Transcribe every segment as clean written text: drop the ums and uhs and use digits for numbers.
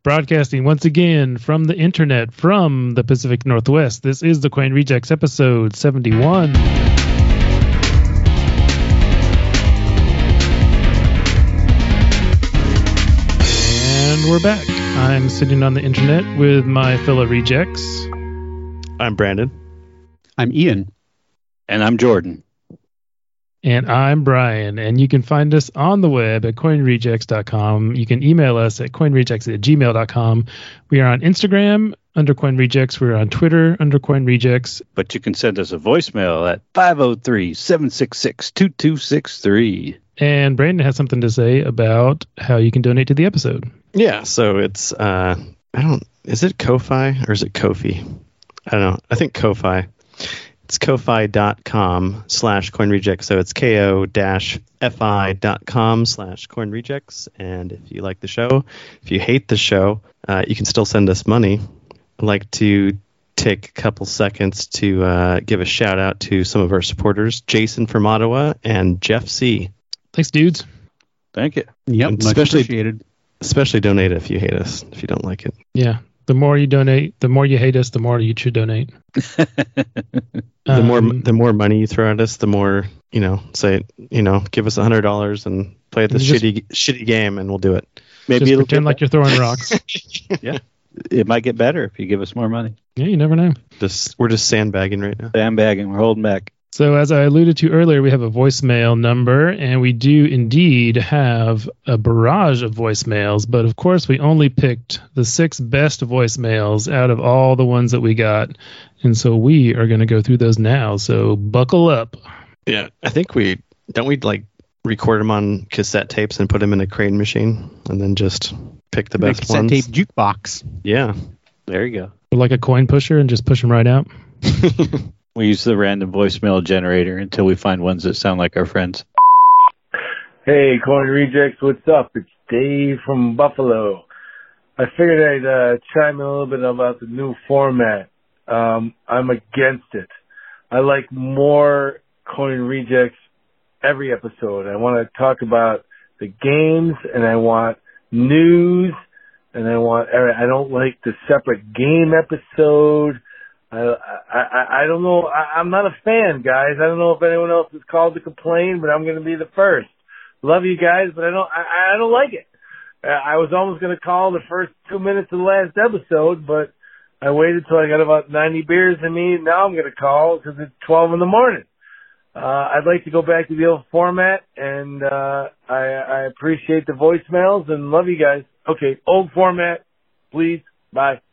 Broadcasting once again from the internet, from the Pacific Northwest. This is the Coin Rejects episode 71. And we're back. I'm sitting on the internet with my fellow rejects. I'm Brandon. I'm Ian. And I'm Jordan. And I'm Brian, and you can find us on the web at coinrejects.com. You can email us at coinrejects@gmail.com. We are on Instagram under Coin Rejects. We're on Twitter under Coin Rejects. But you can send us a voicemail at 503-766-2263. And Brandon has something to say about how you can donate to the episode. Yeah, so it's, is it Ko-Fi or is it Ko-fi? I don't know. I think Ko-Fi. It's ko-fi.com/coinrejects. So it's ko-fi.com/coinrejects. And if you like the show, if you hate the show, you can still send us money. I'd like to take a couple seconds to give a shout out to some of our supporters, Jason from Ottawa and Jeff C. Thanks, dudes. Thank you. Yep, much appreciated. Especially donate if you hate us, if you don't like it. Yeah. The more you donate, the more you hate us, the more you should donate. The more money you throw at us, the more, give us $100 and play this shitty game, and we'll do it. Maybe just pretend like you're throwing rocks. Yeah, it might get better if you give us more money. Yeah, you never know. We're just sandbagging right now. We're holding back. So as I alluded to earlier, we have a voicemail number, and we do indeed have a barrage of voicemails. But of course, we only picked the 6 best voicemails out of all the ones that we got. And so we are going to go through those now. So buckle up. Yeah, I think don't we record them on cassette tapes and put them in a crane machine and then just pick the best ones? Cassette tape jukebox. Yeah. There you go. Or like a coin pusher and just push them right out. We use the random voicemail generator until we find ones that sound like our friends. Hey, Coin Rejects, what's up? It's Dave from Buffalo. I figured I'd chime in a little bit about the new format. I'm against it. I like more Coin Rejects every episode. I want to talk about the games, and I want news, and I don't like the separate game episode. I don't know. I'm not a fan, guys. I don't know if anyone else has called to complain, but I'm going to be the first. Love you guys, but I don't like it. I was almost going to call the first 2 minutes of the last episode, but I waited till I got about 90 beers in me. Now I'm going to call because it's 12 in the morning. I'd like to go back to the old format, and I appreciate the voicemails and love you guys. Okay, old format, please. Bye.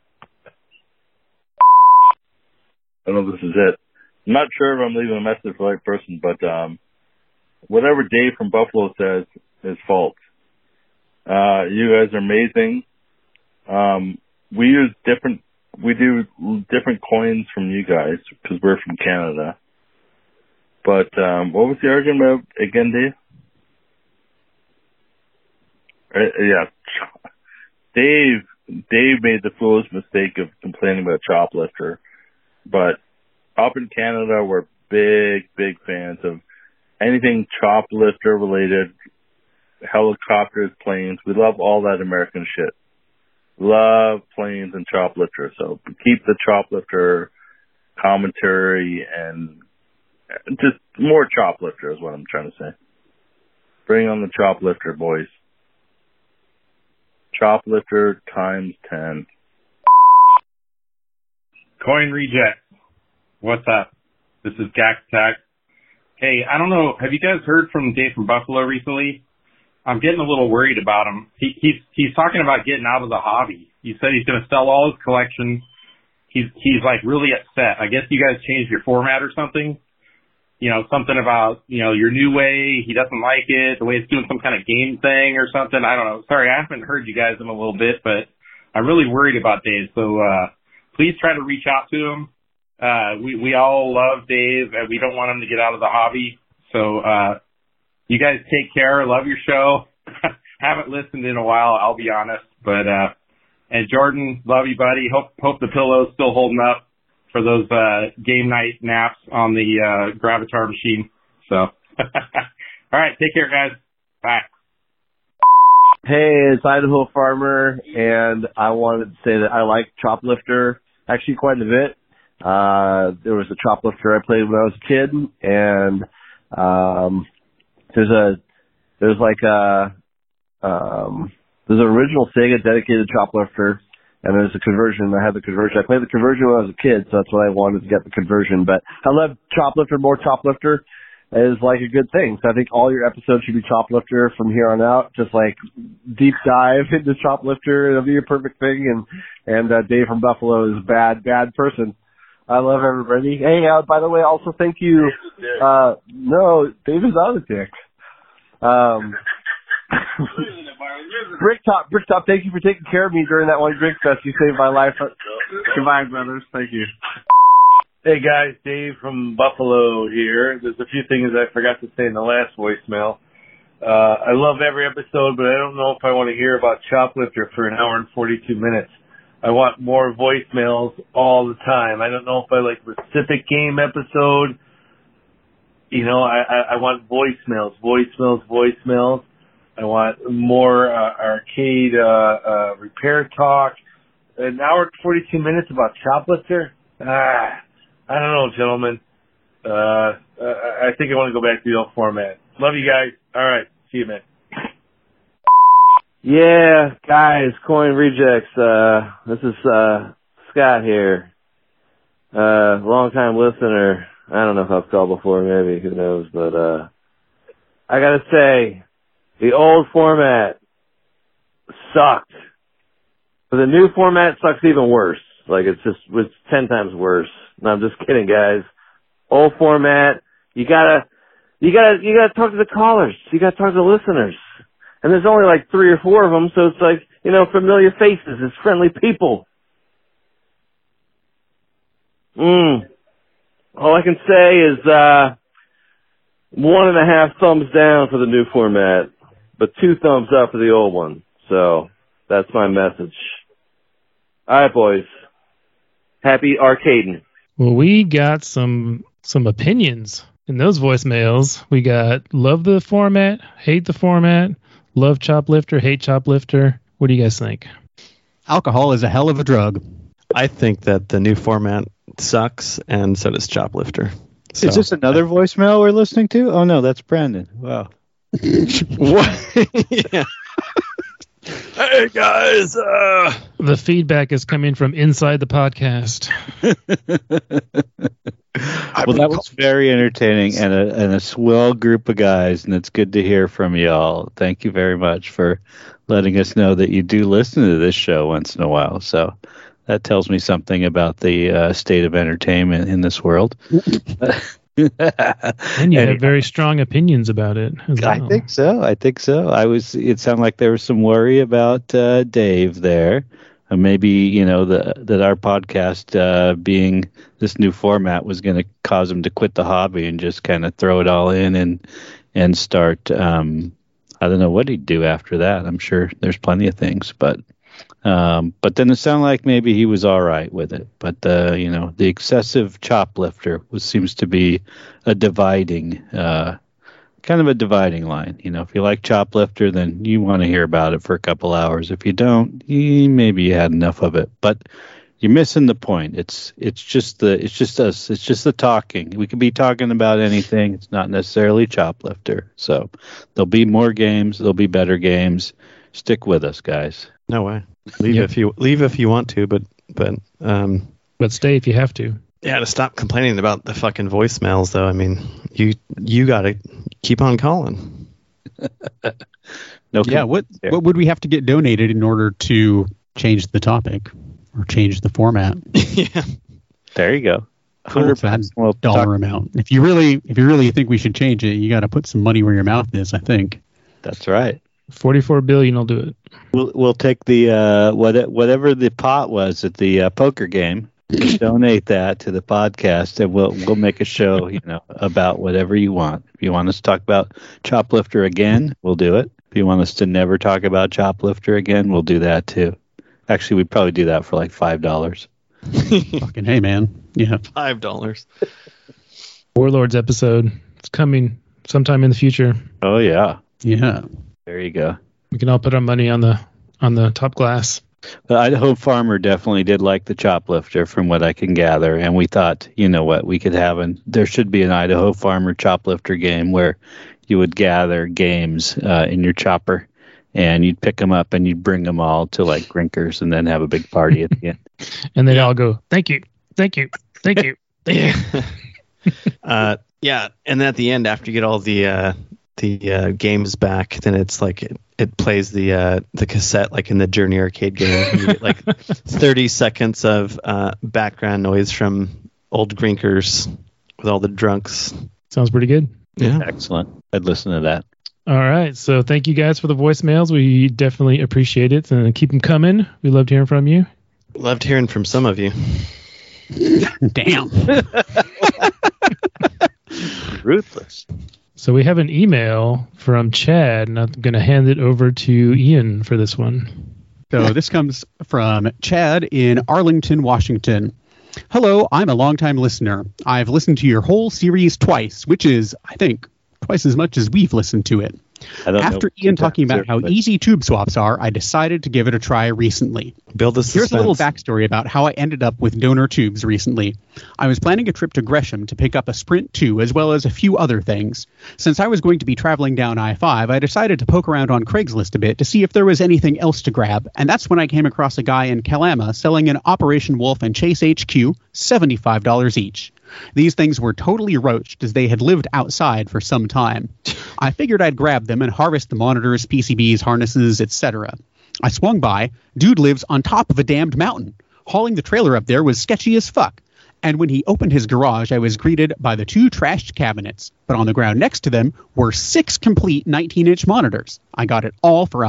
I don't know if this is it. I'm not sure if I'm leaving a message for the right person, but whatever Dave from Buffalo says is false. You guys are amazing. We do different coins from you guys because we're from Canada. But what was the argument about again, Dave? Yeah, Dave made the foolish mistake of complaining about Choplifter. But up in Canada, we're big fans of anything Choplifter related, helicopters, planes. We love all that American shit. Love planes and Choplifter. So keep the Choplifter commentary and just more Choplifter is what I'm trying to say. Bring on the Choplifter, boys. Choplifter times 10. Coin Reject. What's up? This is Gax Attack. Hey, I don't know. Have you guys heard from Dave from Buffalo recently? I'm getting a little worried about him. He's talking about getting out of the hobby. He said he's going to sell all his collections. He's like really upset. I guess you guys changed your format or something. Something about, your new way. He doesn't like it. The way it's doing some kind of game thing or something. I don't know. Sorry, I haven't heard you guys in a little bit, but I'm really worried about Dave. So, please try to reach out to him. We all love Dave, and we don't want him to get out of the hobby. So, you guys take care. Love your show. Haven't listened in a while, I'll be honest. But, and Jordan, love you, buddy. Hope the pillow's still holding up for those, game night naps on the, Gravatar machine. So, all right. Take care, guys. Bye. Hey, it's Idaho Farmer, and I wanted to say that I like Choplifter actually quite a bit. There was a Choplifter I played when I was a kid, and there's an original Sega dedicated Choplifter, and there's a conversion. I had the conversion. I played the conversion when I was a kid, so that's why I wanted to get the conversion. But I love Choplifter. More Choplifter is like a good thing. So I think all your episodes should be Choplifter from here on out. Just like deep dive into Choplifter. It'll be a perfect thing. And Dave from Buffalo is a bad person. I love everybody. Hey, by the way, also thank you. No, Dave is not a dick. Bricktop, thank you for taking care of me during that one drink fest. You saved my life. Goodbye, brothers. Thank you. Hey guys, Dave from Buffalo here. There's a few things I forgot to say in the last voicemail. I love every episode, but I don't know if I want to hear about Choplifter for an hour and 42 minutes. I want more voicemails all the time. I don't know if I like specific game episode. You know, I want voicemails. I want more arcade repair talk. An hour and 42 minutes about Choplifter? I don't know, gentlemen. I think I want to go back to the old format. Love you guys. All right. See you, man. Yeah, guys, Coin Rejects. This is Scott here. Long time listener. I don't know if I've called before, maybe, who knows, but I gotta say, the old format sucked. But the new format sucks even worse. Like, it's 10 times worse. No, I'm just kidding, guys. Old format, you gotta talk to the callers. You gotta talk to the listeners. And there's only like 3 or 4 of them, so it's like, you know, familiar faces. It's friendly people. All I can say is 1.5 thumbs down for the new format, but 2 thumbs up for the old one. So that's my message. All right, boys. Happy arcading. Well, we got some opinions in those voicemails. We got love the format, hate the format, love Choplifter, hate Choplifter. What do you guys think? Alcohol is a hell of a drug. I think that the new format sucks, and so does Choplifter. So, is this another voicemail we're listening to? Oh, no, that's Brandon. Wow. What? Yeah. Hey, guys. The feedback is coming from inside the podcast. Well, that was very entertaining and a swell group of guys, and it's good to hear from y'all. Thank you very much for letting us know that you do listen to this show once in a while. So that tells me something about the state of entertainment in this world. And you have very strong opinions about it as well. I think so. It sounded like there was some worry about Dave there. Maybe, you know, that our podcast being this new format was going to cause him to quit the hobby and just kind of throw it all in and start. I don't know what he'd do after that. I'm sure there's plenty of things, but then it sounded like maybe he was all right with it. But you know, the excessive Choplifter seems to be a dividing. Kind of a dividing line. You know, if you like Choplifter, then you want to hear about it for a couple hours. If you don't, maybe you had enough of it. But you're missing the point. It's just us. It's just the talking. We could be talking about anything. It's not necessarily Choplifter. So there'll be more games. There'll be better games. Stick with us, guys. No way. Leave if you want to, but stay if you have to. Yeah, to stop complaining about the fucking voicemails, though. I mean, you got to keep on calling. No. Yeah. What would we have to get donated in order to change the topic or change the format? Yeah. There you go. $100 dollar amount. If you really think we should change it, you got to put some money where your mouth is, I think. That's right. 44 billion will do it. We'll take the whatever the pot was at the poker game. Donate that to the podcast, and we'll make a show, you know, about whatever you want. If you want us to talk about Choplifter again, we'll do it. If you want us to never talk about Choplifter again, we'll do that too. Actually, we'd probably do that for like $5. Fucking hey, man. Yeah. $5. Warlords episode. It's coming sometime in the future. Oh yeah. Yeah. There you go. We can all put our money on the top glass. The Idaho Farmer definitely did like the Choplifter, from what I can gather, and we thought, you know what, we could there should be an Idaho Farmer Choplifter game where you would gather games in your chopper, and you'd pick them up and you'd bring them all to like Grinkers, and then have a big party at the end. And they'd all go, "Thank you, thank you, thank you." Yeah, and at the end, after you get all the games back, then it's like it plays the cassette like in the Journey arcade game. You get like 30 seconds of background noise from old Grinkers with all the drunks. Sounds pretty good. Yeah, excellent. I'd listen to that. All right, so thank you guys for the voicemails. We definitely appreciate it, and keep them coming. We loved hearing from you. Loved hearing from some of you. Damn. Ruthless. So we have an email from Chad, and I'm going to hand it over to Ian for this one. So this comes from Chad in Arlington, Washington. Hello, I'm a longtime listener. I've listened to your whole series twice, which is, I think, twice as much as we've listened to it. After Ian talking about how easy tube swaps are, I decided to give it a try recently. Build a suspense. Here's a little backstory about how I ended up with donor tubes recently. I was planning a trip to Gresham to pick up a Sprint 2 as well as a few other things. Since I was going to be traveling down I-5, I decided to poke around on Craigslist a bit to see if there was anything else to grab, and that's when I came across a guy in Kalama selling an Operation Wolf and Chase HQ, $75 each. These things were totally roached as they had lived outside for some time. I figured I'd grab them and harvest the monitors, PCBs, harnesses, etc. I swung by. Dude lives on top of a damned mountain. Hauling the trailer up there was sketchy as fuck. And when he opened his garage, I was greeted by the 2 trashed cabinets. But on the ground next to them were 6 complete 19-inch monitors. I got it all for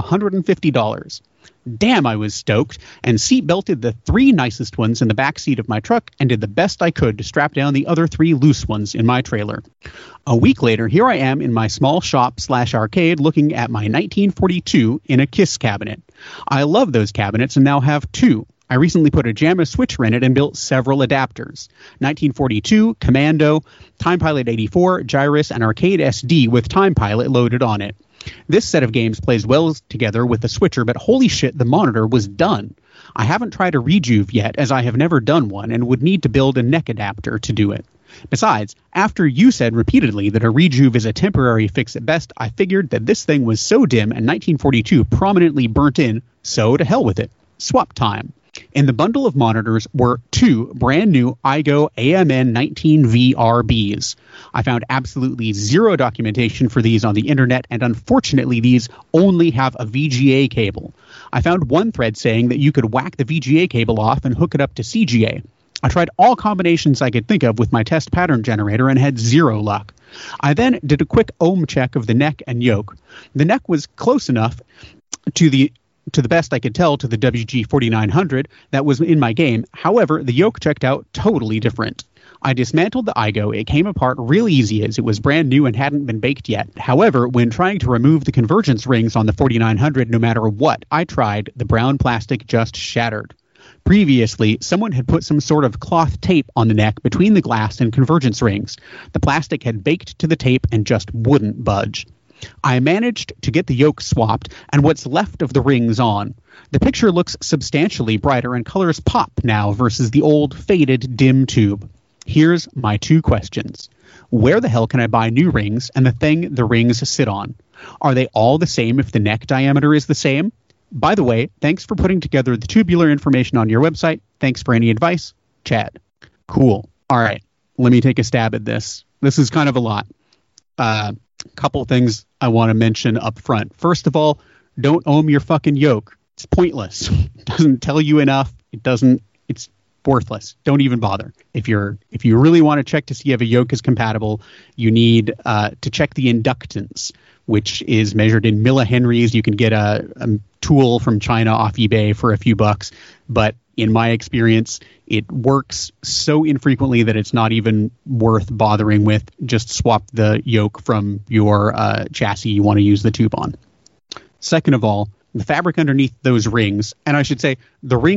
$150. Damn, I was stoked, and seatbelted the 3 nicest ones in the back seat of my truck and did the best I could to strap down the other 3 loose ones in my trailer. A week later, here I am in my small shop/arcade looking at my 1942 in a KISS cabinet. I love those cabinets and now have 2. I recently put a JAMA switcher in it and built several adapters. 1942, Commando, Time Pilot 84, Gyrus, and Arcade SD with Time Pilot loaded on it. This set of games plays well together with the switcher, but holy shit, the monitor was done. I haven't tried a rejuve yet, as I have never done one and would need to build a neck adapter to do it. Besides, after you said repeatedly that a rejuve is a temporary fix at best, I figured that this thing was so dim and 1942 prominently burnt in, so to hell with it. Swap time. In the bundle of monitors were 2 brand new iGo AMN 19VRBs. I found absolutely zero documentation for these on the internet, and unfortunately these only have a VGA cable. I found one thread saying that you could whack the VGA cable off and hook it up to CGA. I tried all combinations I could think of with my test pattern generator and had zero luck. I then did a quick ohm check of the neck and yoke. The neck was close enough to the best I could tell to the WG4900 that was in my game. However, the yoke checked out totally different. I dismantled the iGo. It came apart real easy as it was brand new and hadn't been baked yet. However, when trying to remove the convergence rings on the 4900, no matter what I tried, the brown plastic just shattered. Previously, someone had put some sort of cloth tape on the neck between the glass and convergence rings. The plastic had baked to the tape and just wouldn't budge. I managed to get the yoke swapped and what's left of the rings on. The picture looks substantially brighter and colors pop now versus the old faded dim tube. Here's my 2 questions. Where the hell can I buy new rings and the thing the rings sit on? Are they all the same if the neck diameter is the same? By the way, thanks for putting together the tubular information on your website. Thanks for any advice. Chad. Cool. All right. Let me take a stab at this. This is kind of a lot. Couple things I want to mention up front. First of all, don't ohm your fucking yoke. It's pointless. It doesn't tell you enough. It's worthless. Don't even bother. If you really want to check to see if a yoke is compatible, you need to check the inductance, which is measured in millihenries. You can get a tool from China off eBay for a few bucks, but in my experience, it works so infrequently that it's not even worth bothering with. Just swap the yoke from your chassis you want to use the tube on. Second of all, the fabric underneath those rings, and I should say the rings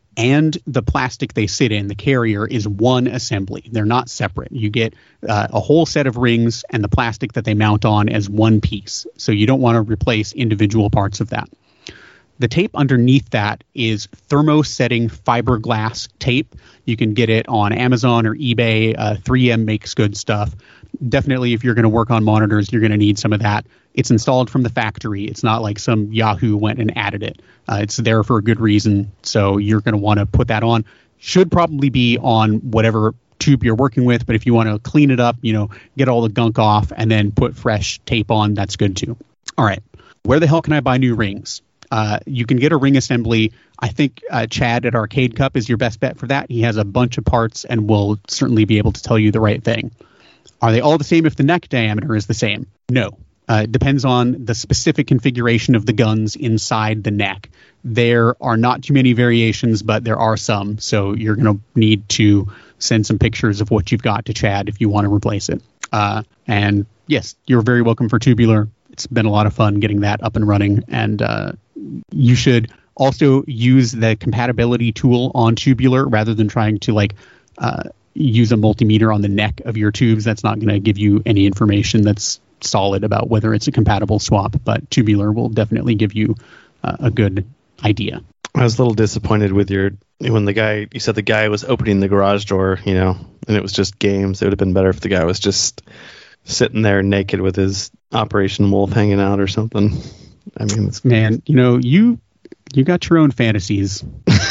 and the plastic they sit in, the carrier, is one assembly. They're not separate. You get a whole set of rings and the plastic that they mount on as one piece. So you don't want to replace individual parts of that. The tape underneath that is thermosetting fiberglass tape. You can get it on Amazon or eBay. 3M makes good stuff. Definitely, if you're going to work on monitors, you're going to need some of that. It's installed from the factory. It's not like some Yahoo went and added it. It's there for a good reason. So you're going to want to put that on. Should probably be on whatever tube you're working with. But if you want to clean it up, get all the gunk off and then put fresh tape on, that's good too. All right. Where the hell can I buy new rings? You can get a ring assembly. I think Chad at Arcade Cup is your best bet for that. He has a bunch of parts and will certainly be able to tell you the right thing. Are they all the same if the neck diameter is the same? No. It depends on the specific configuration of the guns inside the neck. There are not too many variations, but there are some. So you're going to need to send some pictures of what you've got to Chad if you want to replace it. And yes, you're very welcome for Tubular. It's been a lot of fun getting that up and running. And you should also use the compatibility tool on Tubular rather than trying to use a multimeter on the neck of your tubes. That's not going to give you any information that's solid about whether it's a compatible swap, but Tubular will definitely give you a good idea. I was a little disappointed with you said the guy was opening the garage door, and it was just games. It would have been better if the guy was just sitting there naked with his Operation Wolf hanging out or something. I mean, man, you got your own fantasies.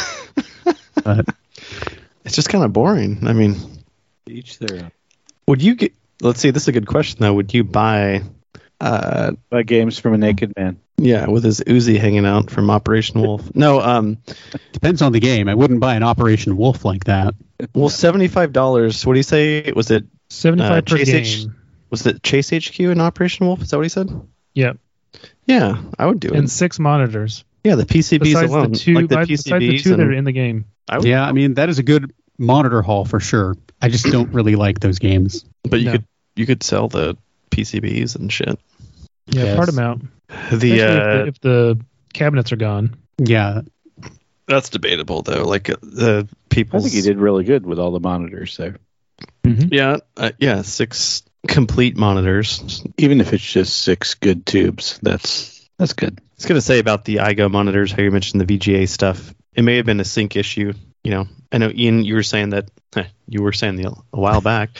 It's just kind of boring. I mean, each their own. Would you get? Let's see. This is a good question though. Would you buy games from a naked man? Yeah, with his Uzi hanging out from Operation Wolf. No, depends on the game. I wouldn't buy an Operation Wolf like that. Well, $75. What do you say? Was it $75 per game? Was it Chase HQ in Operation Wolf? Is that what he said? Yep. Yeah, I would do it. And 6 monitors. Yeah, the PCBs besides alone. Besides the 2 that are in the game. I mean, that is a good monitor haul for sure. I just don't really like those games. But you could sell the PCBs and shit. Yeah, yes. Part them out. If the cabinets are gone. Yeah. That's debatable though. Like the people. I think he did really good with all the monitors there. Mm-hmm. Yeah, 6 complete monitors. Even if it's just 6 good tubes, that's good. I was gonna say about the iGo monitors, how you mentioned the VGA stuff. It may have been a sync issue. I know Ian, you were saying that a while back.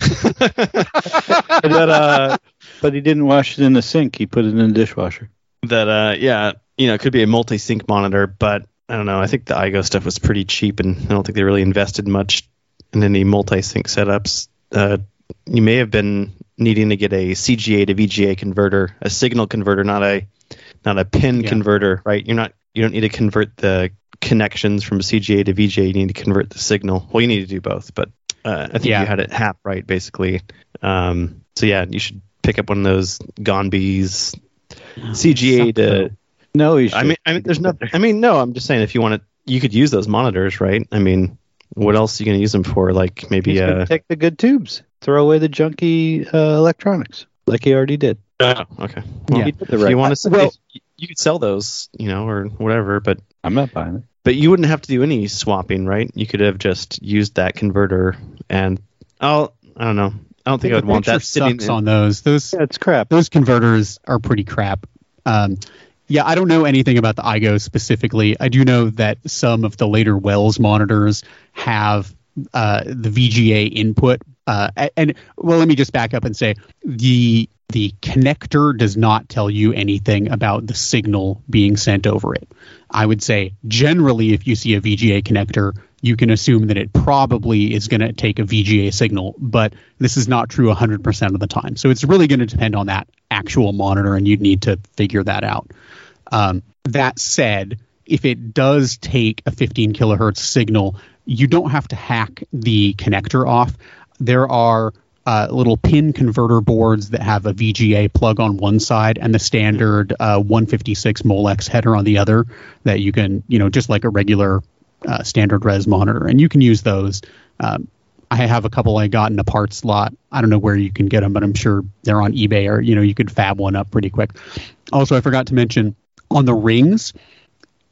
But he didn't wash it in the sink. He put it in the dishwasher. That it could be a multi-sync monitor, but I don't know. I think the iGo stuff was pretty cheap, and I don't think they really invested much in any multi-sync setups. You may have been needing to get a CGA to VGA converter, a signal converter, not a pin converter, right? You don't need to convert the connections from CGA to VGA. You need to convert the signal. Well, you need to do both, but I think you had it half right, basically. So yeah, you should pick up one of those Gonbis CGA to. No, you should. I mean, there's nothing. I mean, no, I'm just saying if you want to, you could use those monitors, right? I mean, what else are you going to use them for? Like maybe take the good tubes, throw away the junky electronics, like he already did. Okay. Well, Yeah. if you want to, you could sell those, or whatever. But I'm not buying it. But you wouldn't have to do any swapping, right? You could have just used that converter, and I don't know. I don't think I would want that sitting on those. It's crap. Those converters are pretty crap. I don't know anything about the iGo specifically. I do know that some of the later Wells monitors have the VGA input. Let me just back up and say the connector does not tell you anything about the signal being sent over it. I would say generally, if you see a VGA connector, you can assume that it probably is going to take a VGA signal, but this is not true 100% of the time. So it's really going to depend on that actual monitor, and you'd need to figure that out. That said, if it does take a 15 kilohertz signal, you don't have to hack the connector off. There are little pin converter boards that have a VGA plug on one side and the standard 156 Molex header on the other that you can, just like a regular standard res monitor. And you can use those. I have a couple I got in a parts lot. I don't know where you can get them, but I'm sure they're on eBay or, you could fab one up pretty quick. Also, I forgot to mention on the rings,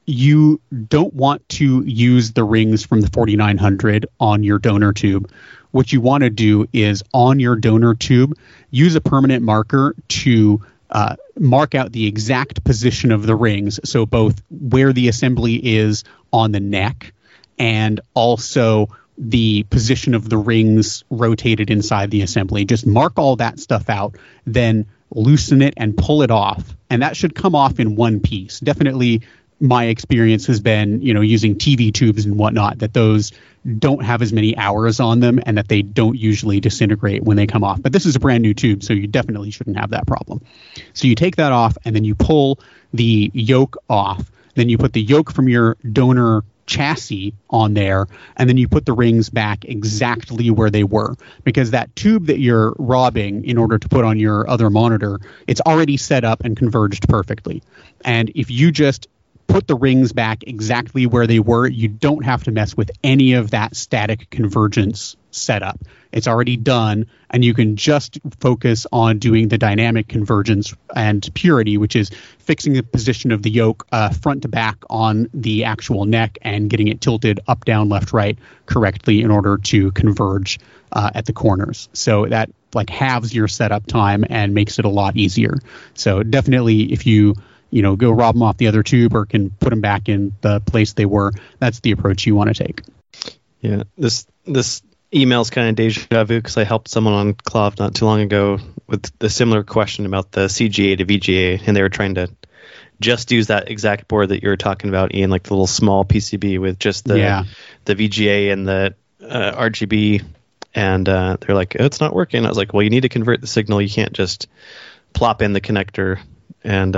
you don't want to use the rings from the 4900 on your donor tube. What you want to do is on your donor tube, use a permanent marker to mark out the exact position of the rings. So both where the assembly is on the neck and also the position of the rings rotated inside the assembly. Just mark all that stuff out, then loosen it and pull it off. And that should come off in one piece. Definitely my experience has been, using TV tubes and whatnot, that those don't have as many hours on them and that they don't usually disintegrate when they come off. But this is a brand new tube, so you definitely shouldn't have that problem. So you take that off and then you pull the yoke off. Then you put the yoke from your donor chassis on there, and then you put the rings back exactly where they were, because that tube that you're robbing in order to put on your other monitor, it's already set up and converged perfectly. And if you just put the rings back exactly where they were, you don't have to mess with any of that static convergence setup. It's already done, and you can just focus on doing the dynamic convergence and purity, which is fixing the position of the yoke front to back on the actual neck and getting it tilted up, down, left, right correctly in order to converge at the corners. So that halves your setup time and makes it a lot easier. So definitely, if you go rob them off the other tube or can put them back in the place they were, that's the approach you want to take. Yeah, this email's kind of deja vu because I helped someone on Clove not too long ago with a similar question about the CGA to VGA, and they were trying to just use that exact board that you were talking about, Ian, like the little small PCB with just the VGA and the RGB, and they're like, oh, it's not working. I was like, well, you need to convert the signal. You can't just plop in the connector. And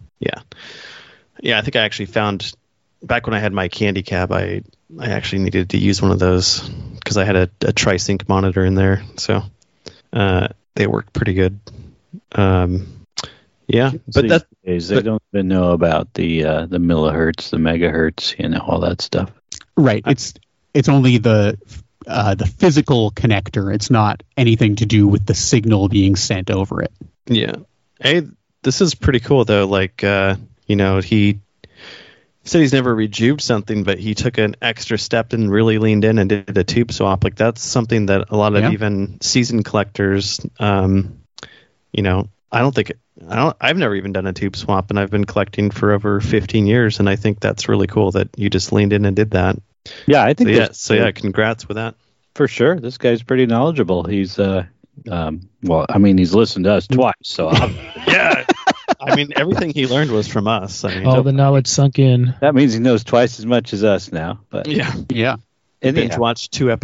I think I actually found, back when I had my Candy Cab, I actually needed to use one of those because I had a Tri-Sync monitor in there. So they worked pretty good. But they don't even know about the millihertz, the megahertz, all that stuff. Right. It's only the physical connector. It's not anything to do with the signal being sent over it. Yeah. Hey, this is pretty cool though. He said he's never rejubed something, but he took an extra step and really leaned in and did a tube swap. Like that's something that a lot of even seasoned collectors, I've never even done a tube swap, and I've been collecting for over 15 years. And I think that's really cool that you just leaned in and did that. Yeah, I think congrats with that. For sure. This guy's pretty knowledgeable. He's, he's listened to us twice, so yeah. Everything he learned was from us. All the knowledge sunk in. That means he knows twice as much as us now. But yeah. And binge watched two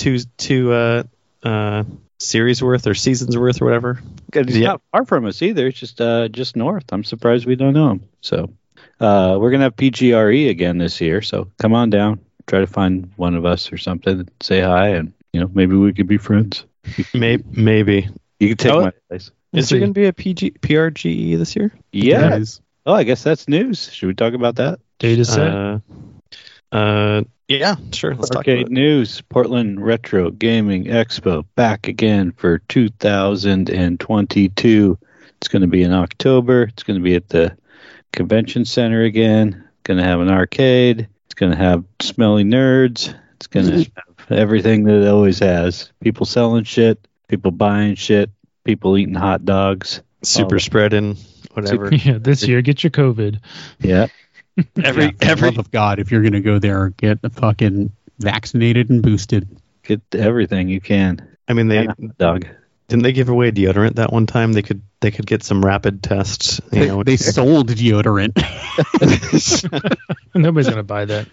series worth or seasons worth or whatever. He's not far from us either. It's just north. I'm surprised we don't know him. So we're gonna have PGRE again this year. So come on down. Try to find one of us or something. Say hi, and maybe we could be friends. Maybe you can take my place. Is there going to be a PRGE this year? Yeah. Oh, I guess that's news. Should we talk about that? Data set. Yeah, sure. Let's talk about it. News. Portland Retro Gaming Expo back again for 2022. It's going to be in October. It's going to be at the convention center again. Going to have an arcade. It's going to have smelly nerds. It's going to have everything that it always has. People selling shit. People buying shit. People eating hot dogs. Super spreading. Whatever. Yeah, this year, get your COVID. Yeah. Every love of God, if you're going to go there, get fucking vaccinated and boosted. Get everything you can. Didn't they give away deodorant that one time? They could get some rapid tests. They sold deodorant. Nobody's gonna buy that.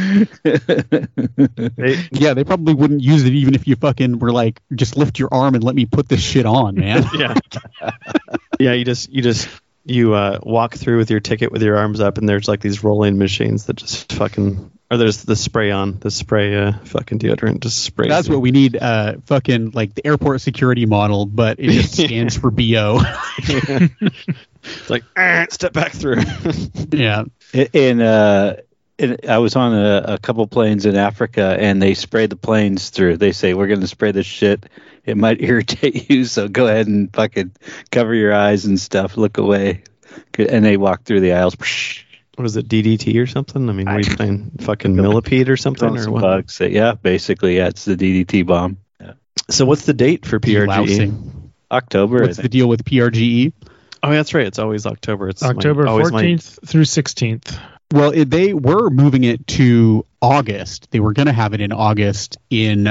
They probably wouldn't use it even if you fucking were like, just lift your arm and let me put this shit on, man. Yeah. You walk through with your ticket with your arms up, and there's like these rolling machines that just fucking. Or there's the spray fucking deodorant, just spray. That's what we need, fucking like the airport security model, but it just stands for BO. It's like, step back through. Yeah. And I was on a couple planes in Africa, and they spray the planes through. They say, we're going to spray this shit. It might irritate you, so go ahead and fucking cover your eyes and stuff. Look away. And they walk through the aisles. What is it, DDT or something? I mean, were you playing fucking millipede or something? Or what? Bugs. Yeah, basically, yeah, it's the DDT bomb. Yeah. So what's the date for PRGE? Lousing. October. What's the deal with PRGE? Oh, that's right. It's always October. It's October 14th through 16th. Well, they were moving it to August. They were going to have it in August in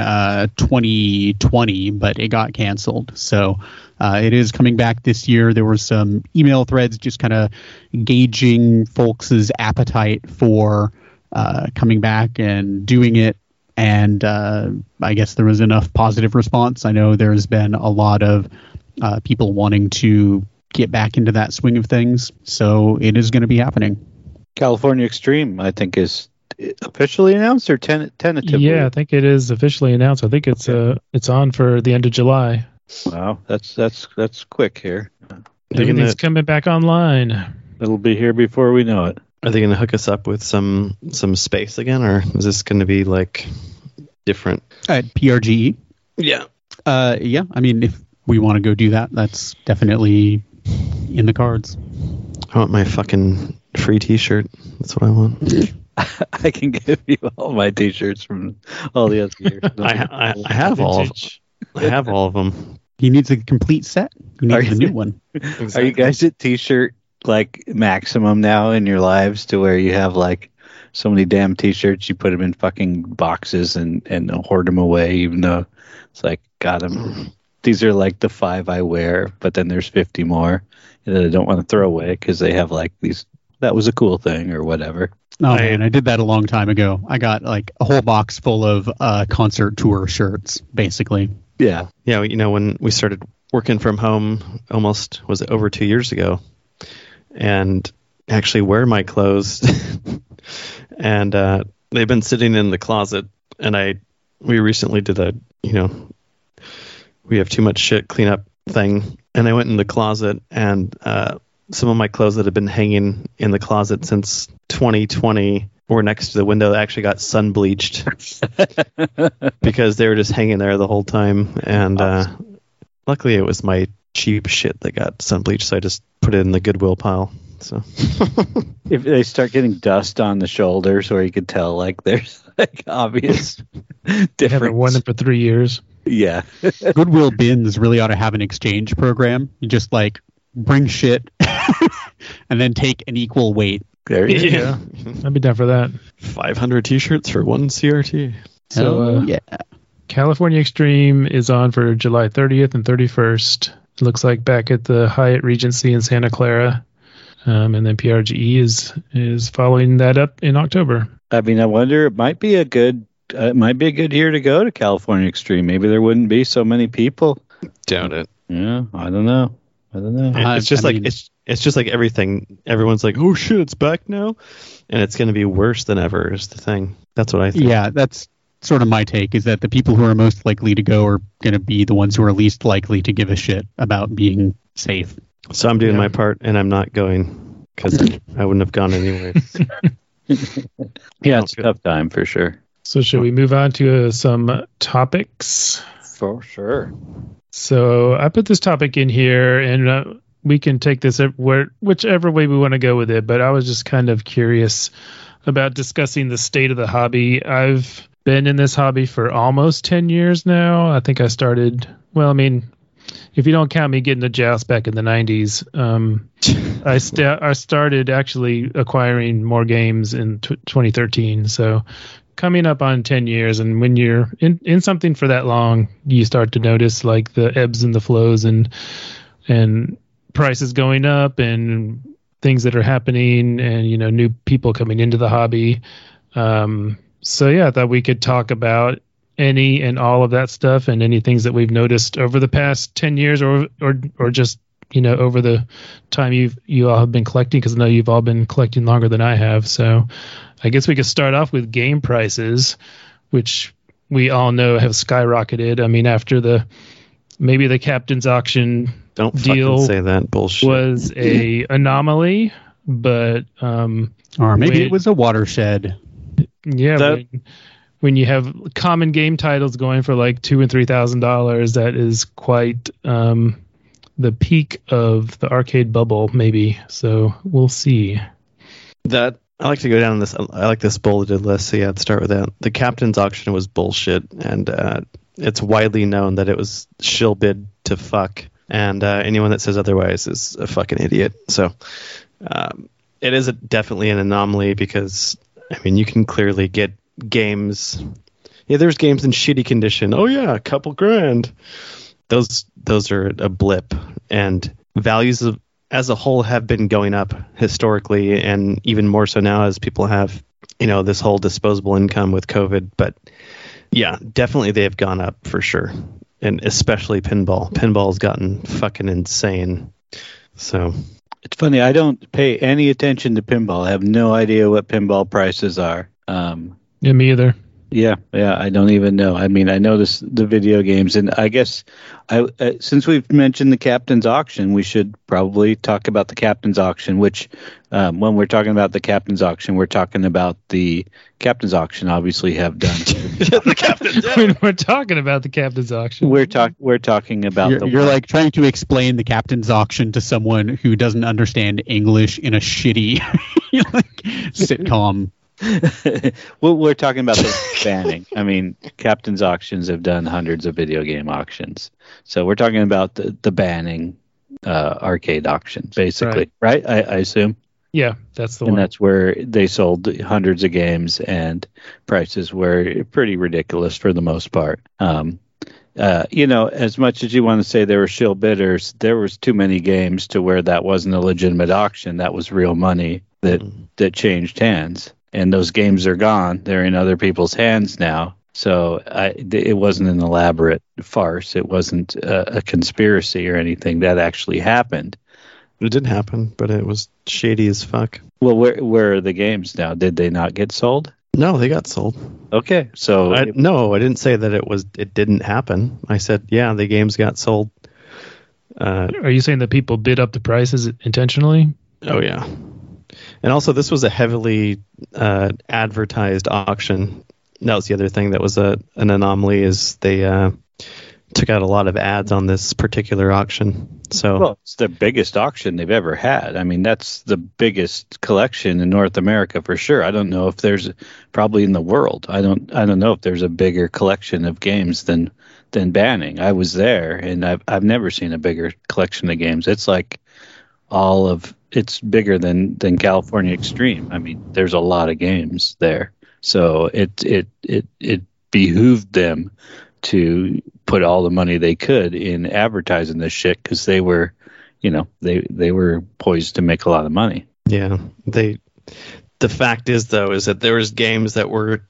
2020, but it got canceled. So it is coming back this year. There were some email threads just kind of gauging folks' appetite for coming back and doing it. And I guess there was enough positive response. I know there's been a lot of people wanting to get back into that swing of things. So it is going to be happening. California Extreme, I think, is officially announced or tentatively? Yeah, I think it is officially announced. I think it's on for the end of July. Wow, that's quick here. Everything's coming back online. It'll be here before we know it. Are they going to hook us up with some space again, or is this going to be like different? At PRGE? Yeah. Yeah, I mean, if we want to go do that, that's definitely in the cards. I want my fucking free T-shirt. That's what I want. I can give you all my T-shirts from all the other years. I have all of them. I have all of them. He needs a complete set. He needs a new one. Exactly. Are you guys at T-shirt like maximum now in your lives to where you have like so many damn T-shirts you put them in fucking boxes and hoard them away, even though it's like, God, these are like the 5 I wear, but then there's 50 more that I don't want to throw away because they have like these. That was a cool thing or whatever. Oh man, I did that a long time ago. I got like a whole box full of concert tour shirts, basically. Yeah. Yeah, you know, when we started working from home almost, was it over 2 years ago, and actually wear my clothes, and they've been sitting in the closet, and we recently did a, we have too much shit cleanup thing, and I went in the closet, and some of my clothes that have been hanging in the closet since 2020 were next to the window that actually got sun bleached because they were just hanging there the whole time. And luckily it was my cheap shit that got sun bleached, so I just put it in the Goodwill pile. So if they start getting dust on the shoulders, where you could tell like there's like obvious difference. Haven't worn them for 3 years. Yeah. Goodwill bins really ought to have an exchange program. You just like bring shit and then take an equal weight. There you go. I'd be down for that. 500 T-shirts for one CRT. So yeah. California Extreme is on for July 30th and 31st. It looks like back at the Hyatt Regency in Santa Clara. And then PRGE is following that up in October. I mean, I wonder, it might be a good year to go to California Extreme. Maybe there wouldn't be so many people. Doubt it. Yeah, I don't know. It's just it's just like everything. Everyone's like, oh shit, it's back now, and it's going to be worse than ever. Is the thing. That's what I think. Yeah, that's sort of my take. Is that the people who are most likely to go are going to be the ones who are least likely to give a shit about being safe. So I'm doing my part, and I'm not going because I wouldn't have gone anyway. Yeah, it's a tough time for sure. So should we move on to some topics? For sure. So I put this topic in here, and we can take this whichever way we want to go with it. But I was just kind of curious about discussing the state of the hobby. I've been in this hobby for almost 10 years now. I think I started, well, I mean, if you don't count me getting the joust back in the 90s, I started actually acquiring more games in 2013. So coming up on 10 years, and when you're in something for that long, you start to notice like the ebbs and the flows and prices going up and things that are happening and, new people coming into the hobby. So yeah, I thought we could talk about any and all of that stuff and any things that we've noticed over the past 10 years or just, over the time you all have been collecting, because I know you've all been collecting longer than I have. So I guess we could start off with game prices, which we all know have skyrocketed. I mean, after maybe the captain's auction Don't deal fucking say that bullshit. was a anomaly, but or maybe it was a watershed. Yeah, when you have common game titles going for like $2,000 and $3,000, that is quite the peak of the arcade bubble, maybe. So we'll see. That I like to go down this. I like this bulleted list. So yeah, let's start with that. The captain's auction was bullshit, and it's widely known that it was shill bid to fuck. And anyone that says otherwise is a fucking idiot. So it is definitely an anomaly because I mean you can clearly get games. Yeah, there's games in shitty condition. Oh yeah, a couple grand. Those are a blip, and values as a whole have been going up historically, and even more so now as people have, this whole disposable income with COVID. But yeah, definitely they have gone up for sure, and especially pinball. Pinball's gotten fucking insane. So it's funny. I don't pay any attention to pinball. I have no idea what pinball prices are. Yeah, me either. Yeah, I don't even know. I mean, I know the video games, and I guess since we've mentioned the captain's auction, we should probably talk about the captain's auction, which when we're talking about the captain's auction, we're talking about the captain's auction obviously have done. The captain's when we're talking about the captain's auction. We're talking about you're like trying to explain the captain's auction to someone who doesn't understand English in a shitty sitcom. Well, we're talking about the banning. I mean, captain's auctions have done hundreds of video game auctions. So we're talking about the banning arcade auctions, basically, right? I assume. Yeah, that's the one. And that's where they sold hundreds of games and prices were pretty ridiculous for the most part. As much as you want to say there were shill bidders, there was too many games to where that wasn't a legitimate auction. That was real money that changed hands. And those games are gone. They're in other people's hands now. So it wasn't an elaborate farce. It wasn't a conspiracy or anything. That actually happened. It did happen, but it was shady as fuck. Well, where are the games now? Did they not get sold? No, they got sold. Okay, so I didn't say that it didn't happen. I said, yeah, the games got sold. Are you saying that people bid up the prices intentionally? Oh yeah. And also, this was a heavily advertised auction. That was the other thing that was an anomaly is they took out a lot of ads on this particular auction. So it's the biggest auction they've ever had. I mean, that's the biggest collection in North America for sure. I don't know if there's probably in the world. I don't know if there's a bigger collection of games than banning. I was there, and I've never seen a bigger collection of games. It's like it's bigger than California Extreme. I mean, there's a lot of games there. So it behooved them to put all the money they could in advertising this shit because they were, they were poised to make a lot of money. Yeah, the fact is though is that there was games that were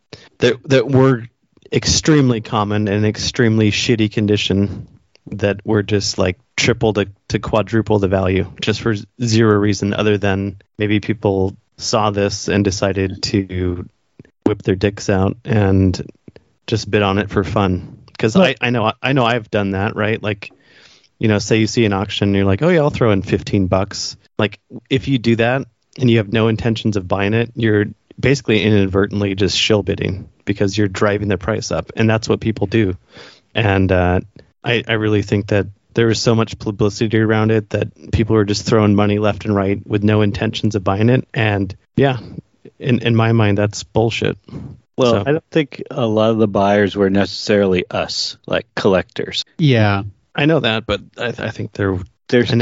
extremely common and extremely shitty condition that were just like triple to quadruple the value just for zero reason other than maybe people saw this and decided to whip their dicks out and just bid on it for fun. Because I know I've done that, right? Like, say you see an auction and you're like, oh yeah, I'll throw in $15. Like if you do that and you have no intentions of buying it, you're basically inadvertently just shill bidding because you're driving the price up, and that's what people do. And I really think that there was so much publicity around it that people were just throwing money left and right with no intentions of buying it. And yeah, in my mind, that's bullshit. Well, I don't think a lot of the buyers were necessarily us, like collectors. Yeah, I know that, but I think there was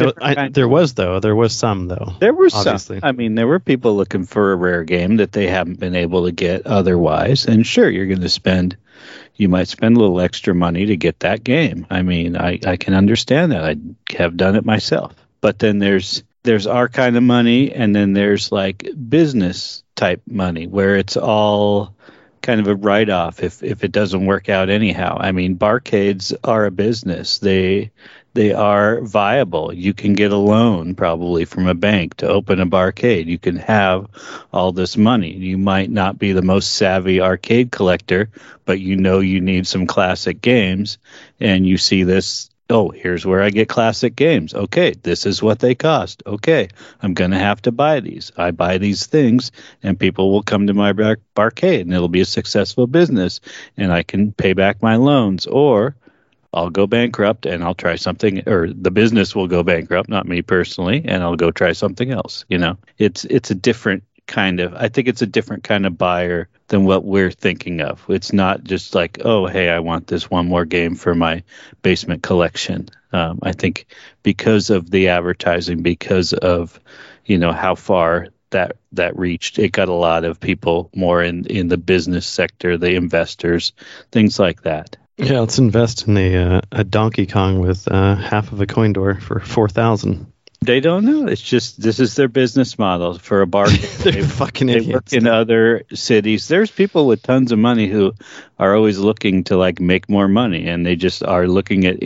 some though. There were obviously. Some. I mean, there were people looking for a rare game that they haven't been able to get otherwise. And sure, you might spend a little extra money to get that game. I mean, I can understand that. I have done it myself. But then there's our kind of money, and then there's like business type money where it's all kind of a write-off if it doesn't work out anyhow. I mean, barcades are a business. They are viable. You can get a loan probably from a bank to open a barcade. You can have all this money. You might not be the most savvy arcade collector, but you need some classic games, and you see this, oh, here's where I get classic games. Okay, this is what they cost. Okay, I'm going to have to buy these. I buy these things, and people will come to my barcade, and it'll be a successful business, and I can pay back my loans, or I'll go bankrupt, and I'll try something, or the business will go bankrupt, not me personally, and I'll go try something else. It's a different I think it's a different kind of buyer than what we're thinking of. It's not just like, oh, hey, I want this one more game for my basement collection. I think because of the advertising, because of, how far that reached, it got a lot of people more in the business sector, the investors, things like that. Yeah, let's invest in a Donkey Kong with half of a coin door for 4,000. They don't know. It's just this is their business model for a bargain. They're fucking idiots. They work in other cities. There's people with tons of money who are always looking to like make more money, and they just are looking at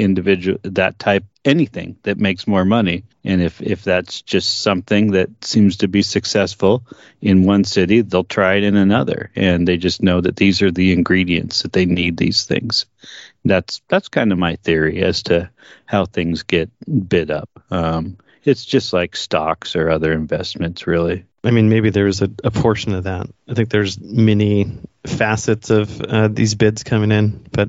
anything that makes more money. And if that's just something that seems to be successful in one city, they'll try it in another, and they just know that these are the ingredients that they need. These things. That's kind of my theory as to how things get bid up. It's just like stocks or other investments, really. I mean, maybe there's a portion of that. I think there's many facets of these bids coming in, but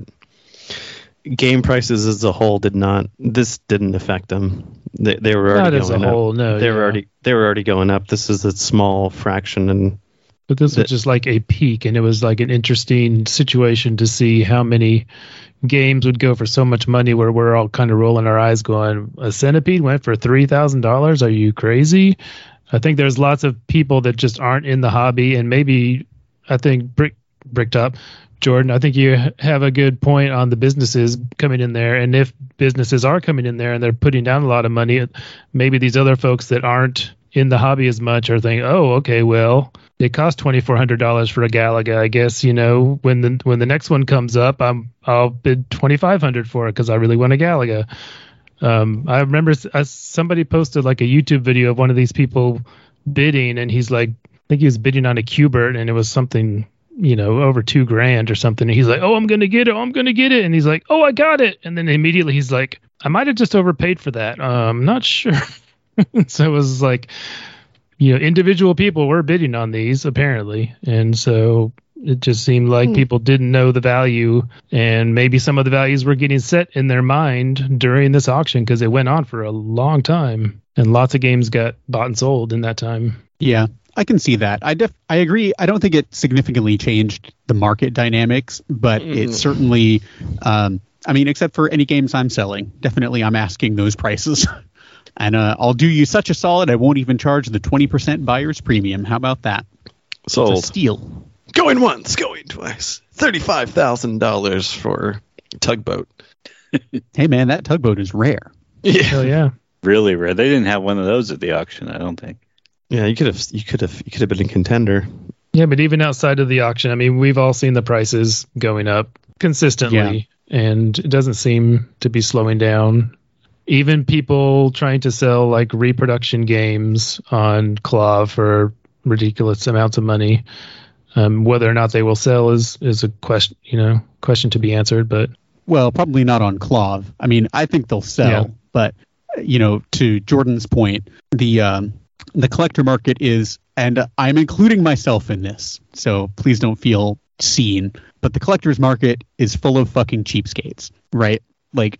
game prices as a whole didn't affect them. They were already not as going a up. whole, no. They were already going up. This is a small fraction, but this was just like a peak, and it was like an interesting situation to see how many games would go for so much money where we're all kind of rolling our eyes going, a Centipede went for $3,000? Are you crazy? I think there's lots of people that just aren't in the hobby, and maybe I think Bricktop, Jordan, I think you have a good point on the businesses coming in there, and if businesses are coming in there and they're putting down a lot of money, maybe these other folks that aren't in the hobby as much are thinking, oh, okay, well, it cost $2,400 for a Galaga. I guess, when the next one comes up, I'll bid $2,500 for it because I really want a Galaga. I remember somebody posted like a YouTube video of one of these people bidding, and he's like, I think he was bidding on a Q*bert, and it was something, over $2,000 or something. And he's like, oh, I'm going to get it. And he's like, oh, I got it. And then immediately he's like, I might have just overpaid for that. I'm not sure. So it was like, individual people were bidding on these apparently. And so it just seemed like people didn't know the value, and maybe some of the values were getting set in their mind during this auction because it went on for a long time and lots of games got bought and sold in that time. Yeah, I can see that. I agree. I don't think it significantly changed the market dynamics, but it certainly, except for any games I'm selling, definitely I'm asking those prices. And I'll do you such a solid, I won't even charge the 20% buyer's premium. How about that? Sold. It's a steal. Going once, going twice. $35,000 for Tugboat. Hey, man, that Tugboat is rare. Yeah. Hell yeah. Really rare. They didn't have one of those at the auction, I don't think. Yeah, you could have been a contender. Yeah, but even outside of the auction, we've all seen the prices going up consistently, and it doesn't seem to be slowing down. Even people trying to sell like reproduction games on KLOV for ridiculous amounts of money, whether or not they will sell is a question to be answered. But probably not on KLOV. I think they'll sell, but to Jordan's point, the collector market is, and I'm including myself in this, so please don't feel seen, but the collector's market is full of fucking cheapskates, right? Like.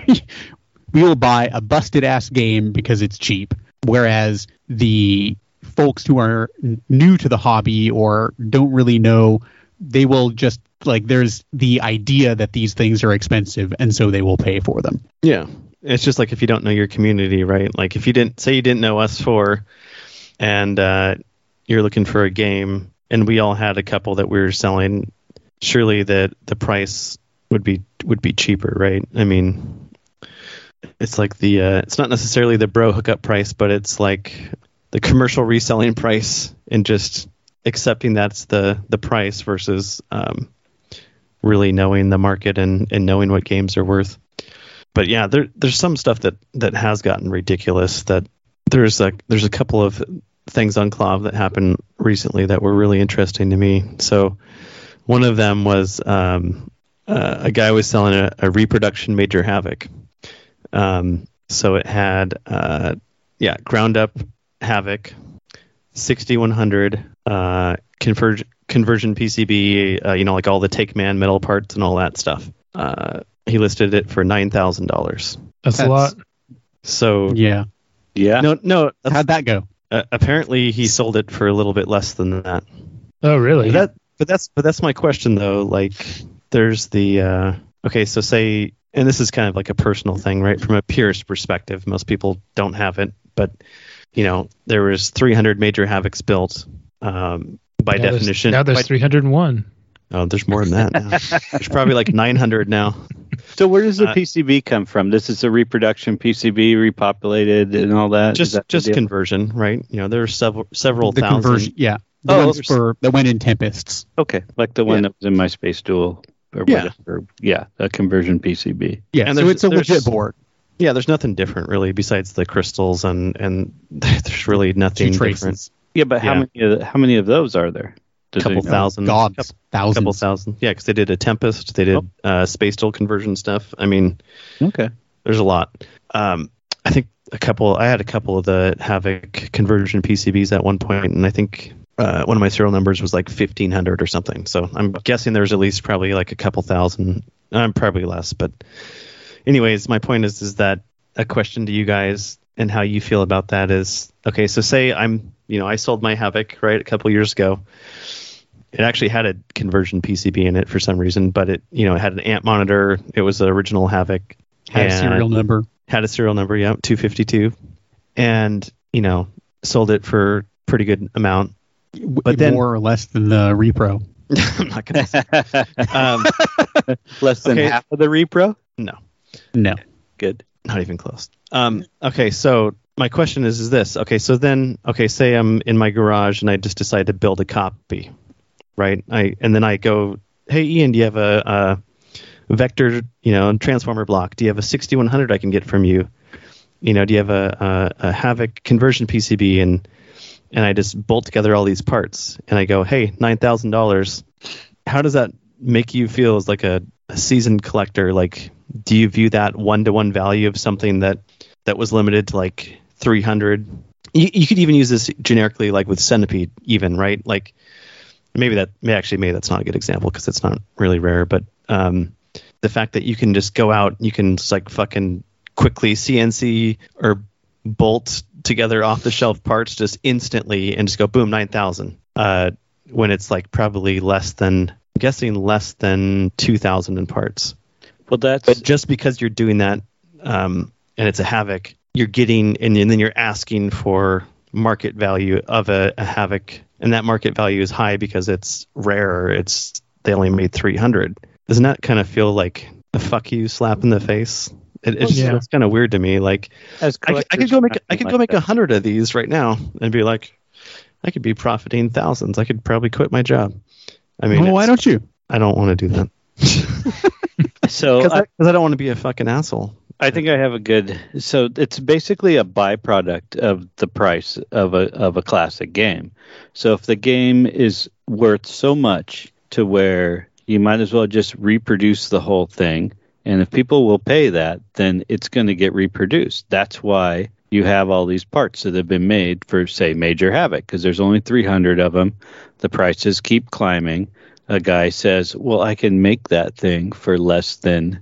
We will buy a busted ass game because it's cheap, whereas the folks who are new to the hobby or don't really know, they will just there's the idea that these things are expensive, and so they will pay for them. Yeah, it's just like if you don't know your community, right? Like if you didn't know us four, and you're looking for a game, and we all had a couple that we were selling, surely the price would be cheaper, right? It's like it's not necessarily the bro hookup price, but it's like the commercial reselling price, and just accepting that's the price versus really knowing the market and knowing what games are worth. But yeah, there's some stuff that has gotten ridiculous. That there's a couple of things on KLOV that happened recently that were really interesting to me. So one of them was a guy was selling a reproduction Major Havoc. So it had, ground up Havoc, 6100, conversion PCB, like all the Take Man metal parts and all that stuff. He listed it for $9,000. That's a lot. So yeah. No. How'd that go? Apparently, he sold it for a little bit less than that. Oh, really? But that's my question though. Like, there's the okay. So say, and this is kind of like a personal thing, right? From a purist perspective, most people don't have it, but there was 300 major havocs built. By definition, now there's 301. Oh, there's more than that now. There's probably like 900 now. So where does the PCB come from? This is a reproduction PCB, repopulated and all that? Just conversion, right? There are several the thousand. Conversion, yeah. The ones that went in Tempests. Okay, like the one that was in my Space Duel or whatever. Yeah, a conversion PCB. Yeah, and so it's a legit board. Yeah, there's nothing different really besides the crystals and there's really nothing different. Yeah, but how many of those are there? Couple thousand. Thousands. Couple thousand. Yeah, because they did a Tempest. They did Space Duel conversion stuff. I mean, okay. There's a lot. I think I had a couple of the Havoc conversion PCBs at one point, and I think one of my serial numbers was like 1,500 or something. So I'm guessing there's at least probably like a couple thousand. Probably less. But anyways, my point is that a question to you guys and how you feel about that is, okay, so say I sold my Havoc, right, a couple years ago. It actually had a conversion PCB in it for some reason, but it had an amp monitor. It was the original Havoc. Had a serial number. Had a serial number, yeah, 252. And, sold it for a pretty good amount. But then more or less than the repro. I'm not going to say. Less than half of the repro? No. Good. Not even close. Okay, so my question is this. Okay, so then, say I'm in my garage and I just decide to build a copy, right? And then I go, hey, Ian, do you have a vector, transformer block? Do you have a 6100 I can get from you? Do you have a Havoc conversion PCB? And I just bolt together all these parts. And I go, hey, $9,000. How does that make you feel as like a seasoned collector? Like, do you view that one-to-one value of something that was limited to like 300? You could even use this generically, like with Centipede, even, right? Like maybe that's not a good example because it's not really rare, but the fact that you can just go out, you can just like fucking quickly CNC or bolt together off the shelf parts just instantly and just go boom, 9,000. When it's like probably less than 2,000 in parts. Well, but just because you're doing that, and it's a Havoc, you're getting, and then you're asking for market value of a Havoc, and that market value is high because it's rare. They only made 300. Doesn't that kind of feel like a fuck you slap in the face? It's kind of weird to me. Like, I could go make 100 of these right now and be like, I could be profiting thousands. I could probably quit my job. I mean, well, why don't you? I don't want to do that. So because I don't want to be a fucking asshole. I think I have a good. So it's basically a byproduct of the price of a classic game. So if the game is worth so much to where you might as well just reproduce the whole thing, and if people will pay that, then it's going to get reproduced. That's why you have all these parts that have been made for, say, Major Havoc, because there's only 300 of them. The prices keep climbing. A guy says, well, I can make that thing for less than,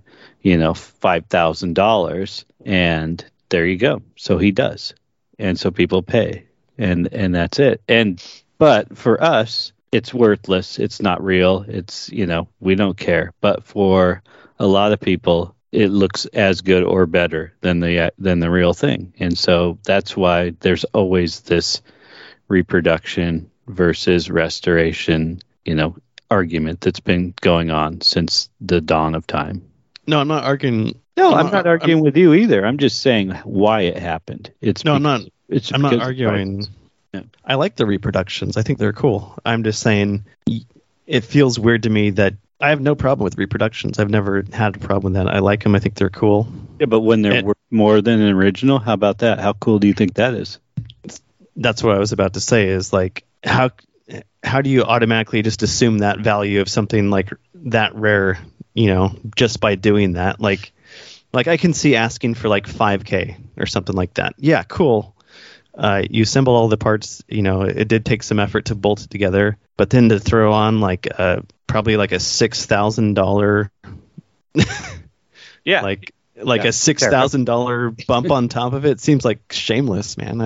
$5,000. And there you go. So he does. And so people pay. And that's it. But for us, it's worthless. It's not real. It's, we don't care. But for a lot of people, it looks as good or better than the real thing. And so that's why there's always this reproduction versus restoration, argument that's been going on since the dawn of time. No, I'm not arguing. No, I'm not arguing with you either. I'm just saying why it happened. I'm not arguing. Yeah. I like the reproductions. I think they're cool. I'm just saying it feels weird to me that I have no problem with reproductions. I've never had a problem with that. I like them. I think they're cool. Yeah, but when they're worth more than an original, how about that? How cool do you think that is? That's what I was about to say is like, how do you automatically just assume that value of something like that rare, just by doing that? Like I can see asking for like 5K or something like that. Yeah, cool. You assemble all the parts, it did take some effort to bolt it together, but then to throw on like probably like a $6,000 yeah, like like a $6,000 bump on top of it seems like shameless, man.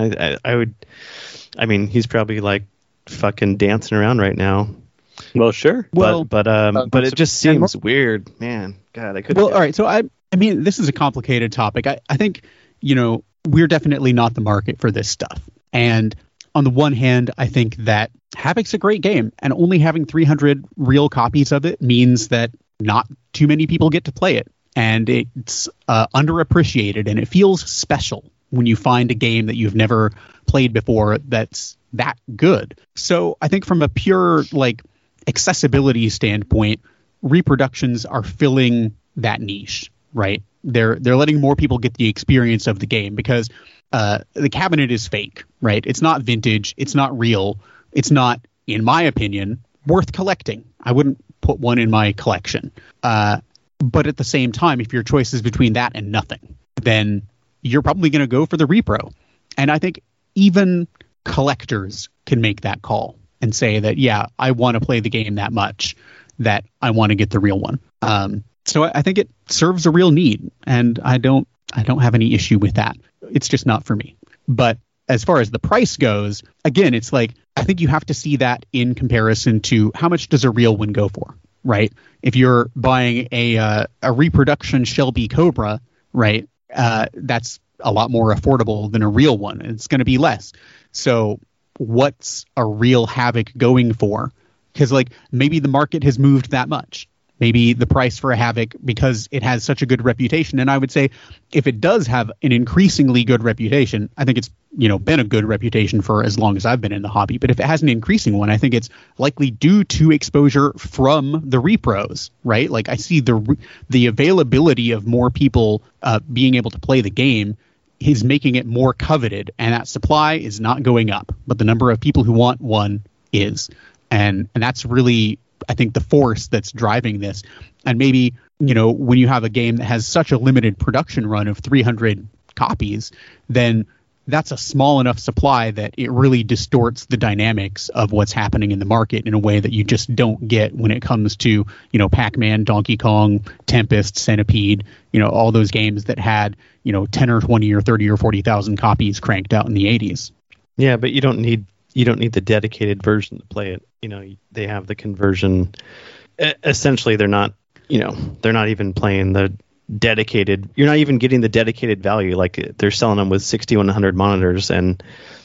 I mean, he's probably like fucking dancing around right now. Well, sure. But it just seems weird, man. God, I couldn't. Well, all right. So I mean, this is a complicated topic. I think, we're definitely not the market for this stuff. And on the one hand, I think that Havoc's a great game, and only having 300 real copies of it means that not too many people get to play it. And it's underappreciated, and it feels special when you find a game that you've never played before that's that good. So I think from a pure accessibility standpoint, reproductions are filling that niche, right? They're letting more people get the experience of the game because the cabinet is fake, right? It's not vintage. It's not real. It's not, in my opinion, worth collecting. I wouldn't put one in my collection. But at the same time, if your choice is between that and nothing, then you're probably going to go for the repro. And I think even collectors can make that call and say that, yeah, I want to play the game that much that I want to get the real one. So I think it serves a real need, and I don't have any issue with that. It's just not for me. But as far as the price goes, again, it's like, I think you have to see that in comparison to how much does a real one go for, right? If you're buying a reproduction Shelby Cobra, right, that's a lot more affordable than a real one. It's going to be less. So what's a real Havoc going for? Because maybe the market has moved that much. Maybe the price for a Havoc, because it has such a good reputation. And I would say if it does have an increasingly good reputation, I think it's, been a good reputation for as long as I've been in the hobby. But if it has an increasing one, I think it's likely due to exposure from the repros, right? I see the availability of more people being able to play the game is making it more coveted. And that supply is not going up, but the number of people who want one is. And that's really, I think, the force that's driving this. And maybe, when you have a game that has such a limited production run of 300 copies, then that's a small enough supply that it really distorts the dynamics of what's happening in the market in a way that you just don't get when it comes to, Pac-Man, Donkey Kong, Tempest, Centipede, all those games that had, 10 or 20 or 30 or 40,000 copies cranked out in the 80s. Yeah, but you don't need the dedicated version to play it. They have the conversion. Essentially, they're not even playing the dedicated. You're not even getting the dedicated value. They're selling them with 6100 monitors, and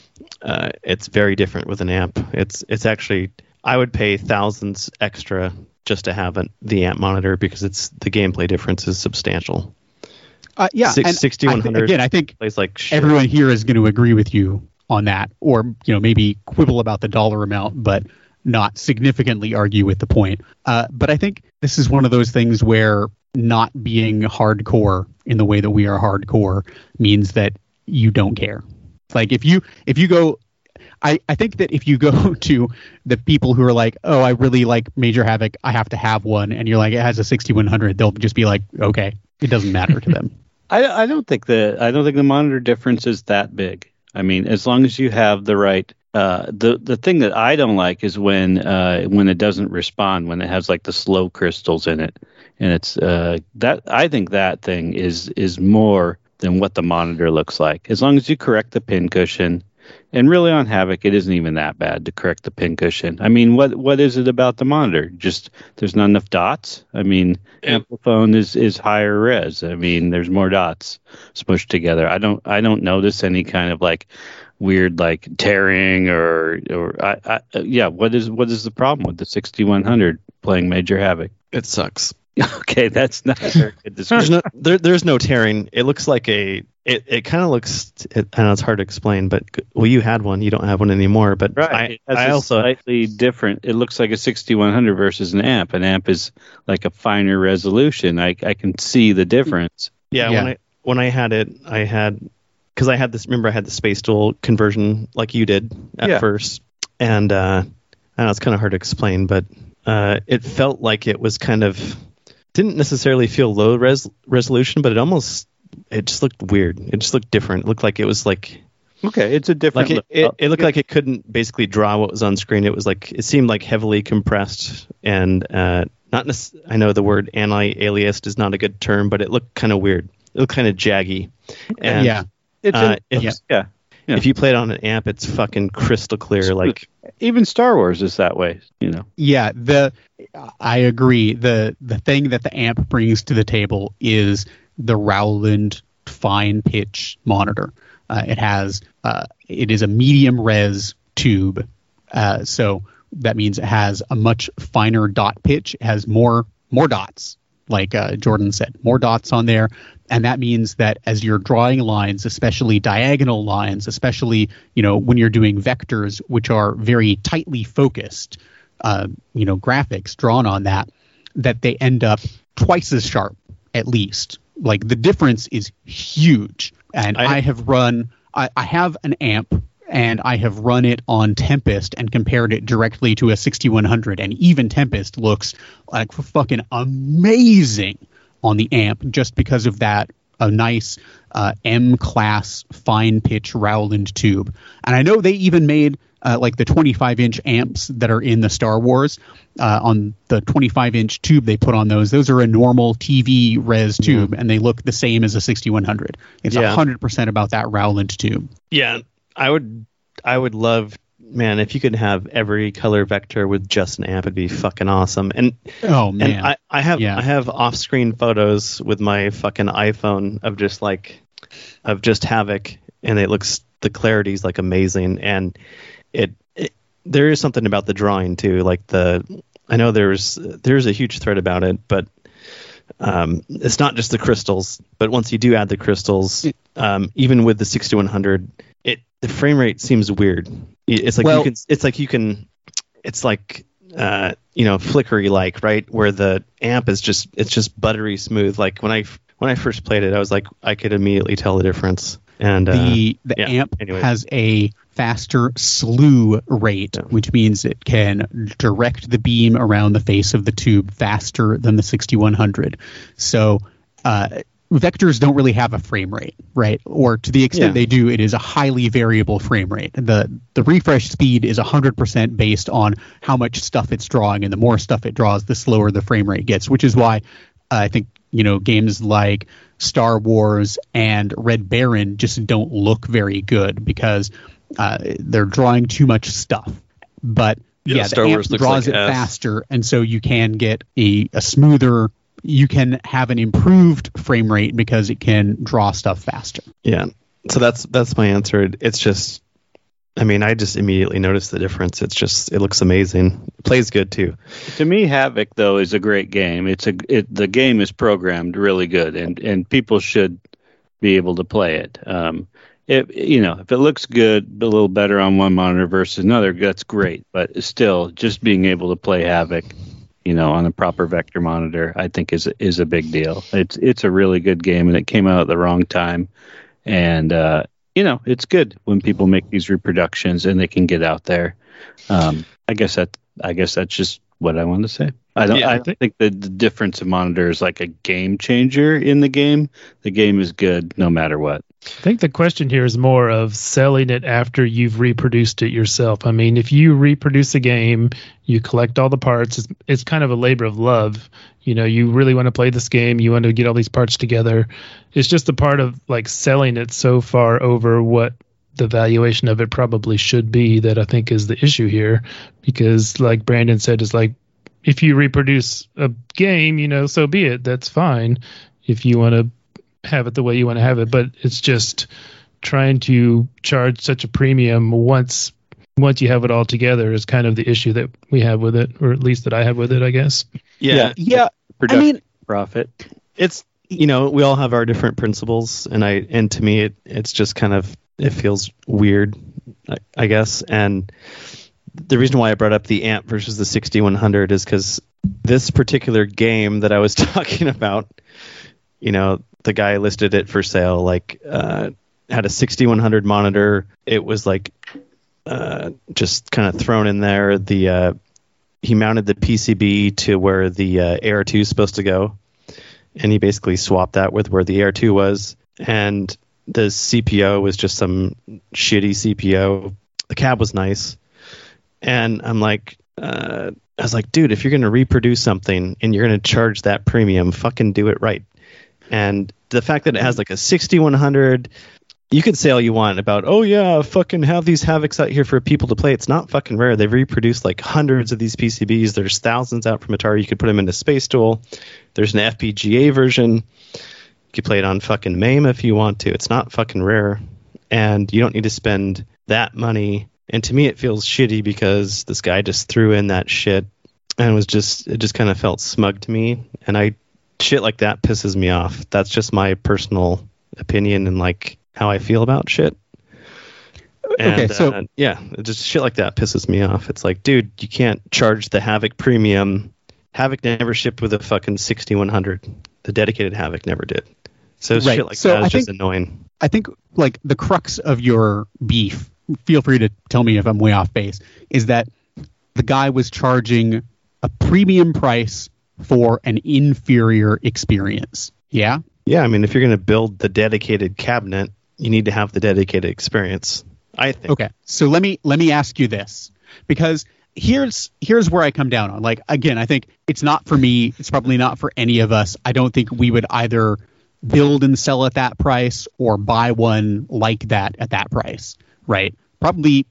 it's very different with an amp. It's actually, I would pay thousands extra just to have the amp monitor because the gameplay difference is substantial. Yeah, 6100. I think plays like shit. Everyone here is going to agree with you on that, or maybe quibble about the dollar amount, but not significantly argue with the point. But I think this is one of those things where not being hardcore in the way that we are hardcore means that you don't care. If you go, I think that if you go to the people who are like, oh, I really like Major Havoc, I have to have one, and you're like, it has a 6100, they'll just be like, okay, it doesn't matter to them. I don't think the monitor difference is that big. I mean, as long as you have the right, the thing that I don't like is when it doesn't respond, when it has the slow crystals in it, and it's that I think that thing is more than what the monitor looks like. As long as you correct the pin cushion, and really on Havoc, it isn't even that bad to correct the pin cushion. I mean, what is it about the monitor? Just there's not enough dots. I mean, Amplifone is higher res. I mean, there's more dots smushed together. I don't notice any kind of weird tearing or what is the problem with the 6100 playing Major Havoc? It sucks. Okay, that's not a very good description. There's no tearing. It looks like it kind of looks, I know it's hard to explain, but you had one, you don't have one anymore. But right. I also slightly different. It looks like a 6100 versus an amp. An amp is like a finer resolution. I can see the difference. Yeah. When I had it, because I had this. Remember, I had the Space Duel conversion like you did at first, and I know it's kind of hard to explain, but it felt like it was kind of. Didn't necessarily feel low resolution, but it just looked weird. It just looked different. It looked like it was okay. It's a different. It looked like it couldn't basically draw what was on screen. It was it seemed heavily compressed and not. I know the word anti-aliased is not a good term, but it looked kind of weird. look kind of jaggy. And Yeah. if you play it on an amp, it's fucking crystal clear. Like even Star Wars is that way, you know. Yeah, I agree. The thing that the amp brings to the table is the Rowland fine pitch monitor. It is a medium res tube, so that means it has a much finer dot pitch. It has more dots, like Jordan said, more dots on there. And that means that as you're drawing lines, especially diagonal lines, especially, when you're doing vectors, which are very tightly focused, graphics drawn on that they end up twice as sharp, at least. Like the difference is huge. And I have an amp, and I have run it on Tempest and compared it directly to a 6100, and even Tempest looks like fucking amazing on the amp just because of that nice M-class fine pitch Rowland tube. And I know they even made like the 25-inch amps that are in the Star Wars. On the 25-inch tube they put on those are a normal TV res tube, and they look the same as a 6100. It's 100% about that Rowland tube. Yeah, I would love, man, if you could have every color vector with just an amp, it'd be fucking awesome. And and I have off-screen photos with my fucking iPhone of just Havoc, and the clarity's like amazing. And there is something about the drawing too. Like I know there's a huge thread about it, but it's not just the crystals. But once you do add the crystals, even with the 6100, the frame rate seems weird. It's like flickery, like, right, where the amp is just buttery smooth. Like when I first played it, I was like, I could immediately tell the difference. And the amp has a faster slew rate, which means it can direct the beam around the face of the tube faster than the 6100. So vectors don't really have a frame rate, right? Or to the extent they do, it is a highly variable frame rate. The refresh speed is 100% based on how much stuff it's drawing, and the more stuff it draws, the slower the frame rate gets, which is why I think games like Star Wars and Red Baron just don't look very good because they're drawing too much stuff. But the amp draws it faster, and so you can get a smoother. You can have an improved frame rate because it can draw stuff faster. Yeah, so that's my answer. It's just, I just immediately noticed the difference. It looks amazing. It plays good too. To me, Havoc though is a great game. The game is programmed really good, and people should be able to play it. If it looks good, a little better on one monitor versus another, that's great. But still, just being able to play Havoc, on a proper vector monitor, I think is a big deal. It's a really good game, and it came out at the wrong time. And it's good when people make these reproductions and they can get out there. I guess that's just what I wanted to say. I think the difference in monitor is like a game changer in the game. The game is good no matter what. I think the question here is more of selling it after you've reproduced it yourself. If you reproduce a game, you collect all the parts. It's kind of a labor of love. You really want to play this game. You want to get all these parts together. It's just a part of like selling it so far over what the valuation of it probably should be that I think is the issue here. Because like Brandon said, it's like, if you reproduce a game, so be it. That's fine if you want to have it the way you want to have it. But it's just trying to charge such a premium once you have it all together is kind of the issue that we have with it, or at least that I have with it, I guess. Yeah. Profit. It's, we all have our different principles, and to me, it's just kind of, it feels weird, I guess. And the reason why I brought up the amp versus the 6100 is because this particular game that I was talking about, the guy listed it for sale, had a 6100 monitor. It was just kind of thrown in there. He mounted the PCB to where the AR2 is supposed to go, and he basically swapped that with where the AR2 was. And the CPO was just some shitty CPO. The cab was nice. And I'm like, I was like, dude, if you're going to reproduce something and you're going to charge that premium, fucking do it right. And the fact that it has like a 6100, you could say all you want about, oh yeah, fucking have these Havocs out here for people to play. It's not fucking rare. They've reproduced like hundreds of these PCBs. There's thousands out from Atari. You could put them into Space Duel. There's an FPGA version. You could play it on fucking MAME if you want to. It's not fucking rare. And you don't need to spend that money. And to me, it feels shitty because this guy just threw in that shit, and it just kind of felt smug to me. And shit like that pisses me off. That's just my personal opinion and like how I feel about shit. And, okay, so yeah, just shit like that pisses me off. It's like, dude, you can't charge the Havoc premium. Havoc never shipped with a fucking 6100. The dedicated Havoc never did. So right. shit like that is just annoying. I think like the crux of your beef, feel free to tell me if I'm way off base, is that the guy was charging a premium price for an inferior experience. Yeah? Yeah, I mean, if you're going to build the dedicated cabinet, you need to have the dedicated experience, I think. Okay, so let me ask you this, because here's where I come down on. Like, again, I think it's not for me. It's probably not for any of us. I don't think we would either build and sell at that price or buy one like that at that price, right? Probably,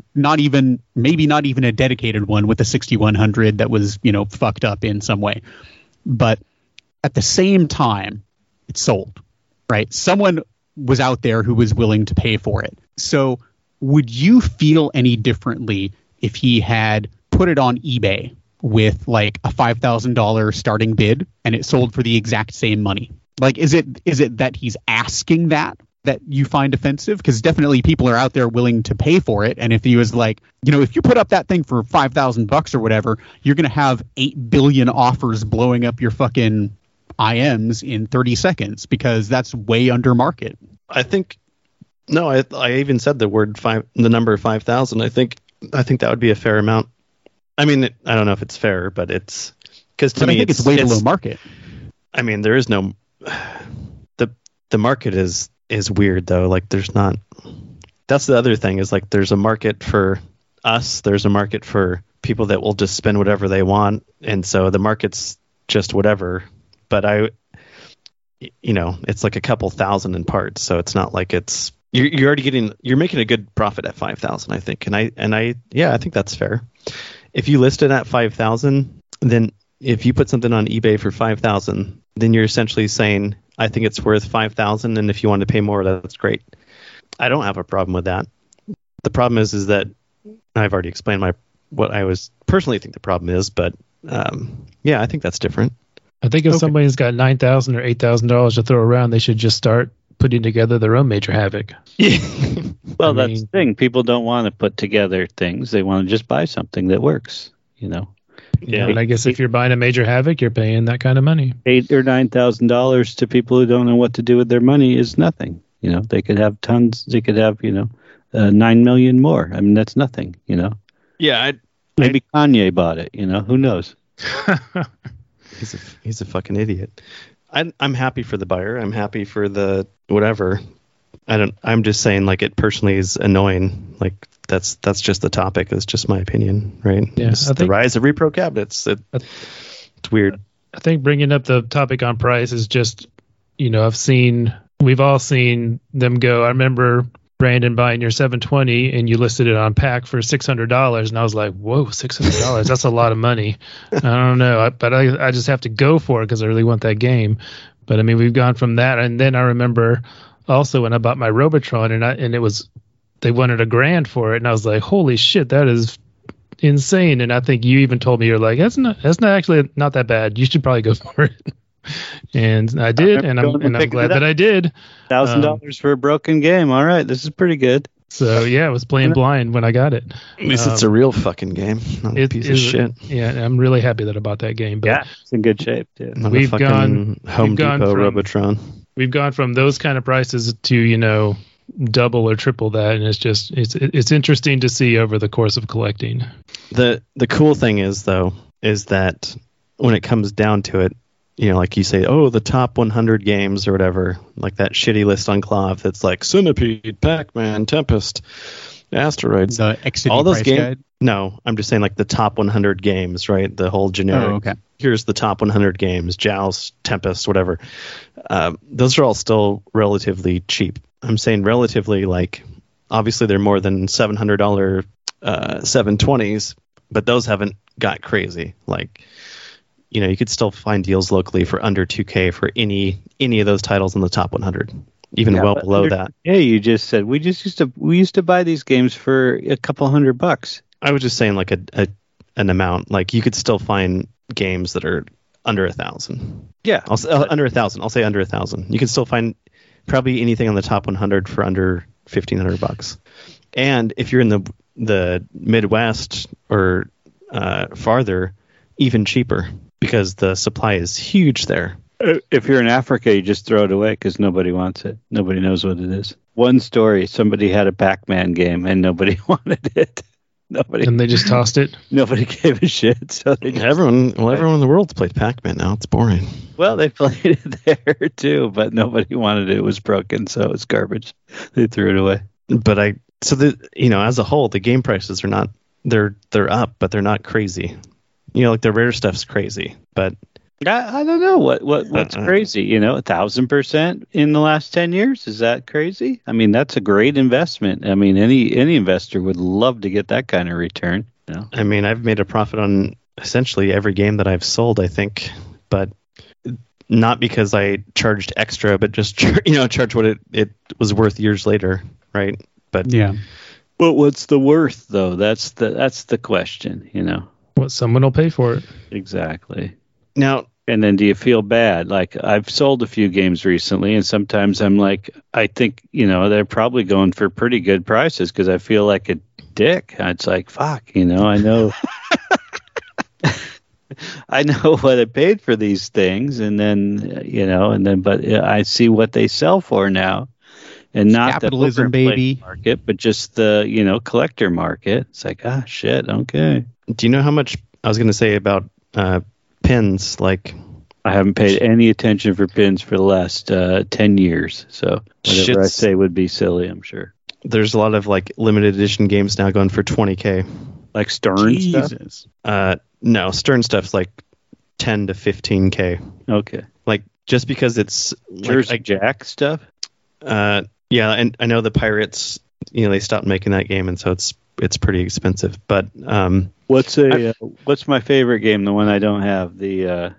maybe not even a dedicated one with a 6100 that was, fucked up in some way. But at the same time, it's sold, right? Someone was out there who was willing to pay for it. So would you feel any differently if he had put it on eBay with like a $5,000 starting bid and it sold for the exact same money? Like, is it that he's asking that you find offensive? Because definitely people are out there willing to pay for it. And if he was like, if you put up that thing for $5,000 or whatever, you're going to have 8 billion offers blowing up your fucking IMs in 30 seconds because that's way under market. I think, no, I even said the number 5,000. I think that would be a fair amount. I mean, I don't know if it's fair, but it's because to me, I think it's way below market. I mean, there is no, the market is weird though. Like there's not, that's the other thing is like, there's a market for us. There's a market for people that will just spend whatever they want. And so the market's just whatever, but it's like a couple thousand in parts. So it's not like you're already you're making a good profit at 5,000, I think. And I think that's fair. If you list it at 5,000, then if you put something on eBay for 5,000, then you're essentially saying, I think it's worth 5,000. And if you want to pay more, that's great. I don't have a problem with that. The problem is that I've already explained what I was personally think the problem is, but I think that's different. I think if somebody's got $9,000 or $8,000 to throw around, they should just start putting together their own Major Havoc. Well, that's the thing. People don't want to put together things. They want to just buy something that works, Yeah, and I guess if you're buying a Major Havoc, you're paying that kind of money. $8,000 or $9,000 to people who don't know what to do with their money is nothing. They could have tons. They could have 9 million more. I mean, that's nothing. Yeah, maybe Kanye bought it. Who knows? He's a fucking idiot. I'm happy for the buyer. I'm happy for the whatever. I'm just saying, like, it personally is annoying. Like, that's just the topic. It's just my opinion, right? Yeah, I think the rise of repro cabinets. It's weird. I think bringing up the topic on price is just, we've all seen them go. I remember Brandon buying your 720 and you listed it on Pack for $600, and I was like, whoa, $600, that's a lot of money. I don't know, but I just have to go for it because I really want that game. But I mean, we've gone from that, and then I remember also when I bought my Robotron and it was, they wanted $1,000 for it, and I was like, holy shit, that is insane. And I think you even told me, you're like, that's not actually not that bad, you should probably go for it. And I did, and I'm glad that I did. $1,000 for a broken game. All right, this is pretty good. So yeah, I was playing blind when I got it. At least it's a real fucking game, not a piece of shit. Yeah, I'm really happy that I bought that game. But yeah, it's in good shape too. We've gone Home Depot Robotron. We've gone from those kind of prices to double or triple that, and it's interesting to see over the course of collecting. The cool thing is that when it comes down to it, like you say, the top 100 games or whatever, like that shitty list on KLOV that's like Centipede, Pac-Man, Tempest, Asteroids, the all those games. Guide? No, I'm just saying like the top 100 games, right? The whole generic. Oh, okay. here's the top 100 games, Joust, Tempest, whatever. Those are all still relatively cheap. I'm saying relatively, like, obviously they're more than $700 720s, but those haven't got crazy. Like, you could still find deals locally for under $2K for any of those titles in the top 100, even well below that. Yeah, you just said we used to buy these games for a couple $100. I was just saying like an amount. Like you could still find games that are under 1,000. Yeah, under 1,000. I'll say under 1,000. You can still find probably anything on the top 100 for under $1,500. And if you're in the Midwest or farther, even cheaper because the supply is huge there. If you're in Africa, you just throw it away because nobody wants it. Nobody knows what it is. One story: somebody had a Pac-Man game and nobody wanted it. And they just tossed it. Nobody gave a shit. So everyone in the world's played Pac-Man now. It's boring. Well, they played it there too, but nobody wanted it. It was broken, so it's garbage. They threw it away. But as a whole, the game prices are not. They're up, but they're not crazy. Like the rare stuff's crazy, but I don't know what's crazy. 1,000% in the last 10 years. Is that crazy? I mean, that's a great investment. I mean, any investor would love to get that kind of return. I mean, I've made a profit on essentially every game that I've sold, I think, but not because I charged extra, but just charge what it was worth years later, right? But yeah. But what's the worth though? That's the question. What someone will pay for it. Exactly. Now, and then do you feel bad? Like I've sold a few games recently, and sometimes I'm like, I think, they're probably going for pretty good prices because I feel like a dick. It's like, fuck, I know. I know what I paid for these things, and then, but I see what they sell for now. And not capitalism, the baby market, but just the, collector market. It's like, shit. Okay. Do you know how much I was going to say about pins? Like, I haven't paid any attention for pins for the last 10 years. So whatever I say would be silly, I'm sure. There's a lot of like limited edition games now going for $20K. Like Stern stuff? No, Stern stuff's like 10 to 15K. Okay. Like just because it's Jersey Jack stuff? Yeah, and I know the Pirates, they stopped making that game, and so it's pretty expensive. But what's my favorite game? The one I don't have, with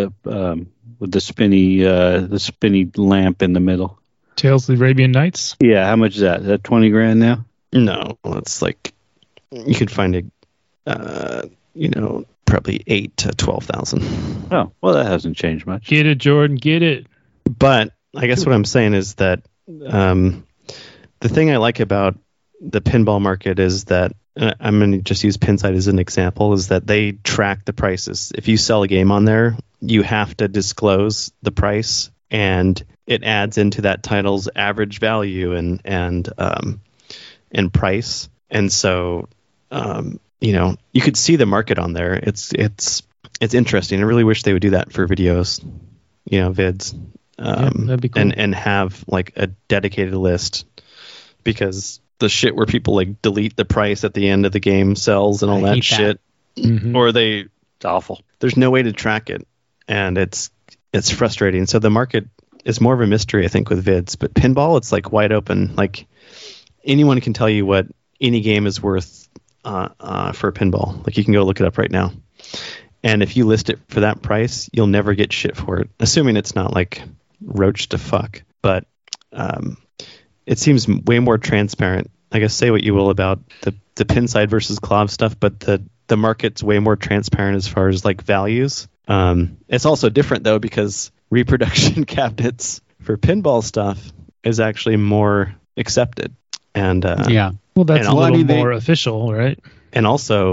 the spinny lamp in the middle. Tales of the Arabian Nights. Yeah, how much is that? Is that $20,000 now? No, it's like you could find it, probably 8,000 to 12,000. Oh, well, that hasn't changed much. Get it, Jordan, get it. But I guess what I'm saying is that the thing I like about the pinball market is that I'm going to just use Pinside as an example, is that they track the prices. If you sell a game on there, you have to disclose the price, and it adds into that title's average value and price. And so, you could see the market on there. It's interesting. I really wish they would do that for videos, vids. That'd be cool. And have like a dedicated list, because the shit where people like delete the price at the end of the game sells and all that shit, or it's awful. There's no way to track it, and it's frustrating. So the market is more of a mystery, I think, with vids. But pinball, it's like wide open. Like anyone can tell you what any game is worth for pinball. Like you can go look it up right now, and if you list it for that price, you'll never get shit for it, assuming it's not like roach to fuck. But it seems way more transparent. I guess say what you will about the Pinside versus Klov stuff, but the market's way more transparent as far as like values. It's also different though, because reproduction cabinets for pinball stuff is actually more accepted. And well, that's a little more official, right? And also,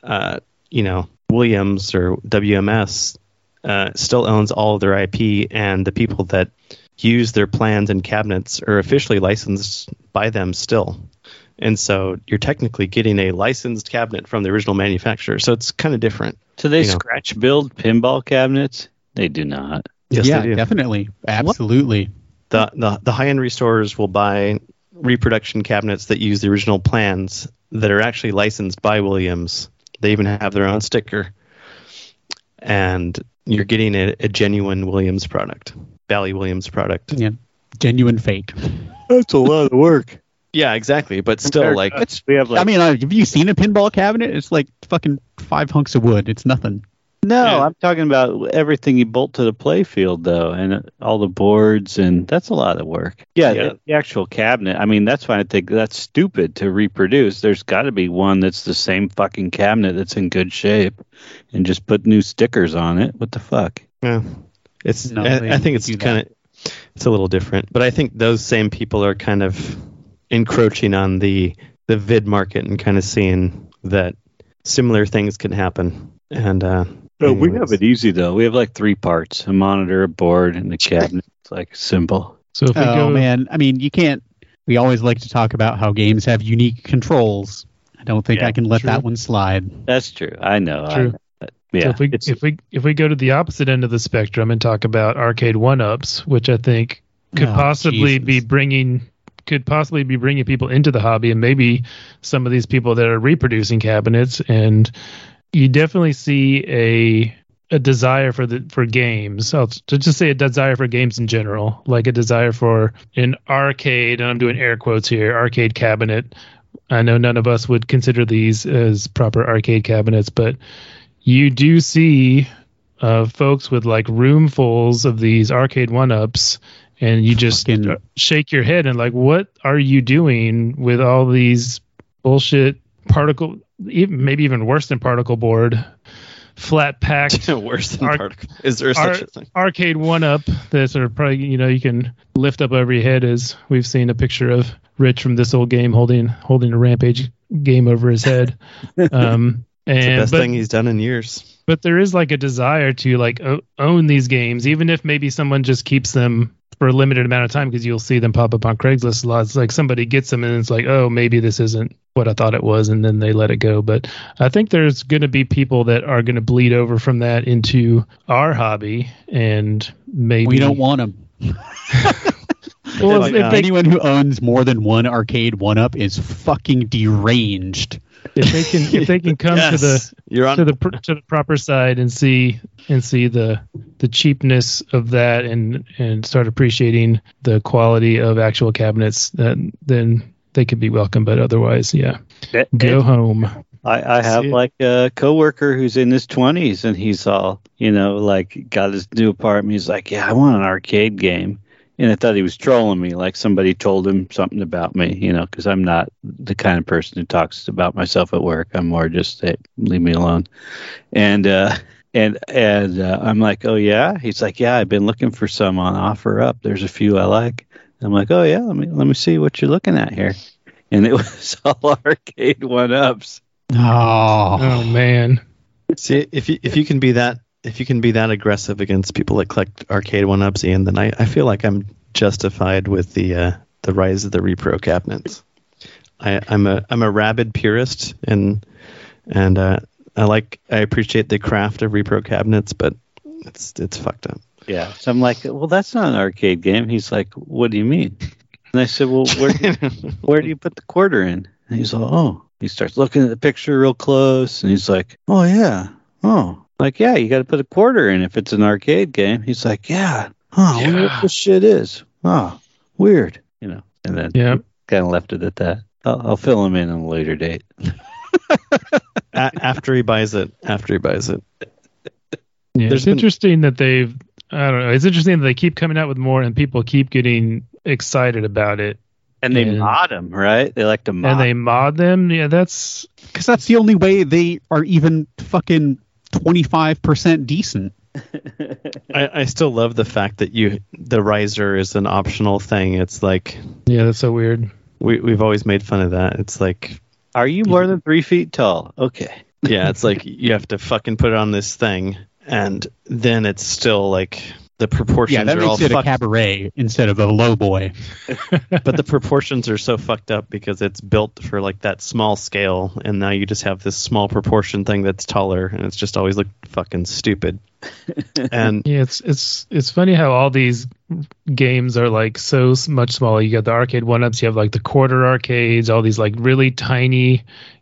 Williams or WMS still owns all of their IP, and the people that use their plans and cabinets are officially licensed by them still. And so you're technically getting a licensed cabinet from the original manufacturer. So it's kind of different. So they scratch build pinball cabinets? They do not. Yes, yeah, they do. Definitely. Absolutely. The high-end restorers will buy reproduction cabinets that use the original plans that are actually licensed by Williams. They even have their own sticker. and you're getting a genuine Williams product, Bally Williams product. Yeah, genuine fake. That's a lot of work. Yeah, exactly. But still, like, we have I mean, have you seen a pinball cabinet? It's like fucking 5 hunks of wood. It's nothing. No, Yeah. I'm talking about everything you bolt to the play field, though, and all the boards, and that's a lot of work. Yeah. The actual cabinet, I mean, that's fine. I think that's stupid to reproduce. There's got to be one that's the same fucking cabinet that's in good shape, and just put new stickers on it. What the fuck? yeah, it's. I think it's kind of, it's a little different. But I think those same people are kind of encroaching on the vid market and kind of seeing that similar things can happen. And we have it easy, though. We have like 3 parts: a monitor, a board, and a cabinet. It's like simple. So if we go, man, I mean, you can't. We always like to talk about how games have unique controls. I don't think Yeah, I can let true. that one slide. That's true. I know. True. Yeah. So if we go to the opposite end of the spectrum and talk about arcade one-ups, which I think could possibly be bringing people into the hobby, and maybe some of these people that are reproducing cabinets, and you definitely see a desire for games. To just say a desire for games in general, like a desire for an arcade, and I'm doing air quotes here, arcade cabinet. I know none of us would consider these as proper arcade cabinets, but you do see folks with like roomfuls of these arcade one-ups, and you just shake your head and like, what are you doing with all these bullshit particle, maybe even worse than particle board, flat packed worse than particle. Is there such a thing? Arcade one-up that sort of probably, you can lift up over your head, as we've seen a picture of Rich from This Old Game holding a Rampage game over his head. It's the best thing he's done in years. But there is like a desire to like own these games, even if maybe someone just keeps them for a limited amount of time, because you'll see them pop up on Craigslist a lot. It's like somebody gets them and it's like, oh, maybe this isn't what I thought it was, and then they let it go. But I think there's going to be people that are going to bleed over from that into our hobby, and maybe we don't want them. Well, if anyone who owns more than one arcade one-up is fucking deranged. If they can come to the proper side and see the cheapness of that, and start appreciating the quality of actual cabinets, then they could be welcome. But otherwise, go home. I have like a coworker who's in his 20s, and he's all, like got his new apartment. He's like, yeah, I want an arcade game. And I thought he was trolling me, like somebody told him something about me, because I'm not the kind of person who talks about myself at work. I'm more just, hey, leave me alone. And I'm like, oh yeah. He's like, yeah, I've been looking for some on OfferUp. There's a few I like. I'm like, oh yeah, let me see what you're looking at here. And it was all arcade one-ups. Oh man. See, if you can be that. If you can be that aggressive against people that collect arcade one-ups, Ian, then I feel like I'm justified with the rise of the repro cabinets. I'm a rabid purist, and I appreciate the craft of repro cabinets, but it's fucked up. Yeah. So I'm like, well, that's not an arcade game. He's like, what do you mean? And I said, well, where do you put the quarter in? And he's like, oh. He starts looking at the picture real close, and he's like, oh yeah, oh. Like, yeah, you got to put a quarter in if it's an arcade game. He's like, yeah. Oh, I wonder what this shit is. Oh, weird. And then kind of left it at that. I'll fill him in on a later date. After he buys it. Yeah, it's interesting that it's interesting that they keep coming out with more, and people keep getting excited about it. And they mod them, right? They like to mod. And they mod them. Yeah, that's because that's the only way they are even fucking 25% decent. I still love the fact that the riser is an optional thing. It's like, yeah, that's so weird. We've always made fun of that. It's like, are you more than 3 feet tall? Okay. Yeah, it's like you have to fucking put it on this thing, and then it's still like the proportions that are all makes it fucked. a cabaret instead of a low boy. But the proportions are so fucked up because it's built for like that small scale, and now you just have this small proportion thing that's taller, and it's just always looked fucking stupid. And yeah, it's funny how all these games are like so much smaller. You got the arcade one-ups, you have like the quarter arcades, all these like really tiny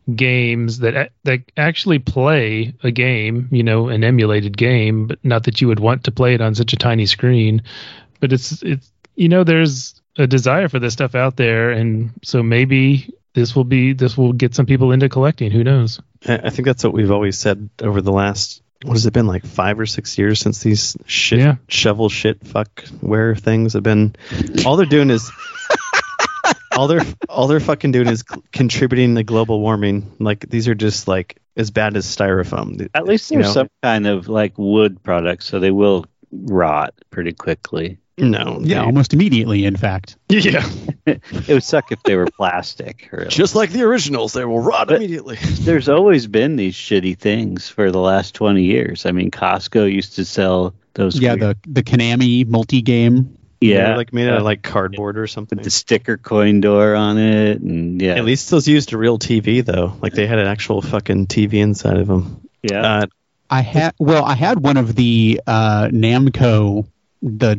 games that actually play a game, an emulated game, but not that you would want to play it on such a tiny screen. But it's there's a desire for this stuff out there, and so maybe this will get some people into collecting. Who knows? I think that's what we've always said over the last, what has it been, like 5 or 6 years since these shovel shit fuckware things have been. All they're doing is all they're fucking doing is contributing to global warming. Like, these are just like as bad as styrofoam. At least there's some kind of like wood products, so they will rot pretty quickly. No. Yeah, almost immediately, in fact. Yeah. It would suck if they were plastic. Really. Just like the originals, they will rot immediately. There's always been these shitty things for the last 20 years. I mean, Costco used to sell those. Yeah, the Konami multi-game. Yeah. They're like made out of like cardboard or something. With the sticker coin door on it. And yeah. At least those used a real TV, though. Like, they had an actual fucking TV inside of them. Yeah. I had one of the Namco, the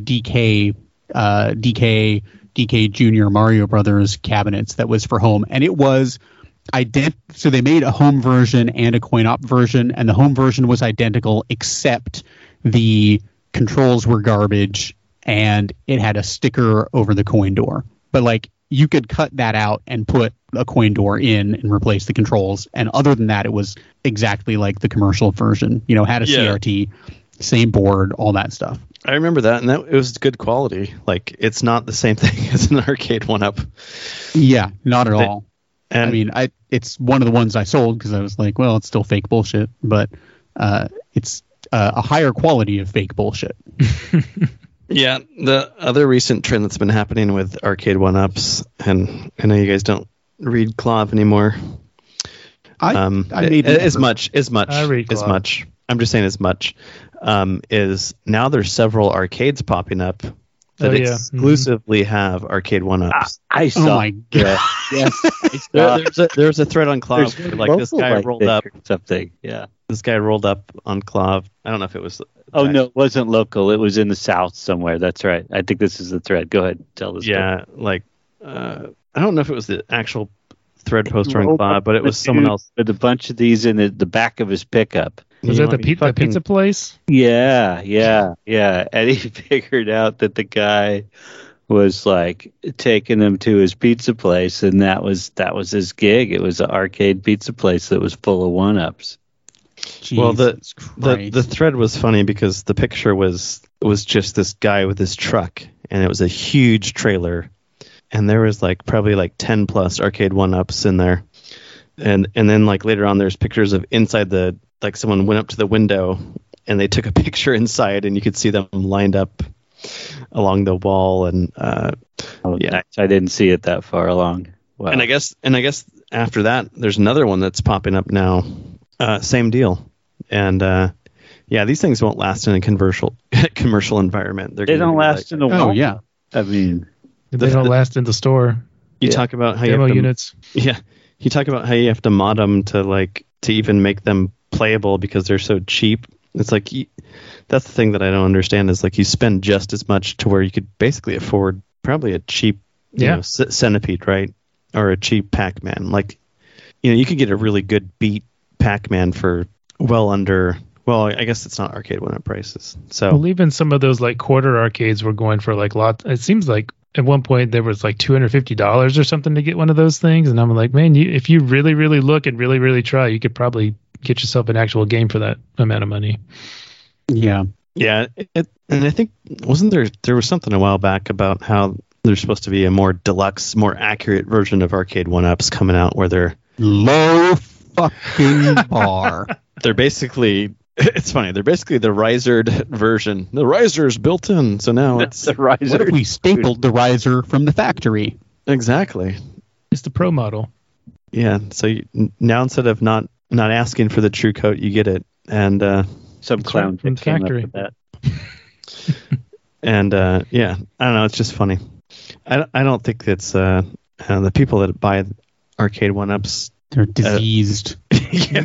DK Junior Mario Brothers cabinets that was for home, and it was so they made a home version and a coin-op version, and the home version was identical except the controls were garbage and it had a sticker over the coin door. But like, you could cut that out and put a coin door in and replace the controls, and other than that, it was exactly like the commercial version. Had a CRT, same board, all that stuff. I remember that, and it was good quality. Like, it's not the same thing as an arcade 1-up. Yeah, not at all. And I mean, it's one of the ones I sold because I was like, well, it's still fake bullshit, but it's a higher quality of fake bullshit. Yeah, the other recent trend that's been happening with arcade 1-ups, and I know you guys don't read KLOV anymore. I made as much. I read KLOV. As much. I'm just saying as much. Is now there's several arcades popping up that exclusively have arcade 1-ups. I saw. Oh my god! Yes, there's a thread on KLOV where, like, this guy rolled up something. Yeah, this guy rolled up on KLOV. I don't know if it was. Oh no, it wasn't local. It was in the South somewhere. That's right. I think this is the thread. Go ahead, tell us. Yeah, like I don't know if it was the actual thread poster on KLOV, but it was someone else with a bunch of these in the back of his pickup. Was that the pizza place? Yeah. And he figured out that the guy was like taking him to his pizza place, and that was his gig. It was an arcade pizza place that was full of 1-ups. Well, the thread was funny because the picture was just this guy with his truck, and it was a huge trailer, and there was like probably like 10 plus arcade 1-ups in there, and then like later on there's pictures of inside the, like, someone went up to the window and they took a picture inside, and you could see them lined up along the wall, and nice. I didn't see it that far along. Wow. And I guess after that there's another one that's popping up now. Same deal, and these things won't last in a commercial environment. They don't last in the world. Oh yeah, I mean, they don't last in the store. You talk about how demo you have to, units. Yeah, you talk about how you have to mod them to even make them playable because they're so cheap. It's like, that's the thing that I don't understand is, like, you spend just as much to where you could basically afford probably a cheap Centipede, right, or a cheap Pac-Man. Like, you could get a really good beat Pac-Man for I guess it's not arcade 1-up prices. So, well, even some of those like quarter arcades were going for like lots. It seems like at one point there was like $250 or something to get one of those things, and I'm like, man, if you really, really look and really, really try, you could probably get yourself an actual game for that amount of money. Yeah. And I think there was something a while back about how there's supposed to be a more deluxe, more accurate version of arcade 1-ups coming out where they're low fucking bar. They're basically, it's funny, they're basically the risered version. The riser is built in, so now it's the riser. What if we stapled the riser from the factory? Exactly. It's the pro model. Yeah, so now instead of not asking for the true coat, you get it. And some clown from the factory. Up with that. And I don't know, it's just funny. I don't think it's the people that buy arcade 1-ups, they're diseased.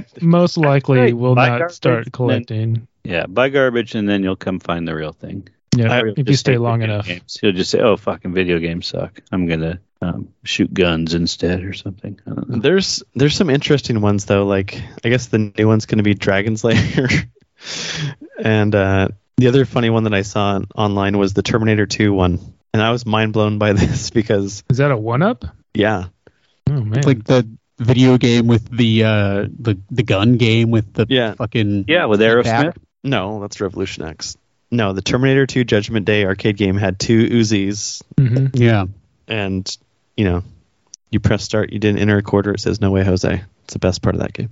Most likely will not start collecting. Yeah, buy garbage and then you'll come find the real thing. Yeah, Or he'll if you just stay say long video enough. games. He'll just say, "Oh, fucking video games suck. I'm gonna shoot guns instead or something." I don't know. There's some interesting ones though. Like I guess the new one's going to be Dragon's Lair, and the other funny one that I saw online was the Terminator 2 one, and I was mind blown by this because Is that a 1-up? yeah, Oh man. Like the video game with the gun game with the Yeah. fucking Yeah, with Aerosmith. back. no, that's Revolution X. No, the Terminator 2 Judgment Day arcade game had 2 Uzis, Mhm. Yeah. and you press start, you didn't enter a quarter, it says "No way, Jose." It's the best part of that game.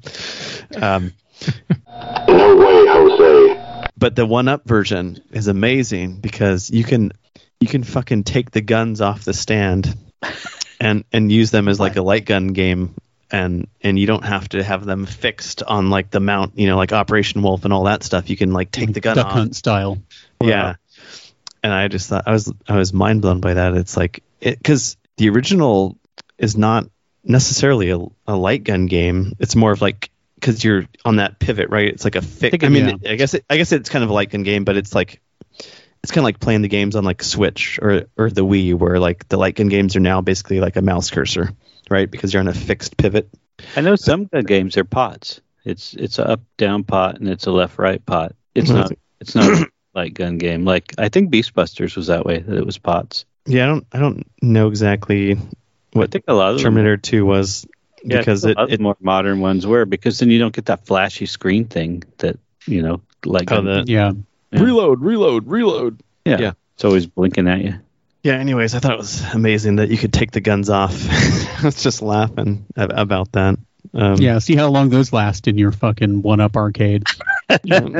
No way, Jose. But the 1-up version is amazing because you can fucking take the guns off the stand and use them as like a light gun game, and you don't have to have them fixed on like the mount, like Operation Wolf and all that stuff. You can like take the gun Duck off. Hunt style. Yeah. And I just thought I was mind blown by that. It's like because the original is not necessarily a light gun game. It's more of like because you're on that pivot, right? It's like a fix. I mean, yeah. I guess it's kind of a light gun game, but it's kind of like playing the games on like Switch or the Wii, where like the light gun games are now basically like a mouse cursor, right? Because you're on a fixed pivot. I know some gun games are pots. It's an up down pot and it's a left right pot. It's not a light gun game. Like I think Beastbusters was that way, that it was pots. Yeah, I don't know exactly I what think a lot of them Terminator 2 was Yeah, because a lot of the more modern ones were, because then you don't get that flashy screen thing that like Yeah. reload. Yeah. It's always blinking at you. Yeah, anyways, I thought it was amazing that you could take the guns off. I was just laughing about that. Yeah, see how long those last in your fucking 1-up arcade. Yeah.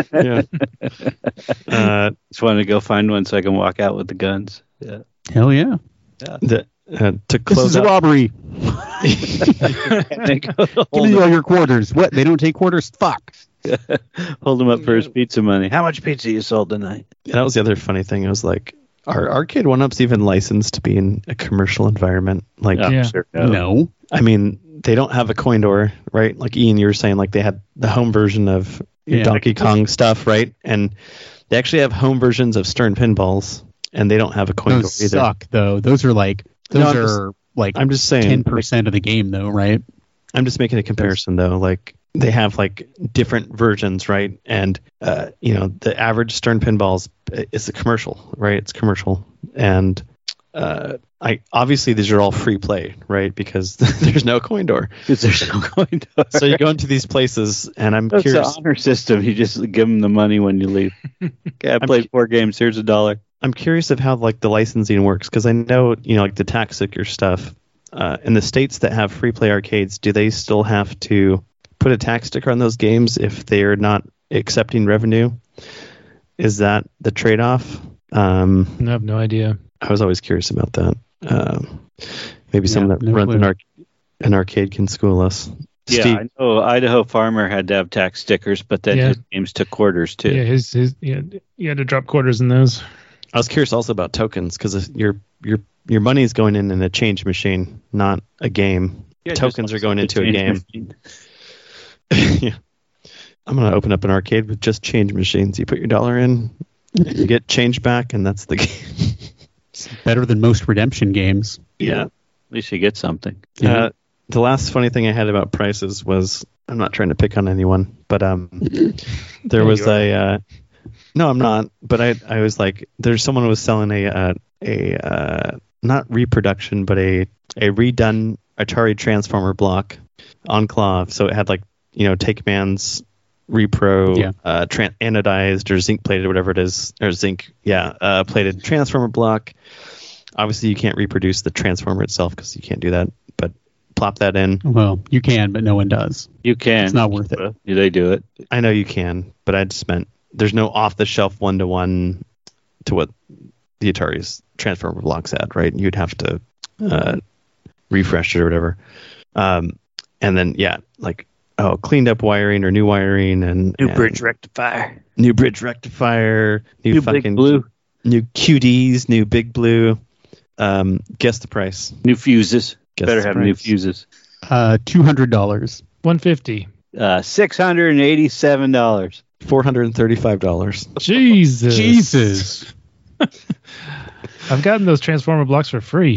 Just wanted to go find one so I can walk out with the guns. Yeah. Hell yeah. To This close is a out, robbery. And then go Give hold, me all your quarters. What? They don't take quarters? Fuck. hold him up for his pizza money. How much pizza you sold tonight? that was the other funny thing. I was like, are arcade 1-ups even licensed to be in a commercial environment? Like, Yeah. Sure, No. I mean, they don't have a coin door, right? Like Ian, you were saying, like they had the home version of your Yeah. Donkey Kong stuff, right? And they actually have home versions of Stern pinballs, and they don't have a coin Those door either. suck, though. Those are like, No, I'm just saying, 10% of the game, though, right? I'm just making a comparison though. Like they have like different versions, right? And the average Stern pinballs is a commercial, right? It's commercial, and I obviously these are all free play, right? Because there's no coin door. Because there's no coin door. So you go into these places, and I'm That's the curious. honor system. You just give them the money when you leave. Okay, I played 4 games. Here's $1. I'm curious of how like the licensing works because I know like the tax sticker stuff in the states that have free play arcades. Do they still have to put a tax sticker on those games if they're not accepting revenue? Is that the trade-off? I have no idea. I was always curious about that. Maybe someone that no runs clue. an arcade can school us. Yeah, Steve, I know Idaho Farmer had to have tax stickers, but then Yeah. his games took quarters too. Yeah, his you had to drop quarters in those. I was curious also about tokens because your money is going in a change machine, not a game. Yeah, Tokens just are going the into a change game. machine. Yeah. I'm going to open up an arcade with just change machines. You put your dollar in, and you get change back, and that's the game. Better than most redemption games. Yeah. At least you get something. The last funny thing I had about prices was, I'm not trying to pick on anyone, but there was a no, I'm not, but I was like, there's someone who was selling a not reproduction, but a redone Atari Transformer block Enclave. So it had like, Take Man's repro, anodized or zinc plated, whatever it is, or zinc, plated Transformer block. Obviously, you can't reproduce the Transformer itself because you can't do that, but plop that in. Well, you can, but no one does. You can. It's not worth it. Do they do it? I know you can, but I just meant there's no off-the-shelf one-to-one to what the Atari's Transformer blocks had, right? You'd have to refresh it or whatever. And then, cleaned up wiring or new wiring and New bridge rectifier. New bridge rectifier. New fucking Big Blue. New QDs. New Big Blue. Guess the price. New fuses. Guess Better the have price. new fuses. $200. $150. $687. $435. Jesus. Jesus. I've gotten those transformer blocks for free.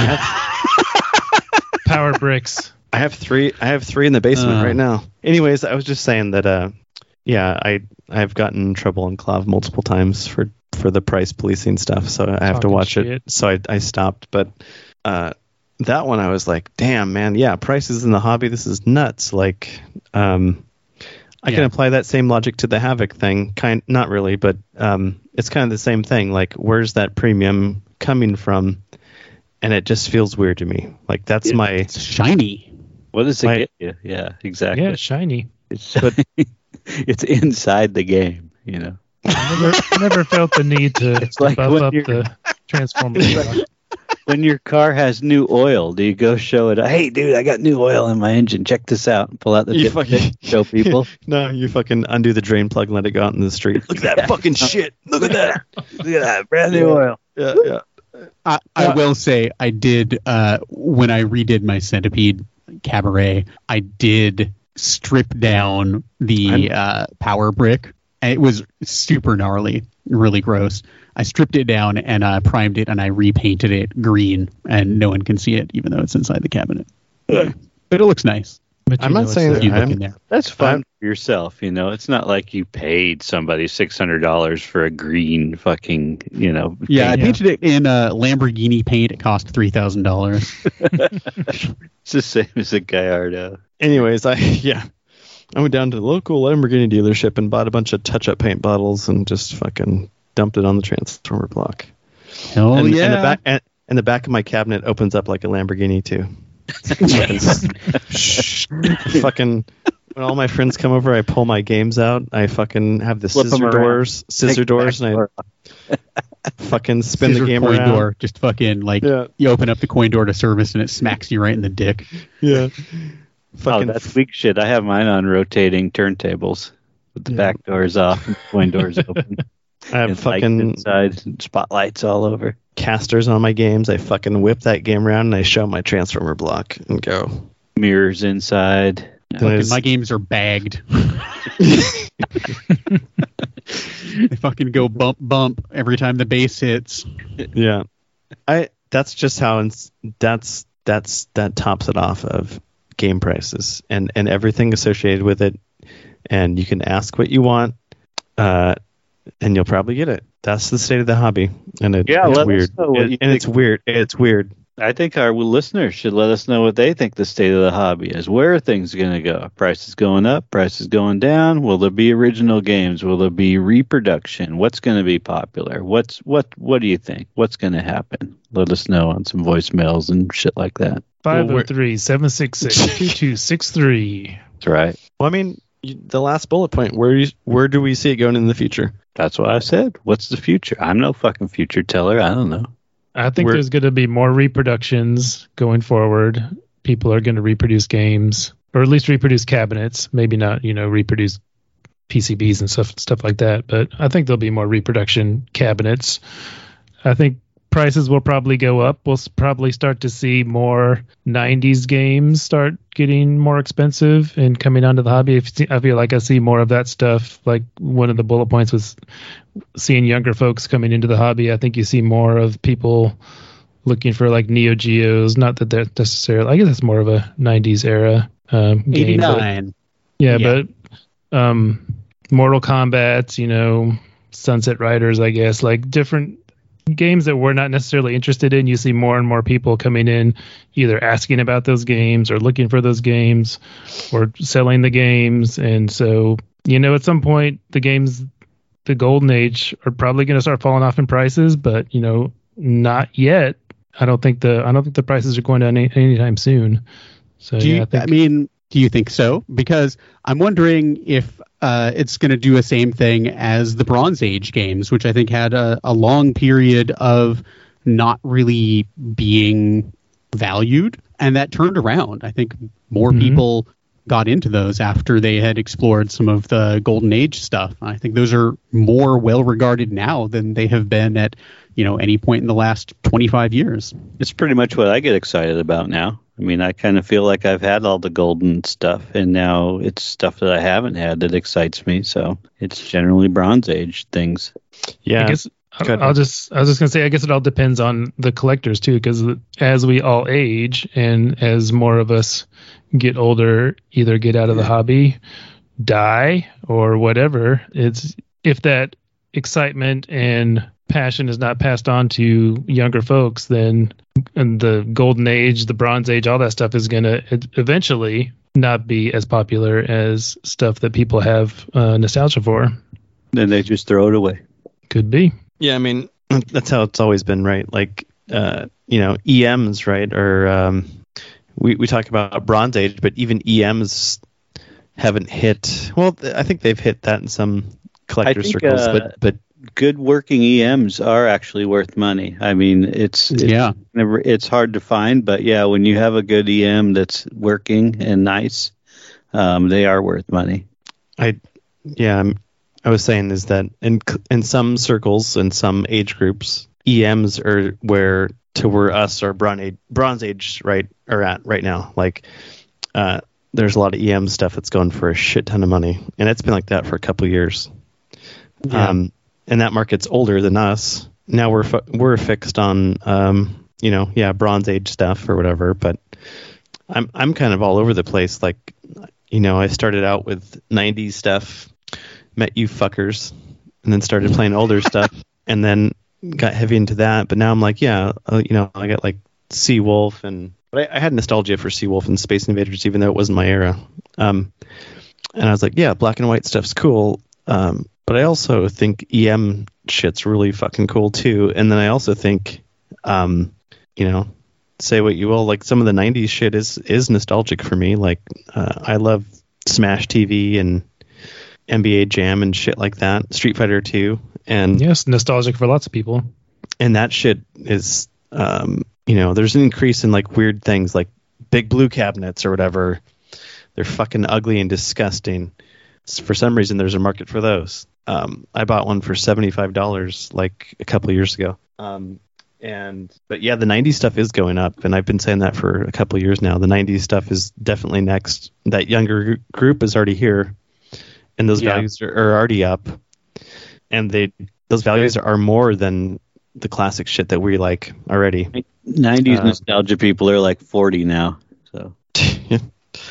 Power bricks. I have three in the basement right now. Anyways, I was just saying that I've gotten in trouble in Clav multiple times for the price policing stuff, so I have to watch it. So I stopped, but that one I was like, damn, man, yeah, prices in the hobby, this is nuts. Like I can apply that same logic to the Havoc thing. Not really, but it's kind of the same thing. Like, where's that premium coming from? And it just feels weird to me. Like, it's shiny. What does it get you? Yeah, exactly. Yeah, it's shiny. It's inside the game, you know. I never felt the need to buff up the Transformer block. When your car has new oil, do you go show it? Hey, dude, I got new oil in my engine. Check this out. Pull out the dipstick, show people. No, you fucking undo the drain plug and let it go out in the street. Look at that fucking shit. Look at that. Look at that. Brand new oil. Yeah. I will say I did, when I redid my Centipede Cabaret, I did strip down the power brick. It was super gnarly, really gross. I stripped it down and primed it, and I repainted it green, and no one can see it, even though it's inside the cabinet. But it looks nice. I'm not saying that you look in there. That's fun for yourself, you know. It's not like you paid somebody $600 for a green fucking, you know. Yeah, I painted it in Lamborghini paint. It cost $3,000. It's the same as a Gallardo. Anyways, I went down to the local Lamborghini dealership and bought a bunch of touch-up paint bottles and just fucking dumped it on the transformer block. Oh, yeah. And the back of my cabinet opens up like a Lamborghini, too. Fucking when all my friends come over, I pull my games out. I fucking have the scissor doors, and I fucking spin the game around. Door, just fucking you open up the coin door to service, and it smacks you right in the dick. Yeah. That's weak shit. I have mine on rotating turntables with the back doors off and the coin doors open. I have fucking inside and spotlights all over. Casters on my games. I fucking whip that game around and I show my transformer block and go. Mirrors inside. My games are bagged. They fucking go bump bump every time the bass hits. Yeah. That's just how that tops it off of game prices and everything associated with it. And you can ask what you want. And you'll probably get it. That's the state of the hobby, and it's weird. It's weird. It's weird. I think our listeners should let us know what they think the state of the hobby is. Where are things going to go? Prices going up? Prices going down? Will there be original games? Will there be reproduction? What's going to be popular? What do you think? What's going to happen? Let us know on some voicemails and shit like that. 503-766-2263. That's right. Well, I mean, the last bullet point. Where do we see it going in the future? That's what I said. What's the future? I'm no fucking future teller. I don't know. I think there's going to be more reproductions going forward. People are going to reproduce games, or at least reproduce cabinets. Maybe not, reproduce PCBs and stuff like that. But I think there'll be more reproduction cabinets. I think prices will probably go up. We'll probably start to see more 90s games start getting more expensive and coming onto the hobby. I feel like I see more of that stuff. Like one of the bullet points was seeing younger folks coming into the hobby. I think you see more of people looking for like Neo Geos. Not that they're necessarily, I guess it's more of a 90s era game. 89. But Mortal Kombat, Sunset Riders, I guess, like different games that we're not necessarily interested in. You see more and more people coming in either asking about those games or looking for those games or selling the games. And so, at some point the golden age are probably going to start falling off in prices, but not yet. I don't think the prices are going down anytime soon. So do you think so? Because I'm wondering if it's going to do the same thing as the Bronze Age games, which I think had a long period of not really being valued, and that turned around. I think more people got into those after they had explored some of the Golden Age stuff. I think those are more well regarded now than they have been at any point in the last 25 years. It's pretty much what I get excited about now. I mean, I kind of feel like I've had all the golden stuff, and now it's stuff that I haven't had that excites me. So it's generally Bronze Age things. Yeah, Good. I was just gonna say, I guess it all depends on the collectors too, because as we all age and as more of us get older, either get out of the hobby, die, or whatever, it's if that excitement and passion is not passed on to younger folks, then the golden age, the bronze age, all that stuff is gonna eventually not be as popular as stuff that people have nostalgia for. Then they just throw it away. Could be. Yeah, I mean, that's how it's always been, right? Like, EMs, right? Or we talk about Bronze Age, but even EMs haven't hit. Well, I think they've hit that in some collector circles, but good working EMs are actually worth money. I mean, it's hard to find, but yeah, when you have a good EM that's working and nice, they are worth money. I was saying is that in some circles, in some age groups, EMs are where us or Bronze Age right are at right now. Like, there's a lot of EM stuff that's going for a shit ton of money, and it's been like that for a couple of years. Yeah. And that market's older than us. Now we're fixed on Bronze Age stuff or whatever. But I'm kind of all over the place. Like, I started out with 90s stuff. Met you fuckers, and then started playing older stuff, and then got heavy into that. But now I'm like, I got like Seawolf, but I had nostalgia for Seawolf and Space Invaders, even though it wasn't my era. And I was like, yeah, black and white stuff's cool. But I also think EM shit's really fucking cool too. And then I also think, say what you will, like some of the 90s shit is nostalgic for me. Like, I love Smash TV and NBA Jam and shit like that, Street Fighter 2, and yes, nostalgic for lots of people. And that shit is, there's an increase in like weird things like big blue cabinets or whatever. They're fucking ugly and disgusting. For some reason, there's a market for those. I bought one for $75 like a couple of years ago. But yeah, the 90s stuff is going up, and I've been saying that for a couple of years now. The 90s stuff is definitely next. That younger group is already here. And those values are already up, and those values are more than the classic shit that we like already. 90s nostalgia people are like 40 now. So the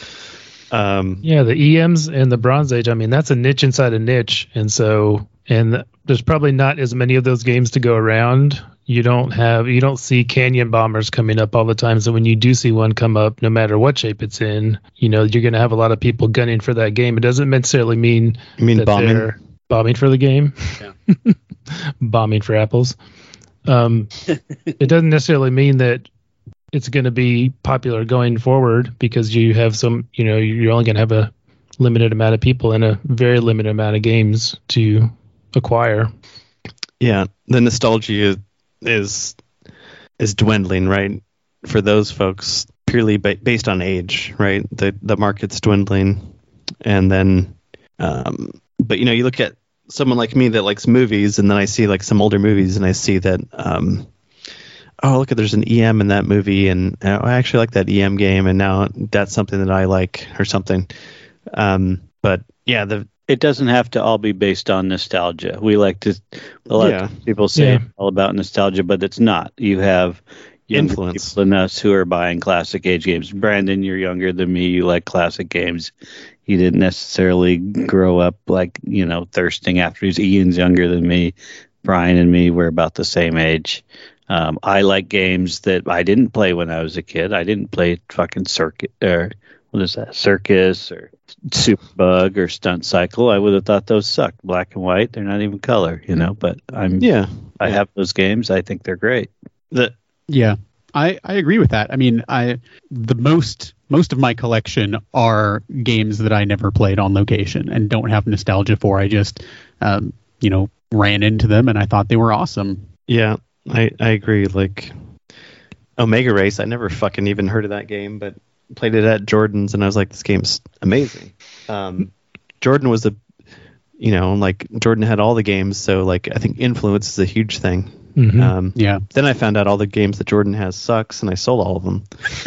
EMs and the Bronze Age, I mean, that's a niche inside a niche, and there's probably not as many of those games to go around. You don't see Canyon Bombers coming up all the time. So when you do see one come up, no matter what shape it's in, you're going to have a lot of people gunning for that game. It doesn't necessarily mean that bombing? They're bombing for the game. Yeah. Bombing for apples. It doesn't necessarily mean that it's going to be popular going forward, because you have you're only going to have a limited amount of people and a very limited amount of games to acquire. Yeah, the nostalgia is dwindling, right? For those folks, purely based on age, right? The market's dwindling, and then, but you look at someone like me that likes movies, and then I see like some older movies, and I see that, there's an EM in that movie, and I actually like that EM game, and now that's something that I like or something. But yeah, it doesn't have to all be based on nostalgia. We like to, a lot of people say it's all about nostalgia, but it's not. You have influence people than us who are buying classic age games. Brandon, you're younger than me. You like classic games. You didn't necessarily grow up like, thirsting after these. Ian's younger than me. Brian and me, we're about the same age. I like games that I didn't play when I was a kid. I didn't play fucking Circuit or Circus or Superbug or Stunt Cycle. I would have thought those sucked. Black and white, they're not even color, but I have those games. I think they're great. I agree with that. I mean, most of my collection are games that I never played on location and don't have nostalgia for. I just ran into them and I thought they were awesome. Yeah, I agree. Like Omega Race, I never fucking even heard of that game, but played it at Jordan's and I was like, this game's amazing. Jordan was Jordan had all the games, so like I think influence is a huge thing. Mm-hmm. Then I found out all the games that Jordan has sucks, and I sold all of them.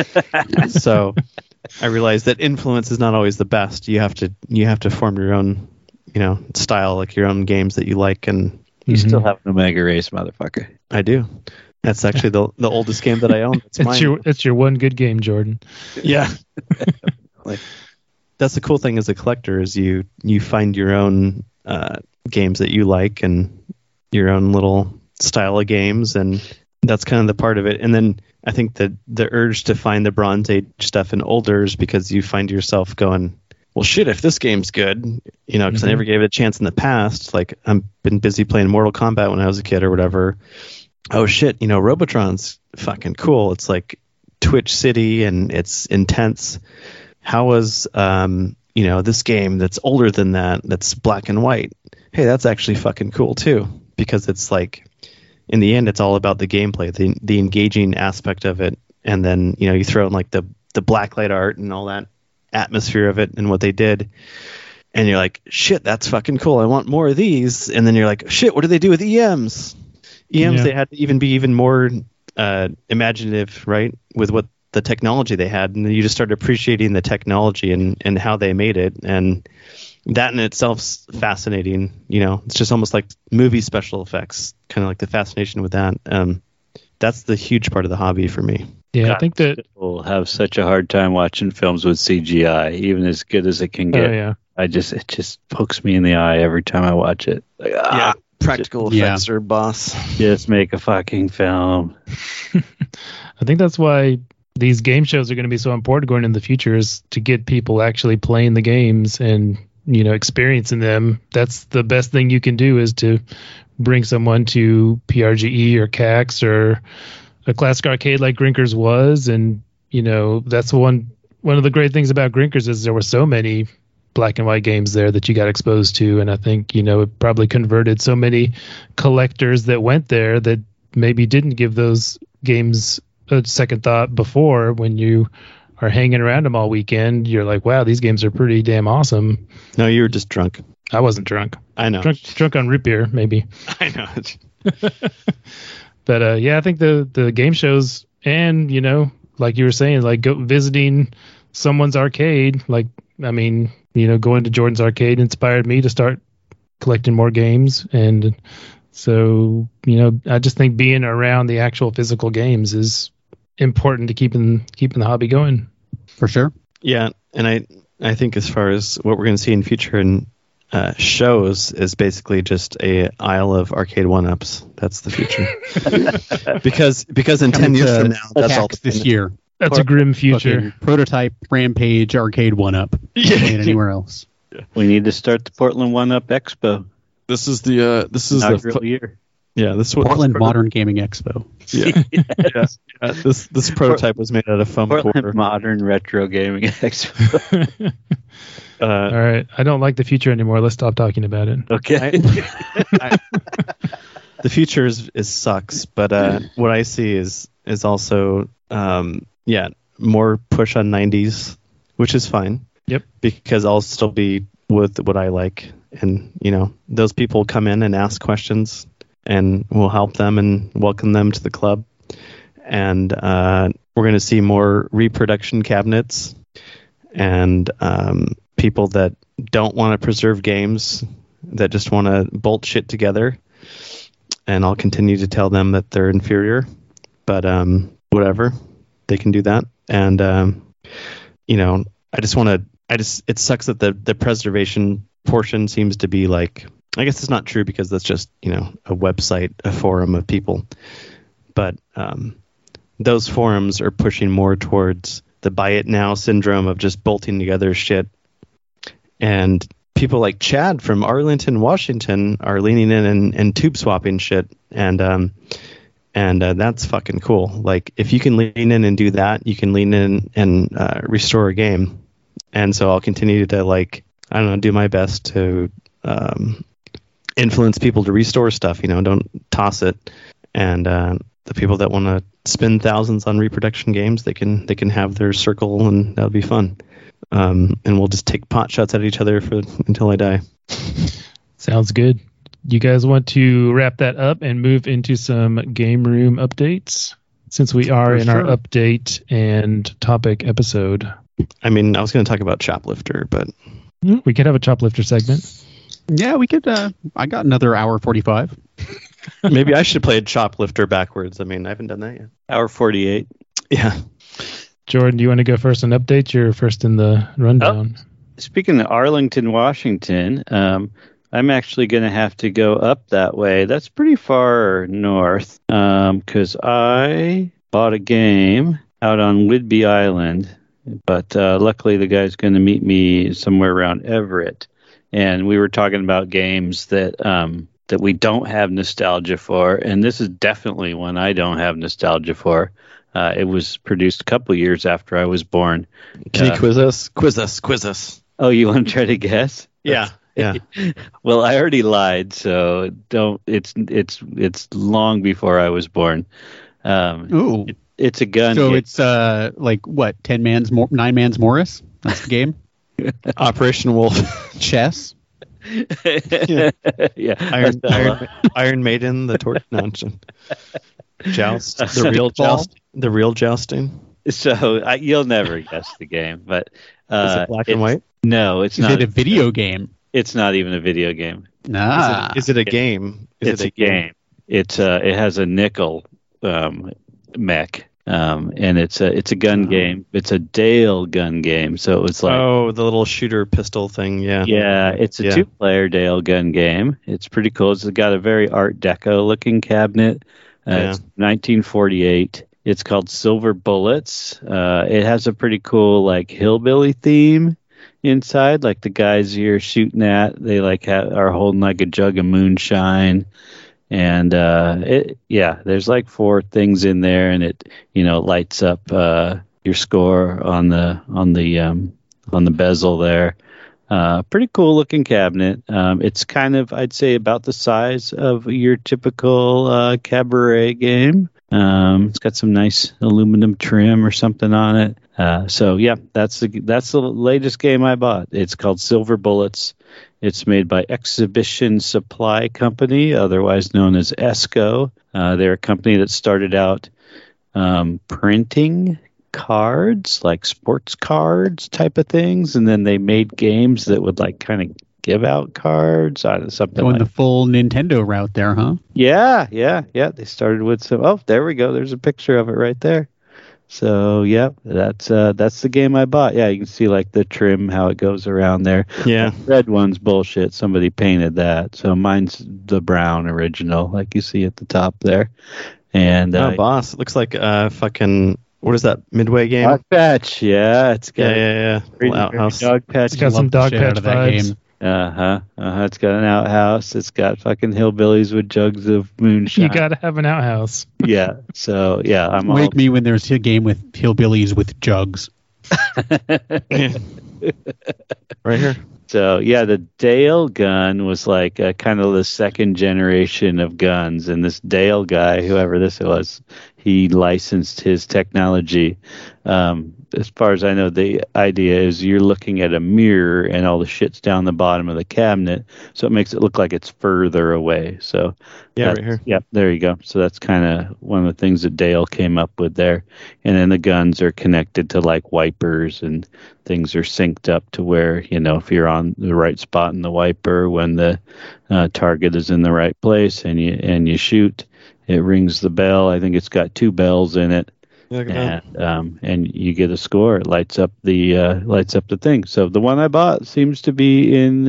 So I realized that influence is not always the best. You have to form your own, style, like your own games that you like, and You still have an Omega Race, motherfucker. I do. That's actually the oldest game that I own. It's your one good game, Jordan. Yeah. Like, that's the cool thing as a collector is you find your own games that you like and your own little style of games, and that's kind of the part of it. And then I think that the urge to find the Bronze Age stuff in older is because you find yourself going, well, shit, if this game's good, because I never gave it a chance in the past. Like, I've been busy playing Mortal Kombat when I was a kid or whatever. Oh, shit, Robotron's fucking cool. It's like Twitch City and it's intense. How was, this game that's older than that's black and white? Hey, that's actually fucking cool, too. Because it's like, in the end, it's all about the gameplay, the engaging aspect of it. And then, you throw in like the blacklight art and all that atmosphere of it and what they did, and you're like, shit, that's fucking cool, I want more of these. And then you're like, shit, what do they do with EMs? They had to be even more imaginative, right, with what the technology they had, and then you just start appreciating the technology and how they made it, and that in itself's fascinating. It's just almost like movie special effects, kind of like the fascination with that. That's the huge part of the hobby for me. Yeah, God, I think that people have such a hard time watching films with CGI, even as good as it can get. Yeah. It just pokes me in the eye every time I watch it. Like, practical effects are boss. Just make a fucking film. I think that's why these game shows are going to be so important going into the future, is to get people actually playing the games and experiencing them. That's the best thing you can do, is to bring someone to PRGE or CAX or a classic arcade like Grinkers was. And that's one of the great things about Grinkers is there were so many black and white games there that you got exposed to, and I think it probably converted so many collectors that went there that maybe didn't give those games a second thought before. When you are hanging around them all weekend, you're like, wow, these games are pretty damn awesome. No, you were just drunk. I wasn't drunk. I know. Drunk on root beer, maybe. I know. But I think the game shows, and like you were saying, like go visiting someone's arcade, like, I mean, going to Jordan's arcade inspired me to start collecting more games. And so, I just think being around the actual physical games is important to keeping the hobby going. For sure. Yeah. And I think as far as what we're going to see in future and shows is basically just a aisle of arcade 1-ups. That's the future. because in 10 years from now, that's all this year. That's a grim future. Prototype Rampage arcade 1-up. Yeah. Anywhere else. We need to start the Portland 1-Up Expo. This is the year. Yeah, this is Portland Modern Gaming Expo. Yeah. This prototype was made out of foam Portland core. Modern Retro Gaming Expo. All right, I don't like the future anymore. Let's stop talking about it. Okay. The future is sucks, but what I see is also more push on 90s, which is fine. Yep. Because I'll still be with what I like, and those people come in and ask questions, and we'll help them and welcome them to the club. And we're going to see more reproduction cabinets and people that don't want to preserve games, that just want to bolt shit together. And I'll continue to tell them that they're inferior, but whatever, they can do that. And it sucks that the preservation portion seems to be like, I guess it's not true because that's just a website, a forum of people, but those forums are pushing more towards the buy it now syndrome of just bolting together shit. And people like Chad from Arlington, Washington are leaning in and tube swapping shit. And that's fucking cool. Like, if you can lean in and do that, you can lean in and restore a game. And so I'll continue to do my best to influence people to restore stuff. Don't toss it. And the people that want to spend thousands on reproduction games, they can have their circle, and that'll be fun. And we'll just take pot shots at each other until I die. Sounds good. You guys want to wrap that up and move into some game room updates, since we are in our update and topic episode? I mean, I was going to talk about Choplifter, but we could have a Choplifter segment. Yeah, we could. I got another hour 45. Maybe I should play Choplifter backwards. I mean, I haven't done that yet. Hour 48. Yeah. Jordan, do you want to go first and update? You're first in the rundown. Speaking of Arlington, Washington, I'm actually going to have to go up that way. That's pretty far north because I bought a game out on Whidbey Island, but luckily the guy's going to meet me somewhere around Everett. And we were talking about games that that we don't have nostalgia for, and this is definitely one I don't have nostalgia for. It was produced a couple years after I was born. Can you quiz us? Quiz us. Oh, you want to try to guess? Yeah. Well, I already lied, so don't. It's long before I was born. Ooh. It's a gun. So game. it's like what? 9 man's Morris. That's the game. Operation Wolf. Chess. Yeah. Iron Maiden, the torch. No, joust. The real jousting. So you'll never guess the game, but is it black and white? No, it's not. Is it a video game? It's not even a video game. Nah. Is it a game? It's a game. It has a nickel mech. And it's a gun game. It's a Dale gun game. So it was like the little shooter pistol thing. Yeah. It's a 2-player Dale gun game. It's pretty cool. It's got a very Art Deco looking cabinet. It's 1948. It's called Silver Bullets. It has a pretty cool like hillbilly theme inside. Like the guys you're shooting at, they like are holding like a jug of moonshine. And there's like 4 things in there, and it lights up your score on the bezel there. Pretty cool looking cabinet. It's kind of, I'd say, about the size of your typical cabaret game. It's got some nice aluminum trim or something on it. So yeah, that's the latest game I bought. It's called Silver Bullets. It's made by Exhibition Supply Company, otherwise known as ESCO. They're a company that started out printing cards, like sports cards type of things, and then they made games that would like kind of give out cards, something Going like the full Nintendo route there, huh? Yeah. They started with some. Oh, there we go. There's a picture of it right there. So yeah, that's the game I bought. Yeah, you can see like the trim, how it goes around there. Yeah, the red one's bullshit. Somebody painted that. So mine's the brown original, like you see at the top there. And boss, it looks like fucking. What is that Midway game? Dog Patch. Yeah, it's got Little outhouse. Dog Patch. It's got some Dog Patch vibes. It's got an outhouse. It's got fucking hillbillies with jugs of moonshine. You gotta have an outhouse. Yeah. So yeah, I'm Wake me when there's a game with hillbillies with jugs. Right here. So yeah, the Dale gun was like kind of the second generation of guns, and this Dale guy, whoever this was, he licensed his technology. As far as I know, the idea is you're looking at a mirror and all the shit's down the bottom of the cabinet, so it makes it look like it's further away. So right here. Yeah, there you go. So that's kind of one of the things that Dale came up with there. And then the guns are connected to like wipers, and things are synced up to where, if you're on the right spot in the wiper when the target is in the right place and you shoot, it rings the bell. I think it's got 2 bells in it. And you get a score. It lights up the thing. So the one I bought seems to be in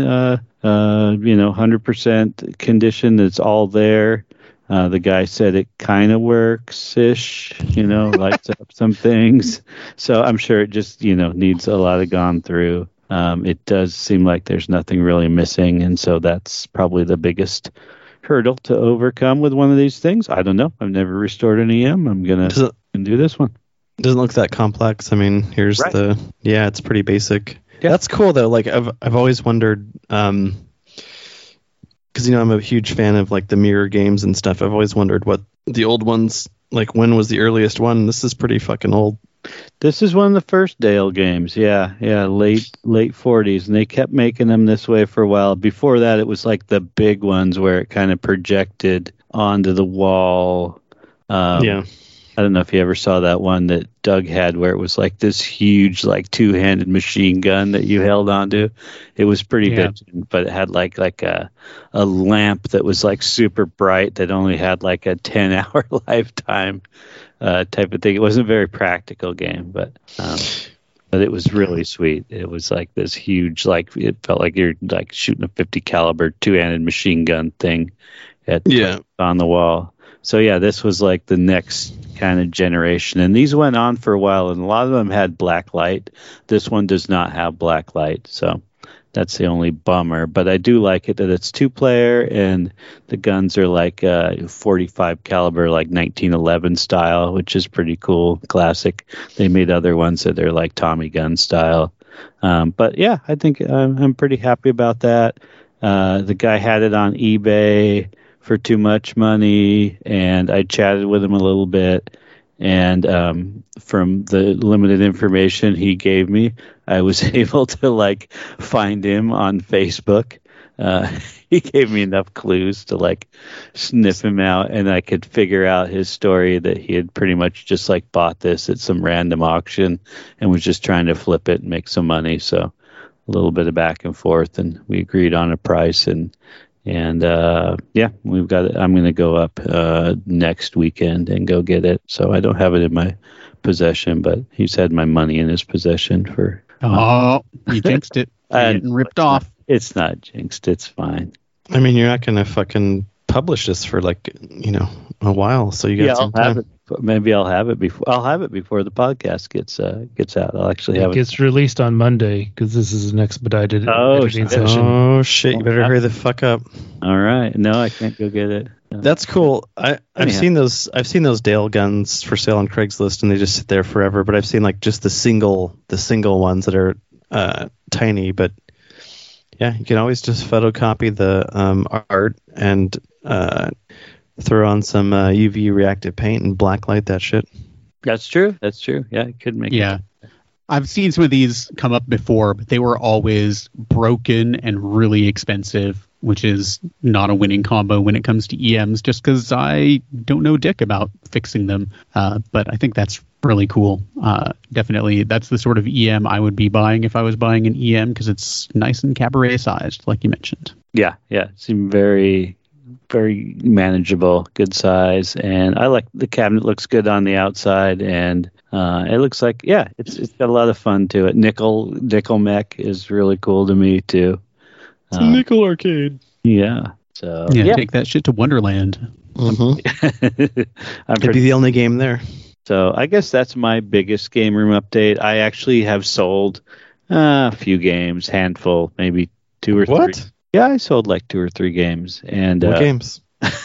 100% condition. It's all there. The guy said it kind of works-ish, lights up some things. So I'm sure it just needs a lot of gone through. It does seem like there's nothing really missing, and so that's probably the biggest hurdle to overcome with one of these things. I don't know. I've never restored an EM. I'm gonna do this one. It doesn't look that complex. I mean, here's it's pretty basic. Yeah. That's cool though. Like I've always wondered, because I'm a huge fan of like the mirror games and stuff. I've always wondered what the old ones, like when was the earliest one. This is pretty fucking old. This is one of the first Dale games. Yeah, late 40s, and they kept making them this way for a while. Before that, it was like the big ones where it kind of projected onto the wall. I don't know if you ever saw that one that Doug had where it was like this huge, like two-handed machine gun that you held onto. It was pretty bitchin', but it had like a lamp that was like super bright that only had like a 10-hour lifetime type of thing. It wasn't a very practical game, but it was really sweet. It was like this huge, like it felt like you're like shooting a 50 caliber two-handed machine gun thing on the wall. So yeah, this was like the next kind of generation, and these went on for a while, and a lot of them had black light. This one does not have black light, so that's the only bummer. But I do like it that it's 2-player, and the guns are like 45 caliber, like 1911 style, which is pretty cool, classic. They made other ones that are like Tommy gun style. But yeah, I think I'm pretty happy about that. The guy had it on eBay for too much money, and I chatted with him a little bit, and from the limited information he gave me, I was able to like find him on Facebook. He gave me enough clues to like sniff him out, and I could figure out his story that he had pretty much just like bought this at some random auction and was just trying to flip it and make some money. So a little bit of back and forth, and we agreed on a price, and yeah, we've got it. I'm going to go up next weekend and go get it. So I don't have it in my possession, but he's had my money in his possession for. Oh, you jinxed it. You're getting ripped off. It's not jinxed. It's fine. I mean, you're not going to fucking publish this for like, a while. So you got some time. Maybe I'll have it before. I'll have it before the podcast gets out. I'll actually have it. It gets released on Monday because this is an expedited editing session. Oh shit! You better hurry the fuck up. All right. No, I can't go get it. No. That's cool. I've seen those Dale guns for sale on Craigslist, and they just sit there forever. But I've seen like just the single ones that are tiny. But yeah, you can always just photocopy the art and throw on some UV reactive paint and blacklight that shit. That's true. Yeah, it could make it. I've seen some of these come up before, but they were always broken and really expensive, which is not a winning combo when it comes to EMs, just because I don't know dick about fixing them. But I think that's really cool. Definitely, that's the sort of EM I would be buying if I was buying an EM, because it's nice and cabaret sized, like you mentioned. Yeah. It seemed very manageable, good size, and I like the cabinet. Looks good on the outside, and it looks like it's got a lot of fun to it. Nickel mech is really cool to me too. It's a nickel arcade. Yeah. So take that shit to Wonderland. Mm-hmm. It'd be the only game there. So I guess that's my biggest game room update. I actually have sold a few games, handful, maybe 2 or 3. What? Yeah, I sold like 2 or 3 games. And what games?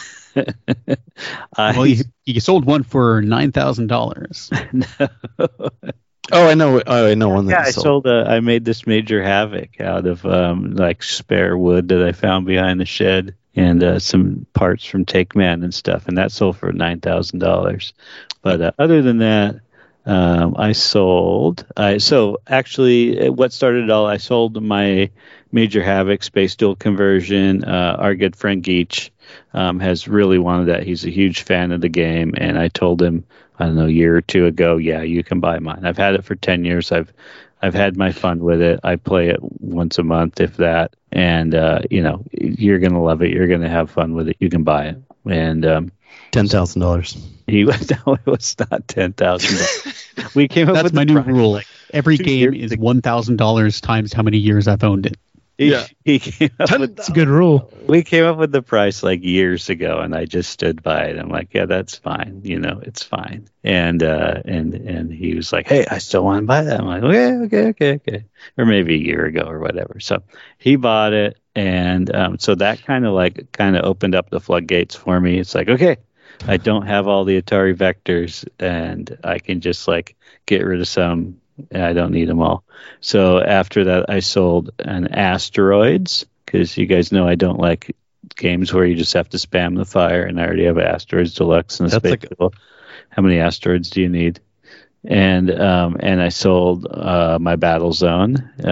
Well, you sold one for $9,000. No. Oh, I know one that I sold. I made this Major Havoc out of like spare wood that I found behind the shed, and some parts from Take Man and stuff, and that sold for $9,000. But other than that, I sold. So actually, what started it all? I sold my Major Havoc Space Duel conversion. Our good friend Geach has really wanted that. He's a huge fan of the game, and I told him, I don't know, a year or 2 ago, yeah, you can buy mine. I've had it for 10 years. I've had my fun with it. I play it once a month, if that, and you're gonna love it. You're gonna have fun with it. You can buy it. And $10,000. It was not $10,000. We came up That's with my new price. rule. Every game is $1,000 times how many years I've owned it. He came up with, That's a good rule. we came up with the price like years ago, and I just stood by it. I'm like, yeah, that's fine. It's fine. And he was like, hey, I still want to buy that. I'm like, okay. Or maybe a year ago or whatever. So he bought it. And so that kind of opened up the floodgates for me. It's like, okay, I don't have all the Atari vectors, and I can just like get rid of some. I don't need them all. So after that, I sold an Asteroids, because you guys know I don't like games where you just have to spam the fire, and I already have Asteroids Deluxe and a Space Duel. How many Asteroids do you need? And I sold my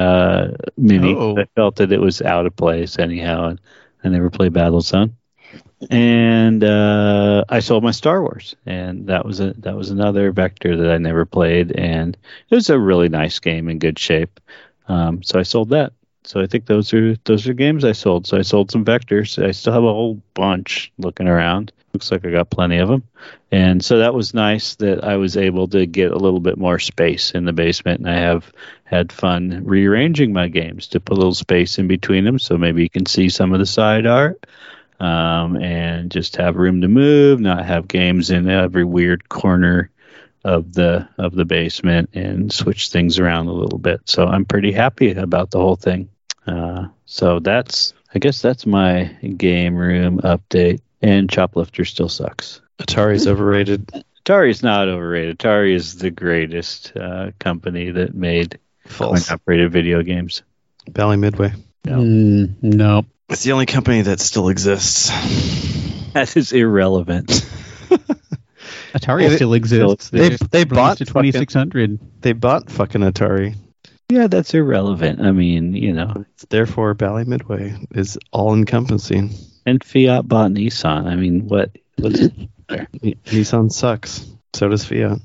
Battlezone Mini. Oh. I felt that it was out of place anyhow, and I never played Battlezone. And I sold my Star Wars, and that was another Vector that I never played, and it was a really nice game in good shape. So I sold that. So I think those are games I sold. So I sold some Vectors. I still have a whole bunch looking around. Looks like I got plenty of them. And so that was nice that I was able to get a little bit more space in the basement, and I have had fun rearranging my games to put a little space in between them, so maybe you can see some of the side art. And just have room to move, not have games in every weird corner of the basement, and switch things around a little bit. So I'm pretty happy about the whole thing. So I guess that's my game room update. And Choplifter still sucks. Atari's overrated. Atari's not overrated. Atari is the greatest company that made coin-operated video games. Bally Midway. No. It's the only company that still exists. That is irrelevant. Atari still exists. They bought to 2600. They bought fucking Atari. Yeah, that's irrelevant. I mean, Therefore, Bally Midway is all-encompassing. And Fiat bought Nissan. I mean, what's there? Nissan sucks. So does Fiat.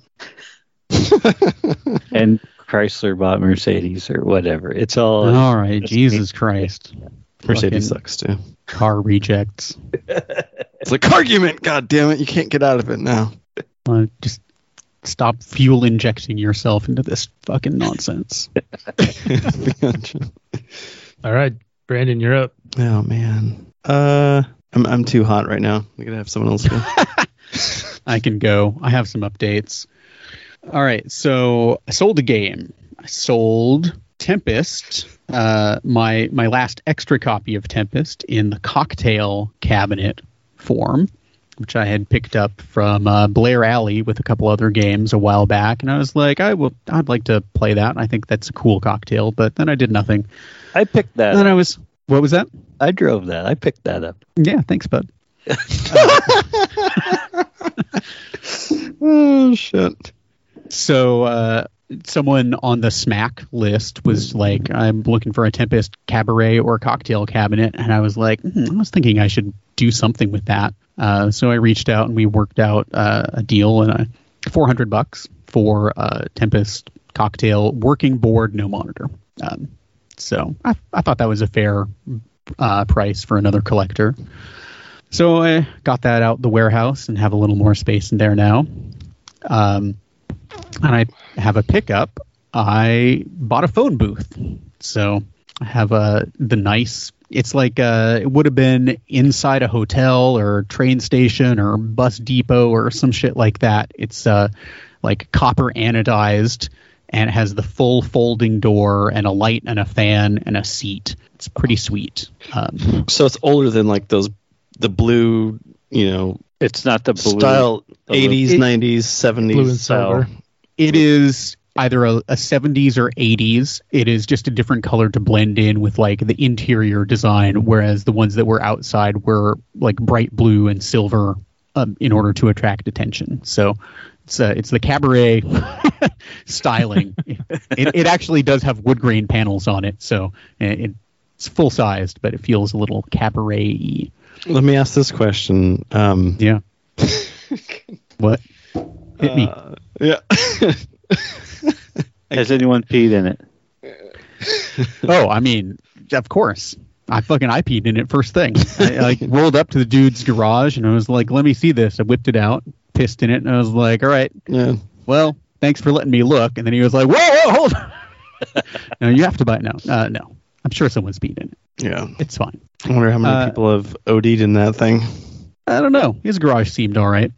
And Chrysler bought Mercedes or whatever. It's all right. Jesus Christ. Mercedes sucks too. Car rejects. It's like argument. God damn it! You can't get out of it now. Just stop fuel injecting yourself into this fucking nonsense. All right, Brandon, you're up. Oh man. I'm too hot right now. I'm gonna have someone else go. I can go. I have some updates. All right, so I sold a game. I sold Tempest, my last extra copy of Tempest in the cocktail cabinet form, which I had picked up from Blair Alley with a couple other games a while back, and I was like, I'd like to play that. I think that's a cool cocktail, but then I did nothing. I picked that. And then what was that? I drove that. I picked that up. Yeah, thanks, bud. Oh shit. So someone on the SMAC list was like, I'm looking for a Tempest cabaret or cocktail cabinet. And I was like, I was thinking I should do something with that. So I reached out and we worked out a deal, and $400 for Tempest cocktail working board, no monitor. So I thought that was a fair price for another collector. So I got that out the warehouse and have a little more space in there now. And I have a pickup. I bought a phone booth. So I have it's like it would have been inside a hotel or train station or bus depot or some shit like that. It's like copper anodized, and it has the full folding door and a light and a fan and a seat. It's pretty sweet. So it's older than like the blue, it's not the blue style, 80s, 90s, 70s blue and style. silver. It is either a 70s or 80s. It is just a different color to blend in with like the interior design, whereas the ones that were outside were like bright blue and silver in order to attract attention. So it's the cabaret styling. It actually does have wood grain panels on it, so it's full sized, but it feels a little cabaret-y. Let me ask this question. Yeah. What? Hit me. Yeah. Has anyone peed in it? Oh, I mean, of course. I peed in it first thing. I rolled up to the dude's garage and I was like, let me see this. I whipped it out, pissed in it, and I was like, all right. Yeah. Well, thanks for letting me look. And then he was like, whoa, hold on. No, you have to buy it now. No. I'm sure someone's peed in it. Yeah. It's fine. I wonder how many people have OD'd in that thing. I don't know. His garage seemed all right.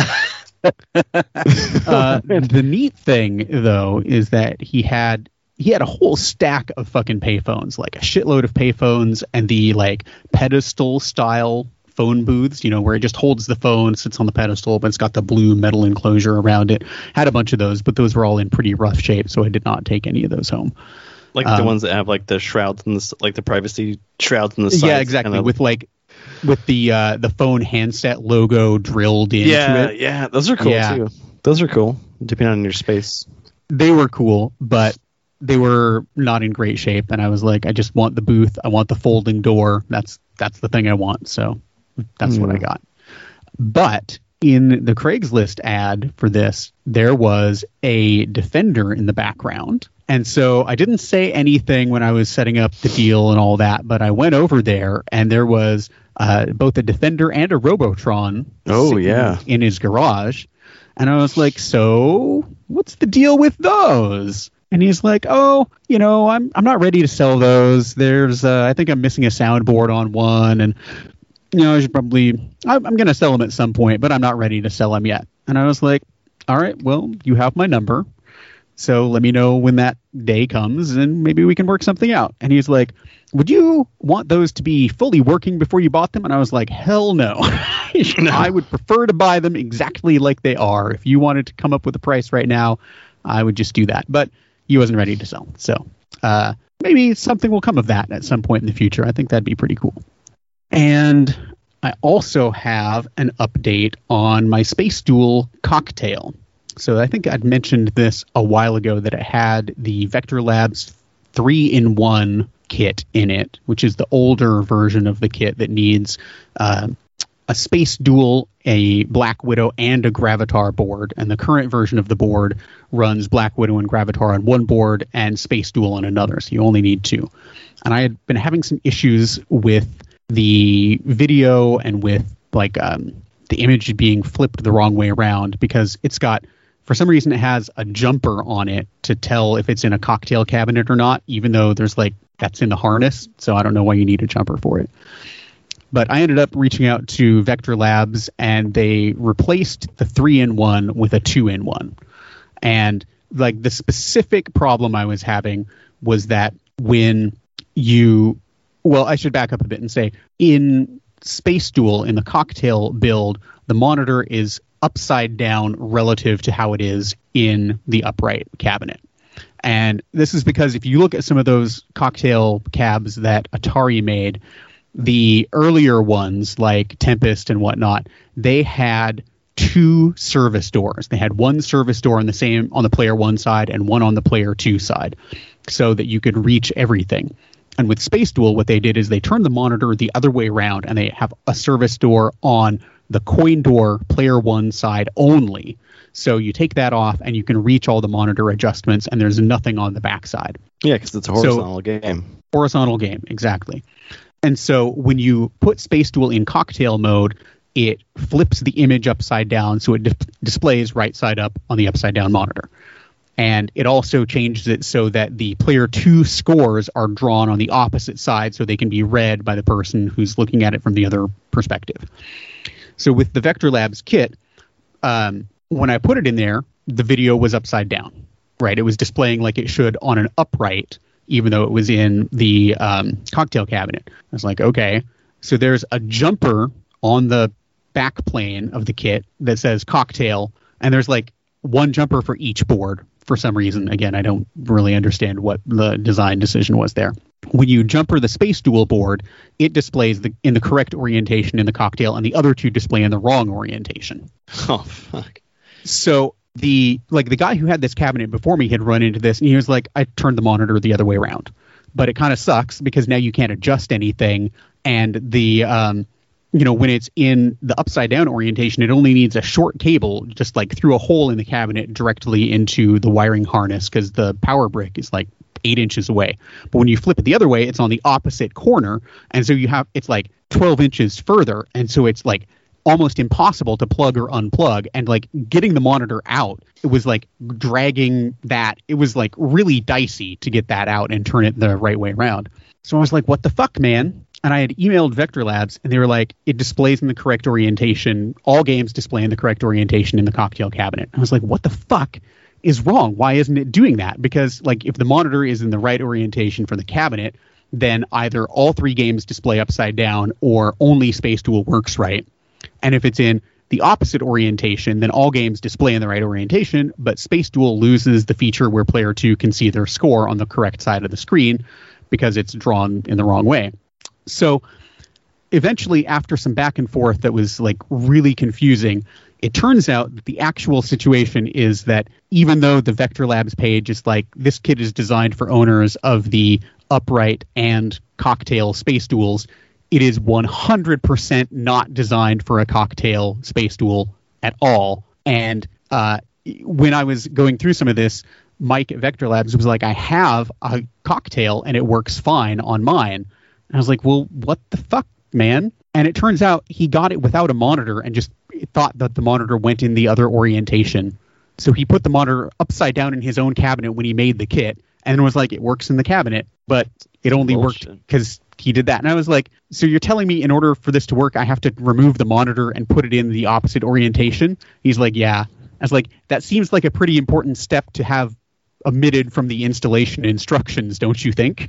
The neat thing, though, is that he had a whole stack of fucking payphones, like a shitload of payphones, and the like pedestal style phone booths, where it just holds the phone, sits on the pedestal, but it's got the blue metal enclosure around it. Had a bunch of those, but those were all in pretty rough shape, so I did not take any of those home. Like the ones that have like the shrouds and the privacy shrouds in the sides. Yeah, exactly. With the phone handset logo drilled into it. Yeah, those are cool too. Those are cool, depending on your space. They were cool, but they were not in great shape, and I was like, I just want the booth. I want the folding door. That's the thing I want. So That's what I got. But in the Craigslist ad for this, there was a Defender in the background. And so I didn't say anything when I was setting up the deal and all that, but I went over there and there was both a Defender and a Robotron in his garage. And I was like, so what's the deal with those? And he's like, oh, I'm not ready to sell those. There's I think I'm missing a soundboard on one, and I should probably I'm going to sell them at some point, but I'm not ready to sell them yet. And I was like, all right, well, you have my number, so let me know when that day comes, and maybe we can work something out. And he's like, would you want those to be fully working before you bought them? And I was like, hell no. I would prefer to buy them exactly like they are. If you wanted to come up with a price right now, I would just do that. But he wasn't ready to sell. So maybe something will come of that at some point in the future. I think that'd be pretty cool. And I also have an update on my Space Duel cocktail. So I think I'd mentioned this a while ago, that it had the Vector Labs 3-in-1 kit in it, which is the older version of the kit that needs a Space Duel, a Black Widow, and a Gravatar board. And the current version of the board runs Black Widow and Gravatar on one board and Space Duel on another, so you only need two. And I had been having some issues with the video and with the image being flipped the wrong way around, because it's got, for some reason, it has a jumper on it to tell if it's in a cocktail cabinet or not, even though there's that's in the harness. So I don't know why you need a jumper for it. But I ended up reaching out to Vector Labs, and they replaced the 3-in-1 with a 2-in-1. And the specific problem I was having was that when I should back up a bit and say, in Space Duel, in the cocktail build, the monitor is upside down relative to how it is in the upright cabinet. And this is because if you look at some of those cocktail cabs that Atari made, the earlier ones like Tempest and whatnot, they had two service doors. They had one service door on the player 1 side and one on the player 2 side, so that you could reach everything. And with Space Duel, what they did is they turned the monitor the other way around, and they have a service door on the coin door player 1 side only. So you take that off and you can reach all the monitor adjustments, and there's nothing on the back side. Yeah, because it's a horizontal game. Horizontal game, exactly. And so when you put Space Duel in cocktail mode, it flips the image upside down, so it displays right side up on the upside down monitor. And it also changes it so that the player 2 scores are drawn on the opposite side, so they can be read by the person who's looking at it from the other perspective. So with the Vector Labs kit, when I put it in there, the video was upside down, right? It was displaying like it should on an upright, even though it was in the cocktail cabinet. I was like, okay. So there's a jumper on the back plane of the kit that says cocktail, and there's one jumper for each board for some reason. Again, I don't really understand what the design decision was there. When you jumper the Space Duel board, it displays in the correct orientation in the cocktail, and the other two display in the wrong orientation. Oh, fuck. So the guy who had this cabinet before me had run into this, and he was like, I turned the monitor the other way around. But it kind of sucks because now you can't adjust anything, and the when it's in the upside down orientation, it only needs a short cable just through a hole in the cabinet directly into the wiring harness, because the power brick is 8 inches away. But when you flip it the other way, it's on the opposite corner, and so it's 12 inches further, and so it's almost impossible to plug or unplug. And getting the monitor out, it was dragging that. It was really dicey to get that out and turn it the right way around. So I was like, what the fuck, man? And I had emailed Vector Labs, and they were like, it displays in the correct orientation. All games display in the correct orientation in the cocktail cabinet. I was like, what the fuck is wrong? Why isn't it doing that? Because if the monitor is in the right orientation for the cabinet, then either all 3 games display upside down or only Space Duel works right. And if it's in the opposite orientation, then all games display in the right orientation, but Space Duel loses the feature where player 2 can see their score on the correct side of the screen because it's drawn in the wrong way. So eventually, after some back and forth that was really confusing, it turns out that the actual situation is that even though the Vector Labs page is this kit is designed for owners of the upright and cocktail Space Duels, it is 100% not designed for a cocktail Space Duel at all. And when I was going through some of this, Mike at Vector Labs was like, I have a cocktail and it works fine on mine. And I was like, well, what the fuck, man? And it turns out he got it without a monitor and just thought that the monitor went in the other orientation. So he put the monitor upside down in his own cabinet when he made the kit and was like, it works in the cabinet, but it only worked because he did that. And I was like, so you're telling me in order for this to work, I have to remove the monitor and put it in the opposite orientation? He's like, yeah. I was like, that seems like a pretty important step to have omitted from the installation instructions, don't you think?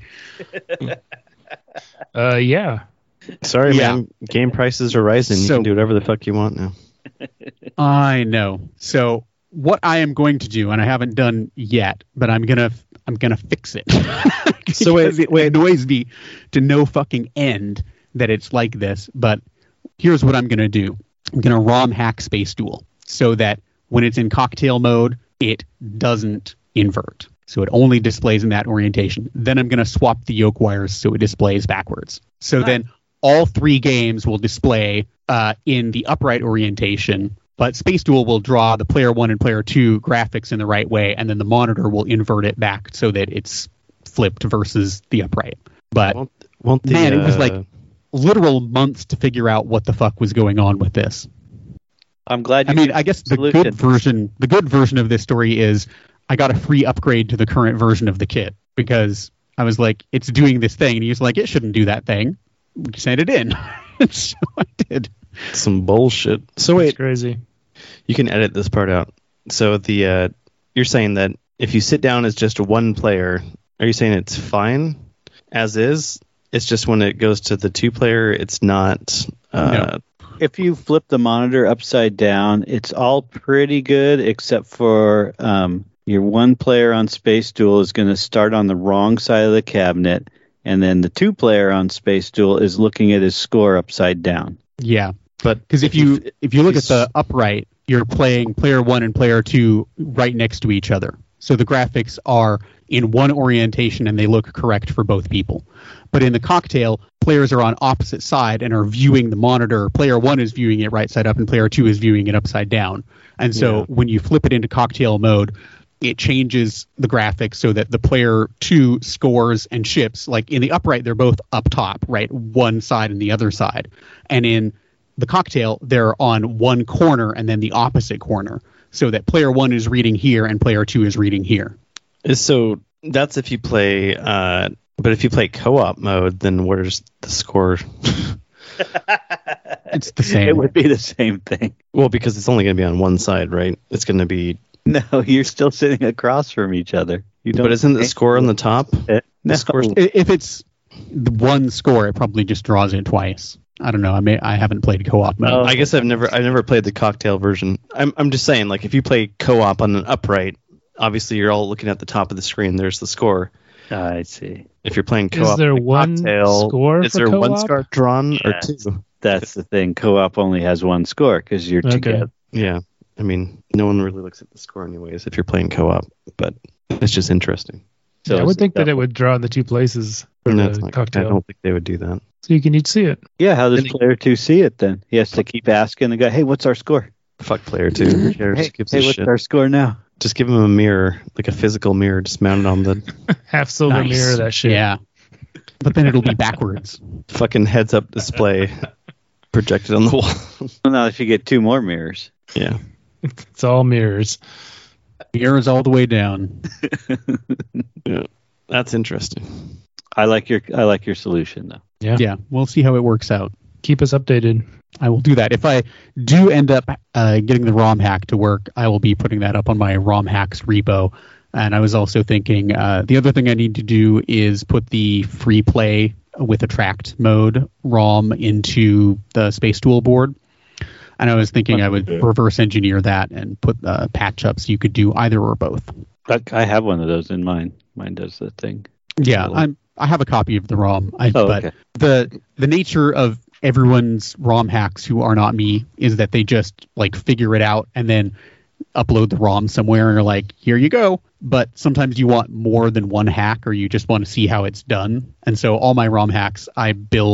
Yeah. Sorry, man. Game prices are rising. You can do whatever the fuck you want now. I know. So what I am going to do, and I haven't done yet, but I'm gonna fix it. So it annoys me to no fucking end that it's like this. But here's what I'm gonna do. I'm gonna ROM hack Space Duel so that when it's in cocktail mode, it doesn't invert. So it only displays in that orientation. Then I'm gonna swap the yoke wires so it displays backwards. So then all three games will display in the upright orientation, but Space Duel will draw the player 1 and player 2 graphics in the right way, and then the monitor will invert it back so that it's flipped versus the upright. But it was like literal months to figure out what the fuck was going on with this. I'm glad. I guess the good version of this story is I got a free upgrade to the current version of the kit because I was like, it's doing this thing, and he was like, it shouldn't do that thing. Send it in. So I did. Some bullshit. So wait, it's crazy. You can edit this part out. So you're saying that if you sit down as just one player, are you saying it's fine as is? It's just when it goes to the 2-player, it's not. No. If you flip the monitor upside down, it's all pretty good except for your 1 player on Space Duel is going to start on the wrong side of the cabinet. And then the 2-player on Space Duel is looking at his score upside down. Yeah, but because if you look at the upright, you're playing player 1 and player 2 right next to each other. So the graphics are in one orientation and they look correct for both people. But in the cocktail, players are on opposite side and are viewing the monitor. Player 1 is viewing it right side up and player 2 is viewing it upside down. And so when you flip it into cocktail mode, it changes the graphics so that the player 2 scores and ships, like in the upright, they're both up top, right? One side and the other side. And in the cocktail, they're on one corner and then the opposite corner so that player 1 is reading here and player 2 is reading here. So that's if you play, but if you play co-op mode, then where's the score? It's the same. It would be the same thing. Well, because it's only going to be on one side, right? It's going to be... No, you're still sitting across from each other. But isn't the score on the top? No. If it's the one score, it probably just draws it twice. I don't know. I haven't played co-op mode. I guess I've never played the cocktail version. I'm just saying, like, if you play co-op on an upright, obviously you're all looking at the top of the screen. There's the score. I see. If you're playing co-op, is there one cocktail, score? Is there co-op? one score drawn or 2? That's the thing. Co-op only has one score because you're together. Yeah. I mean, no one really looks at the score anyways if you're playing co-op, but it's just interesting. So I would think that it would draw in the 2 places for the cocktail. I don't think they would do that. So you can each see it. Yeah, how does player 2 see it then? He has to keep asking the guy, hey, what's our score? Fuck player 2. Who cares? Hey, what's our score now? Just give him a mirror, like a physical mirror, just mounted on the... Half silver mirror, that shit. Yeah. But then it'll be backwards. Fucking heads-up display projected on the wall. Well, now if you get 2 more mirrors. Yeah. It's all mirrors. Mirrors all the way down. Yeah, that's interesting. I like your solution though. Yeah. We'll see how it works out. Keep us updated. I will do that. If I do end up getting the ROM hack to work, I will be putting that up on my ROM hacks repo. And I was also thinking the other thing I need to do is put the free play with attract mode ROM into the Space Duel board. And I was thinking I would reverse engineer that and put patch up so you could do either or both. I have one of those in mine. Mine does the thing. Yeah, I have a copy of the ROM. But okay. The nature of everyone's ROM hacks who are not me is that they just like figure it out and then upload the ROM somewhere and are like, here you go. But sometimes you want more than one hack or you just want to see how it's done. And so all my ROM hacks, I build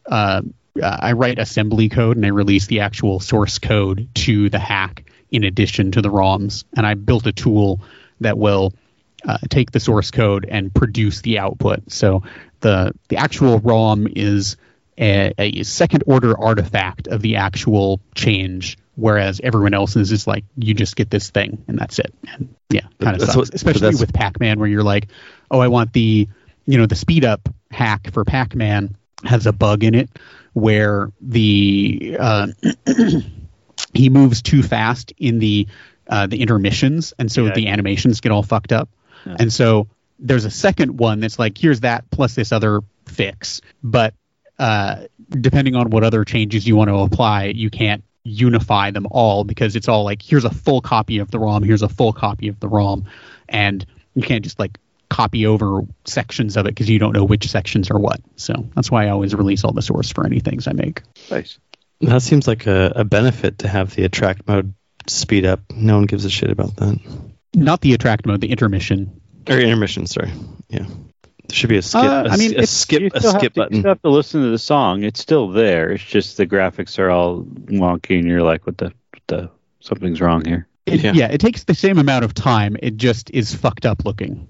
I write assembly code and I release the actual source code to the hack in addition to the ROMs. And I built a tool that will take the source code and produce the output. So the actual ROM is a second order artifact of the actual change, whereas everyone else's is like, you just get this thing and that's it. And yeah, kind of sucks. Especially with Pac-Man, where you're like, oh, I want the speed up hack for Pac-Man has a bug in it where the he moves too fast in the intermissions, and so the animations get all fucked up. Yeah. And so there's a second one that's like, here's that plus this other fix, but depending on what other changes you want to apply, you can't unify them all, because it's all like, here's a full copy of the ROM, here's a full copy of the ROM, and you can't just like copy over sections of it because you don't know which sections are what. So that's why I always release all the source for any things I make. Nice. That seems like a benefit to have the attract mode speed up. No one gives a shit about that. Not the attract mode, the intermission. Or intermission, sorry. Yeah. There should be a skip. A skip button. You still have to listen to the song. It's still there. It's just the graphics are all wonky, and you're like, what the something's wrong here. It takes the same amount of time. It just is fucked up looking.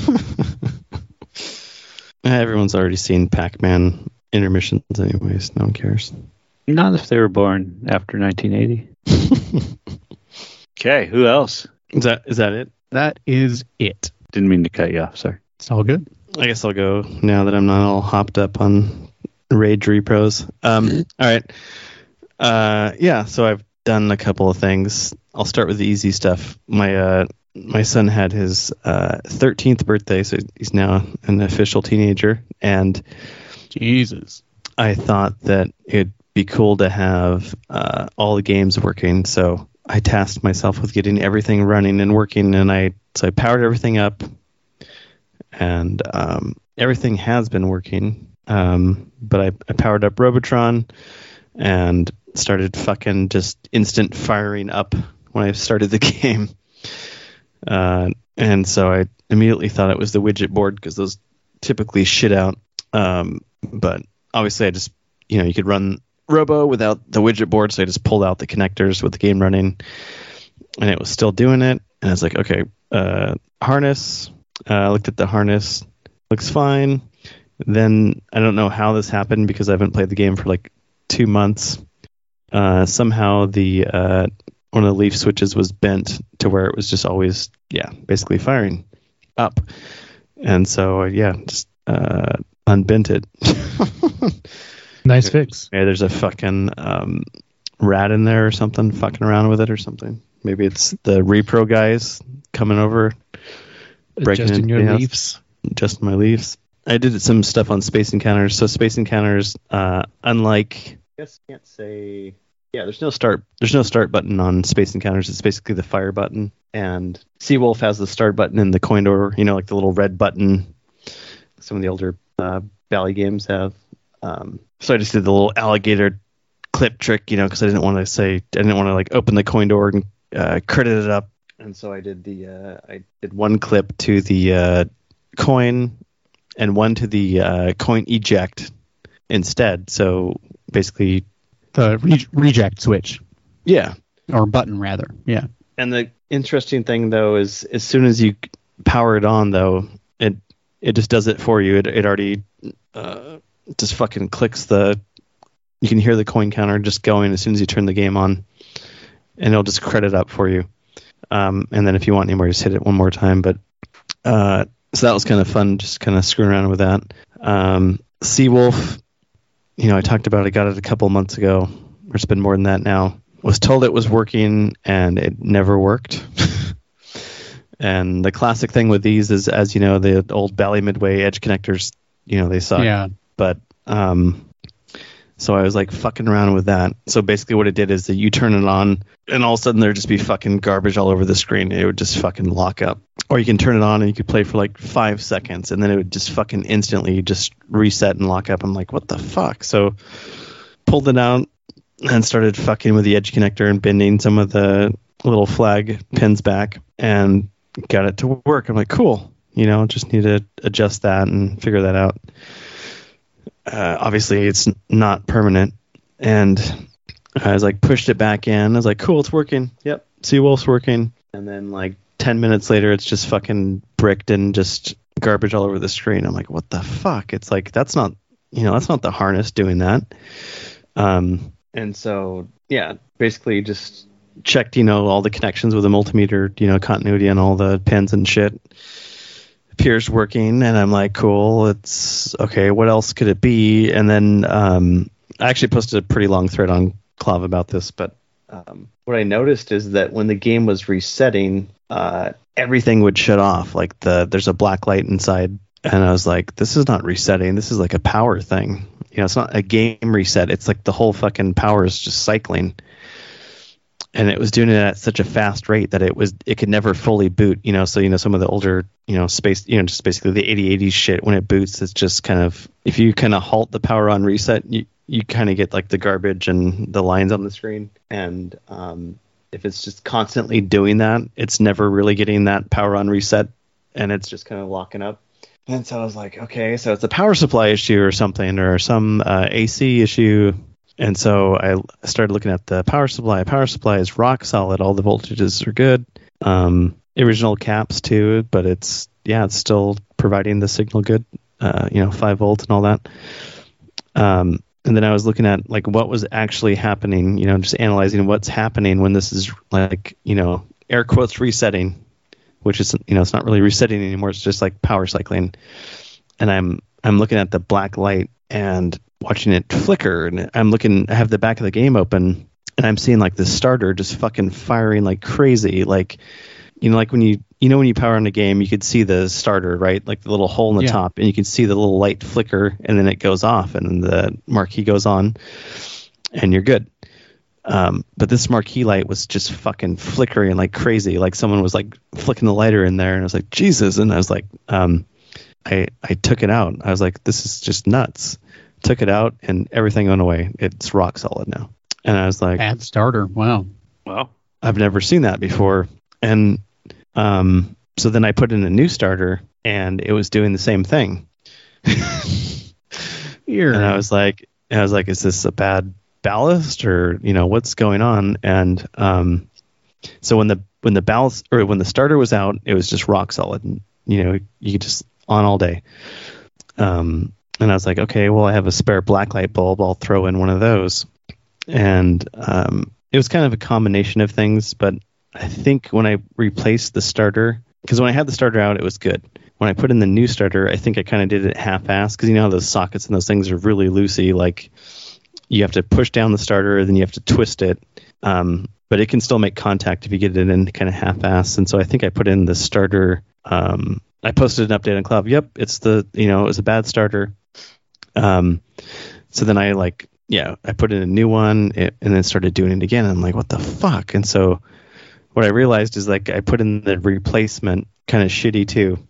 Everyone's already seen Pac-Man intermissions anyways. No one cares. Not if they were born after 1980. Okay, who else? Is that it? That is it. Didn't mean to cut you off, sorry. It's all good. I guess I'll go now that I'm not all hopped up on Rage repros. All right. So I've done a couple of things. I'll start with the easy stuff. My son had his 13th birthday, so he's now an official teenager. And Jesus, I thought that it'd be cool to have all the games working. So I tasked myself with getting everything running and working, and I powered everything up, and everything has been working. But I powered up Robotron and started fucking just instant firing up when I started the game. And so I immediately thought it was the widget board, because those typically shit out. But obviously I just, you could run Robo without the widget board, so I just pulled out the connectors with the game running, and it was still doing it. And I was like, okay, harness. I looked at the harness, looks fine. Then I don't know how this happened, because I haven't played the game for like 2 months. Somehow the one of the leaf switches was bent to where it was just always, basically firing up. And so, just unbent it. Nice fix. Yeah, there's a fucking rat in there or something fucking around with it or something. Maybe it's the repro guys coming over, breaking into your leaves. Just my leaves. I did some stuff on Space Encounters. So Space Encounters, unlike, I guess I can't say, there's no start button on Space Encounters. It's basically the fire button. And Seawolf has the start button in the coin door, like the little red button some of the older Bally games have. So I just did the little alligator clip trick, because I didn't want to like open the coin door and credit it up. And so I did I did one clip to the coin and one to the coin eject instead. So basically the reject switch. Yeah. Or button rather. Yeah. And the interesting thing though is as soon as you power it on though, it just does it for you. It already just fucking clicks you can hear the coin counter just going as soon as you turn the game on, and it'll just credit up for you. And then if you want anymore, just hit it one more time. But so that was kind of fun, just kind of screwing around with that. Seawolf, I talked about it. I got it a couple months ago, or it's been more than that now. Was told it was working, and it never worked. And the classic thing with these is, as you know, the old Bally Midway edge connectors, they suck. Yeah. But so I was like fucking around with that. So basically what it did is that you turn it on, and all of a sudden there'd just be fucking garbage all over the screen. It would just fucking lock up. Or you can turn it on and you could play for like 5 seconds, and then it would just fucking instantly just reset and lock up. I'm like, what the fuck? So pulled it out and started fucking with the edge connector and bending some of the little flag pins back and got it to work. I'm like, cool. Just need to adjust that and figure that out. obviously it's not permanent. And I was like, pushed it back in. I was like, cool, it's working. Yep, Seawolf's working. And then like 10 minutes later, it's just fucking bricked and just garbage all over the screen. I'm like, what the fuck? It's like, that's not the harness doing that. And so, yeah, basically just checked, all the connections with the multimeter, continuity and all the pins and shit. Appears working, and I'm like, cool, it's okay, what else could it be? And then I actually posted a pretty long thread on Clav about this, but what I noticed is that when the game was resetting, everything would shut off. Like there's a black light inside, and I was like, this is not resetting, this is like a power thing. It's not a game reset, it's like the whole fucking power is just cycling. And it was doing it at such a fast rate that it could never fully boot, so some of the older, space, just basically the 8080 shit, when it boots, it's just kind of, if you kind of halt the power on reset, you kind of get like the garbage and the lines on the screen. And if it's just constantly doing that, it's never really getting that power on reset, and it's just kind of locking up. And so I was like, okay, so it's a power supply issue or something, or some AC issue. And so I started looking at the power supply. Power supply is rock solid. All the voltages are good. Original caps too, but it's still providing the signal good. 5 volts and all that. And then I was looking at like what was actually happening. Just analyzing what's happening when this is like air quotes resetting, which is it's not really resetting anymore. It's just like power cycling. And I'm looking at the black light and watching it flicker, and I have the back of the game open, and I'm seeing like the starter just fucking firing like crazy. Like, like when you power on a game, you could see the starter, right? Like the little hole in the top, and you can see the little light flicker, and then it goes off, and then the marquee goes on, and you're good. But this marquee light was just fucking flickering like crazy. Like someone was like flicking the lighter in there, and I was like, Jesus. And I was like, I took it out. I was like, this is just nuts. Took it out, and everything went away. It's rock solid now. And I was like, bad starter. Wow. I've never seen that before. And so then I put in a new starter, and it was doing the same thing. And I was like, is this a bad ballast, or what's going on? And so when the ballast, or when the starter was out, it was just rock solid. And, you could just on all day. And I was like, okay, well, I have a spare blacklight bulb. I'll throw in one of those. And it was kind of a combination of things, but I think when I replaced the starter, because when I had the starter out, it was good. When I put in the new starter, I think I kind of did it half-assed, because how those sockets and those things are really loosey. Like, you have to push down the starter, then you have to twist it. But it can still make contact if you get it in kind of half-assed. And so I think I put in the starter. I posted an update on Cloud. Yep, it's it was a bad starter. So then I put in a new one, and then started doing it again. And I'm like, what the fuck? And so what I realized is like I put in the replacement kind of shitty too.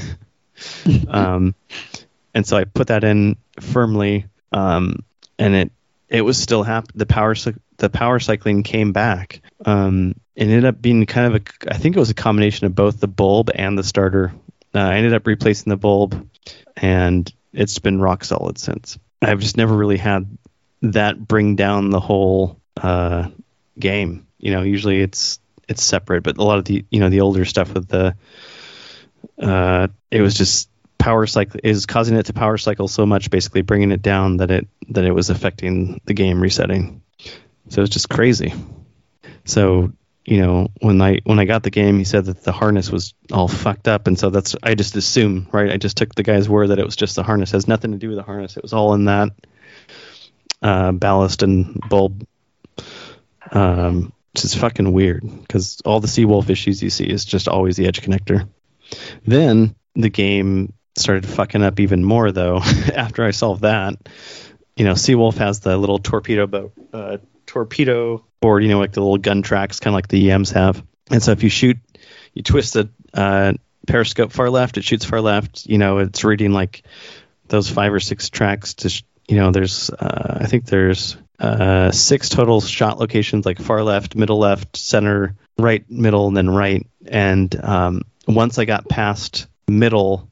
And so I put that in firmly, and it was still the power cycling came back. It ended up being kind of I think it was a combination of both the bulb and the starter. I ended up replacing the bulb, and it's been rock solid since. I've just never really had that bring down the whole game. Usually it's separate, but a lot of the older stuff with the it was just power cycle is causing it to power cycle so much, basically bringing it down that it was affecting the game resetting. So it's just crazy. So when I got the game, he said that the harness was all fucked up, and so I just assumed, right? I just took the guy's word that it was just the harness. It has nothing to do with the harness. It was all in that ballast and bulb. Which is fucking weird, because all the Seawolf issues you see is just always the edge connector. Then the game started fucking up even more, though. After I solved that, Seawolf has the little torpedo board, like the little gun tracks, kind of like the EMs have. And so if you twist the periscope far left, it shoots far left. It's reading like those 5 or 6 tracks to, there's, I think there's 6 total shot locations, like far left, middle left, center, right, middle, and then right. And once I got past middle,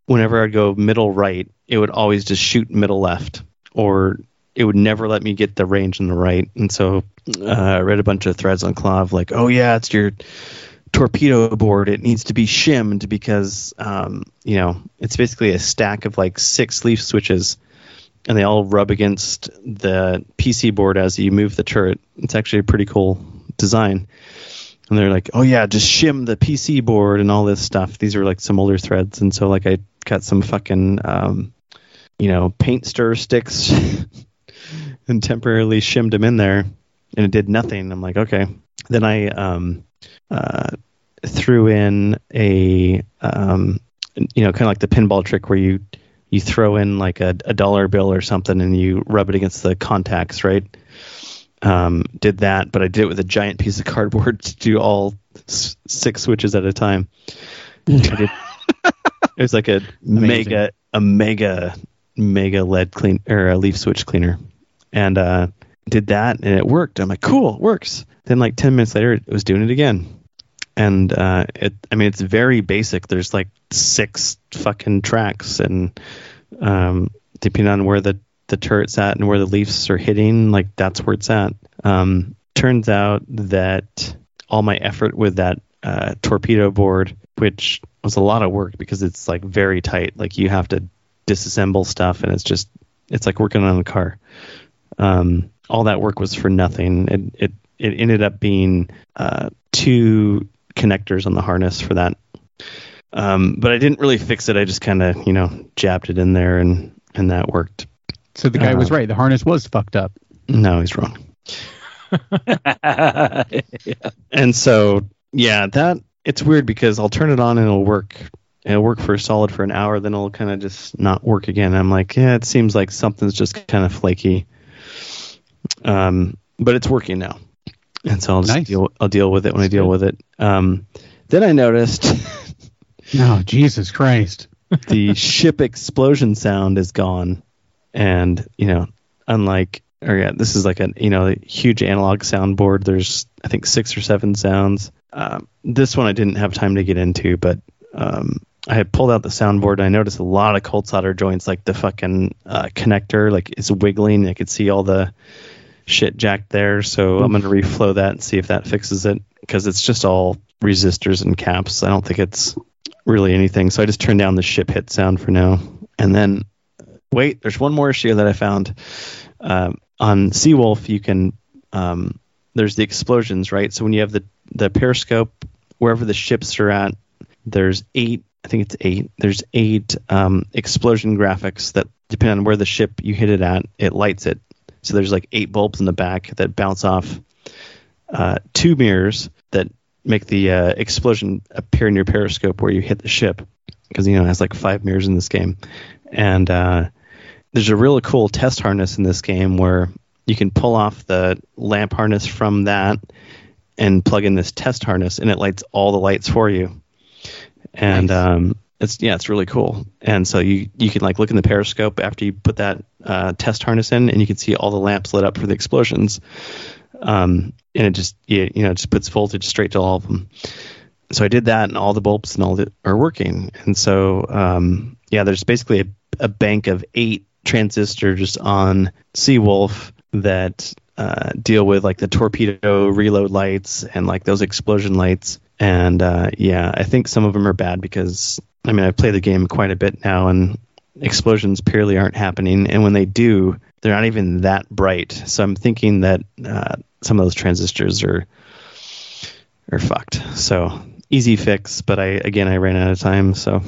whenever I'd go middle right, it would always just shoot middle left, or it would never let me get the range on the right. And so I read a bunch of threads on Clav like, oh yeah, it's your torpedo board. It needs to be shimmed because, it's basically a stack of like 6 leaf switches, and they all rub against the PC board as you move the turret. It's actually a pretty cool design. And they're like, oh yeah, just shim the PC board and all this stuff. These are like some older threads. And so like I got some fucking, paint stir sticks and temporarily shimmed them in there, and it did nothing. I'm like, okay. Then I threw in a, kind of like the pinball trick where you throw in like a dollar bill or something and you rub it against the contacts, right? Did that, but I did it with a giant piece of cardboard to do all 6 switches at a time. It was like a mega lead clean or a leaf switch cleaner, and did that, and it worked. I'm like, cool, it works. Then like 10 minutes later, it was doing it again. And it's very basic. There's like 6 fucking tracks, and depending on where the turret's at and where the leaves are hitting, like that's where it's at. Turns out that all my effort with that torpedo board, which was a lot of work because it's like very tight, like you have to disassemble stuff, and it's like working on a car. All that work was for nothing. It ended up being 2 connectors on the harness for that. But I didn't really fix it. I just kind of, jabbed it in there, and that worked. So the guy was right. The harness was fucked up. No, he's wrong. And so, it's weird because I'll turn it on and it'll work. It'll work for an hour, then it'll kind of just not work again. I'm like, yeah, it seems like something's just kind of flaky. But it's working now. And so I'll just deal with it when I deal with it. Then I noticed. Oh, Jesus Christ. The ship explosion sound is gone. And, this is like a huge analog soundboard. There's, I think, 6 or 7 sounds. This one I didn't have time to get into, but I had pulled out the soundboard, and I noticed a lot of cold solder joints, like the fucking connector, like it's wiggling. I could see all the shit jacked there. So I'm going to reflow that and see if that fixes it, because it's just all resistors and caps. I don't think it's really anything. So I just turned down the ship hit sound for now. And then, wait, there's one more issue that I found. On Seawolf, you can, there's the explosions, right? So when you have the periscope, wherever the ships are at, there's 8, I think it's 8. There's 8 explosion graphics that, depending on where the ship you hit it at, it lights it. So there's like 8 bulbs in the back that bounce off 2 mirrors that make the explosion appear in your periscope where you hit the ship, because it has like 5 mirrors in this game. And there's a really cool test harness in this game where you can pull off the lamp harness from that and plug in this test harness, and it lights all the lights for you. And nice. It's really cool. And so you can like look in the periscope after you put that test harness in, and you can see all the lamps lit up for the explosions. And it just just puts voltage straight to all of them. So I did that, and all the bulbs and all are working. And so there's basically a bank of 8 transistors on Seawolf that deal with like the torpedo reload lights and like those explosion lights. And I think some of them are bad because I've played the game quite a bit now, and explosions purely aren't happening. And when they do, they're not even that bright. So I'm thinking that some of those transistors are fucked. So easy fix, but I ran out of time. So,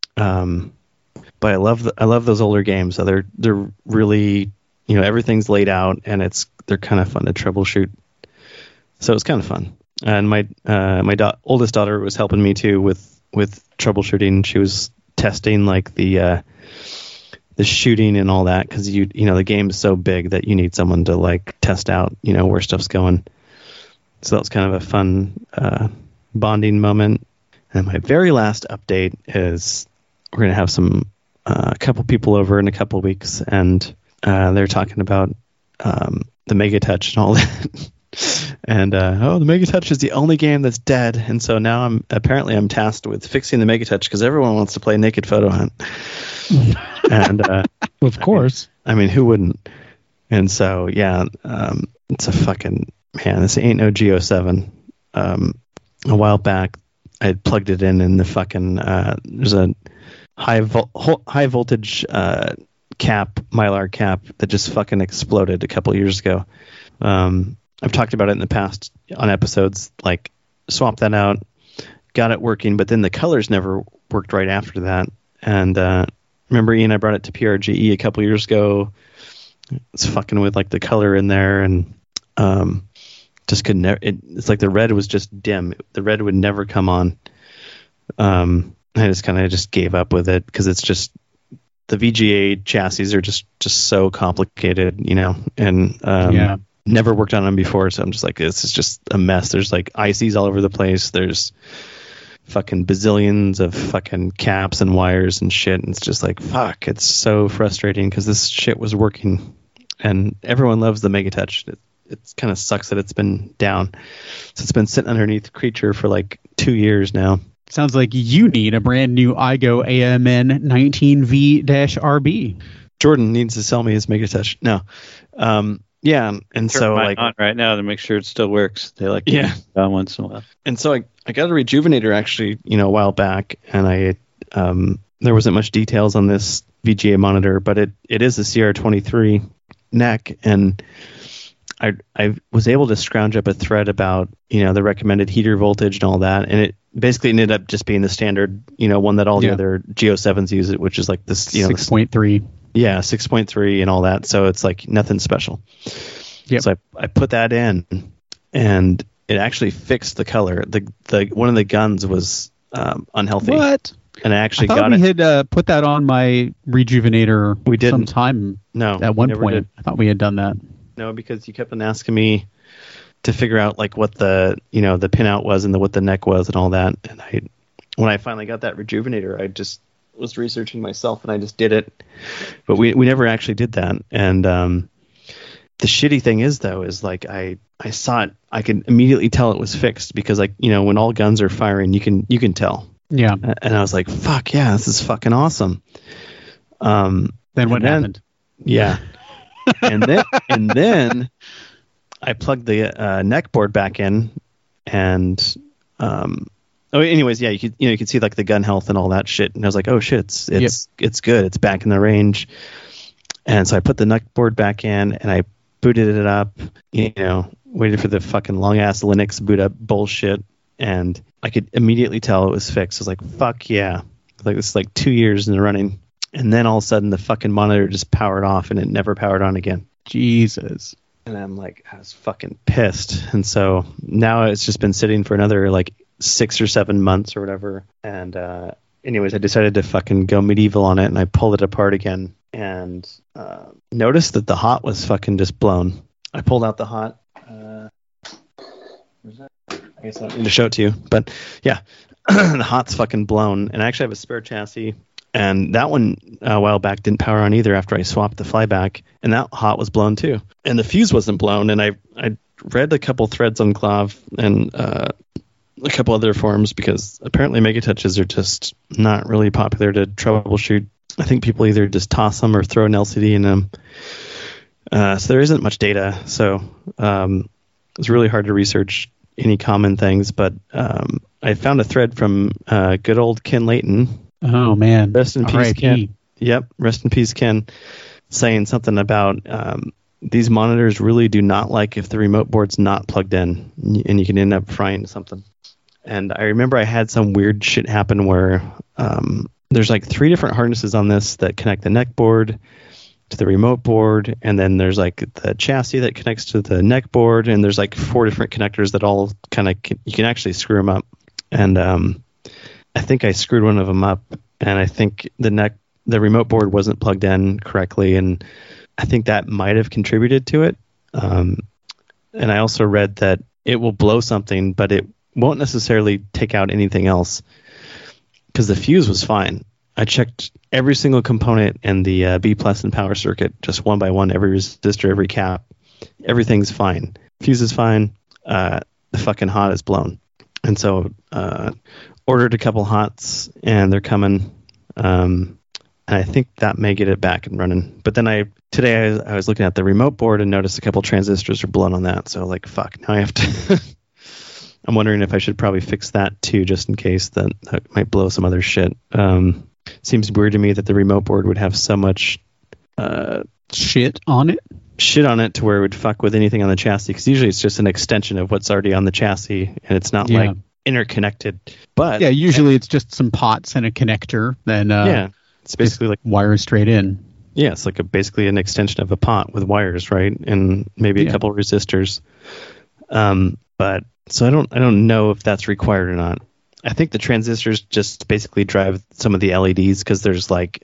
but I love those older games. So they're really, everything's laid out, and they're kind of fun to troubleshoot. So it's kind of fun. And my oldest daughter was helping me too with troubleshooting. She was testing like the shooting and all that, because the game is so big that you need someone to like test out where stuff's going. So that was kind of a fun bonding moment. And my very last update is we're gonna have a couple people over in a couple weeks, and they're talking about the Mega Touch and all that. And the Megatouch is the only game that's dead. And so now I'm tasked with fixing the Megatouch because everyone wants to play Naked Photo Hunt. And of course, I mean, who wouldn't? And so it's a fucking man. This ain't no Geo7. A while back, I had plugged it in the fucking there's a high voltage cap, Mylar cap that just fucking exploded a couple years ago. I've talked about it in the past on episodes, like swapped that out, got it working, but then the colors never worked right after that. And remember, Ian, I brought it to PRGE a couple years ago. It's fucking with like the color in there, and just could never. It's like the red was just dim. The red would never come on. I just kind of gave up with it because it's just the VGA chassis are just so complicated, and never worked on them before. So I'm just like, this is just a mess. There's like ICs all over the place. There's fucking bazillions of fucking caps and wires and shit. And it's just like, fuck, it's so frustrating because this shit was working and everyone loves the Megatouch. It kind of sucks that it's been down. So it's been sitting underneath Creature for like 2 years now. Sounds like you need a brand new iGo AMN 19V-RB. Jordan needs to sell me his Megatouch. No. Yeah, and so like on right now to make sure it still works. They like on once in a while. And so I got a Rejuvenator actually, a while back, and I there wasn't much details on this VGA monitor, but it is a CR23 neck, and I was able to scrounge up a thread about the recommended heater voltage and all that, and it basically ended up just being the standard one that all the other Geo7s use, it, which is like this 6.3. Yeah, 6.3 and all that. So it's like nothing special. Yep. So I put that in, and it actually fixed the color. The one of the guns was unhealthy. What? And I actually got it. We had put that on my Rejuvenator. We didn't. Sometime. No. At one point, I thought we had done that. No, because you kept on asking me to figure out like what the the pinout was and what the neck was and all that. And when I finally got that Rejuvenator, I just was researching myself and I just did it, but we never actually did that. And the shitty thing is though is like I saw it, I could immediately tell it was fixed because like when all guns are firing you can tell. Yeah. And I was like, fuck yeah, this is fucking awesome. Then what happened? Yeah. and then I plugged the neck board back in, and anyways, yeah, you could see like the gun health and all that shit, and I was like, oh shit, it's good, it's back in the range. And so I put the neck board back in, and I booted it up, waited for the fucking long ass Linux boot up bullshit, and I could immediately tell it was fixed. I was like, fuck yeah, like this is like 2 years in the running. And then all of a sudden the fucking monitor just powered off and it never powered on again. Jesus. And I'm like, I was fucking pissed. And so now it's just been sitting for another like 6 or 7 months or whatever. And anyways, I decided to fucking go medieval on it, and I pulled it apart again and noticed that the hot was fucking just blown. I pulled out the hot. Where's that? I guess I don't need to show it to you. But yeah, the hot's fucking blown. And I actually have a spare chassis. And that one a while back didn't power on either after I swapped the flyback, and that hot was blown too. And the fuse wasn't blown. And I read a couple threads on Clav and a couple other forums, because apparently Megatouches are just not really popular to troubleshoot. I think people either just toss them or throw an LCD in them. So there isn't much data. So it's really hard to research any common things. But I found a thread from good old Ken Layton. Oh man! Rest in peace, Ken. Yep, rest in peace, Ken. Saying something about these monitors really do not like if the remote board's not plugged in, and you can end up frying something. And I remember I had some weird shit happen where there's like 3 different harnesses on this that connect the neck board to the remote board, and then there's like the chassis that connects to the neck board, and there's like 4 different connectors that all kind of you can actually screw them up. And I think I screwed one of them up, and I think the remote board wasn't plugged in correctly, and I think that might have contributed to it. And I also read that it will blow something, but it won't necessarily take out anything else, because the fuse was fine. I checked every single component in the B+ and power circuit, just one by one, every resistor, every cap, everything's fine. fuse is fine. The fucking hot is blown. And so ordered a couple hots, and they're coming. And I think that may get it back and running. But then today I was looking at the remote board and noticed a couple transistors are blown on that. So like, fuck, now I have to... I'm wondering if I should probably fix that too, just in case that might blow some other shit. Seems weird to me that the remote board would have so much shit on it to where it would fuck with anything on the chassis, because usually it's just an extension of what's already on the chassis, and it's not like interconnected. But yeah, usually it's just some pots and a connector. Then it's basically like wires straight in. Yeah, it's like basically an extension of a pot with wires, right? And maybe a couple resistors. But so I don't know if that's required or not. I think the transistors just basically drive some of the LEDs, because there's like,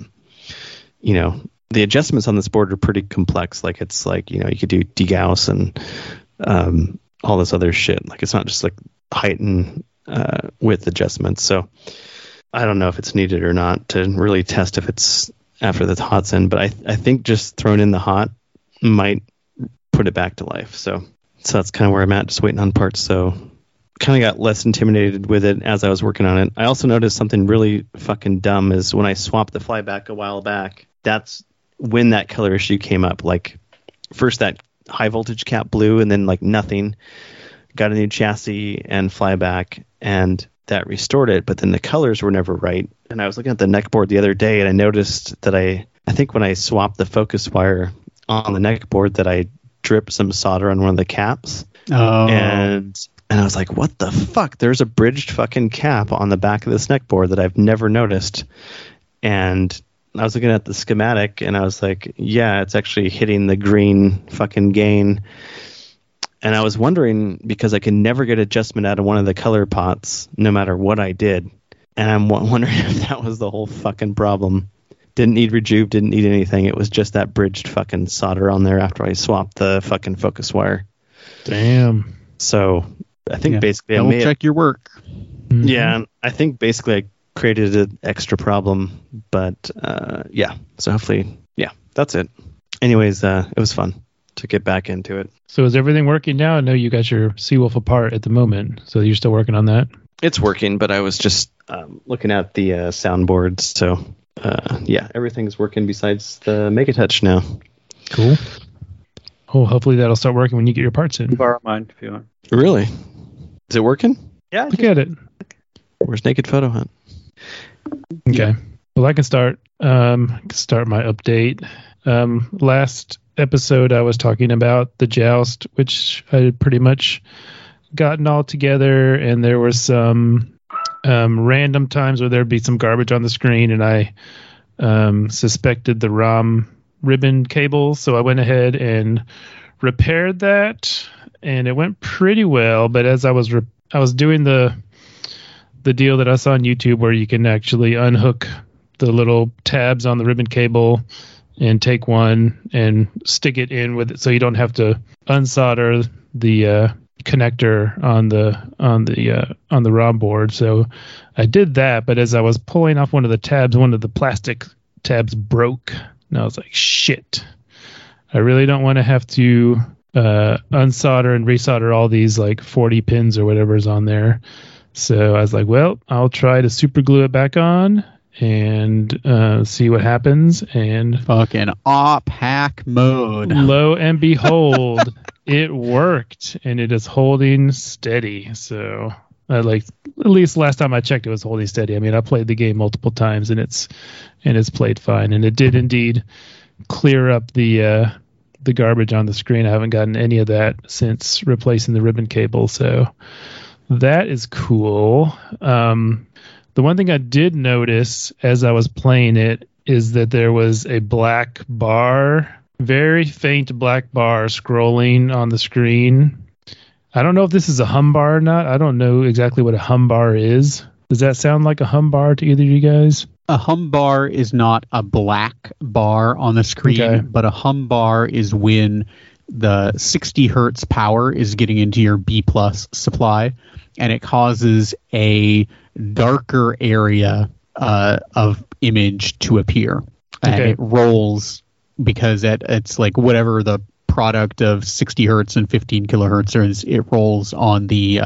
the adjustments on this board are pretty complex. Like it's like, you could do degauss and all this other shit. Like it's not just like height and width adjustments. So I don't know if it's needed or not to really test if it's after the hot's in. But I think just throwing in the hot might put it back to life. So that's kind of where I'm at, just waiting on parts. So kind of got less intimidated with it as I was working on it. I also noticed something really fucking dumb is when I swapped the flyback a while back, that's when that color issue came up. Like first that high voltage cap blew, and then like nothing. Got a new chassis and flyback, and that restored it, but then the colors were never right. And I was looking at the neck board the other day, and I noticed that I think when I swapped the focus wire on the neck board that I dripped some solder on one of the caps. And I was like, what the fuck? There's a bridged fucking cap on the back of this neck board that I've never noticed. And I was looking at the schematic, and I was like, yeah, it's actually hitting the green fucking gain. And I was wondering, because I could never get adjustment out of one of the color pots, no matter what I did. And I'm wondering if that was the whole fucking problem. Didn't need rejuve, didn't need anything. It was just that bridged fucking solder on there after I swapped the fucking focus wire. Damn. So I think basically Double check your work. Mm-hmm. Yeah, I think basically I created an extra problem. But so hopefully, that's it. Anyways, it was fun to get back into it. So is everything working now? I know you got your Seawolf apart at the moment, so you're still working on that? It's working, but I was just looking at the soundboards. So everything's working besides the Megatouch now. Cool. Oh, hopefully that'll start working when you get your parts in. Borrow mine if you want. Really? Is it working? Yeah. Look at it. Where's Naked Photo Hunt? Okay. Well, I can start. Start my update. Last episode, I was talking about the Joust, which I had pretty much gotten all together, and there were some random times where there'd be some garbage on the screen, and I suspected the ROM ribbon cable, so I went ahead and repaired that, and it went pretty well. But as I was doing the deal that I saw on YouTube, where you can actually unhook the little tabs on the ribbon cable and take one and stick it in with it, so you don't have to unsolder the connector on the ROM board. So I did that, but as I was pulling off one of the tabs, one of the plastic tabs broke, and I was like, shit, I really don't want to have to unsolder and resolder all these like 40 pins or whatever's on there. So I was like, well, I'll try to super glue it back on and see what happens. And fucking op hack mode. Lo and behold, it worked, and it is holding steady. So at least last time I checked, it was holding steady. I mean, I played the game multiple times, and it's played fine, and it did indeed clear up the garbage on the screen. I haven't gotten any of that since replacing the ribbon cable, so that is cool. The one thing I did notice as I was playing it is that there was a black bar, very faint black bar scrolling on the screen. I don't know if this is a hum bar or not. I don't know exactly what a hum bar is. Does that sound like a hum bar to either of you guys? A hum bar is not a black bar on the screen, but a hum bar is when the 60 hertz power is getting into your B+ supply, and it causes a darker area of image to appear. And it rolls because it's like whatever the product of 60 hertz and 15 kilohertz. It rolls on the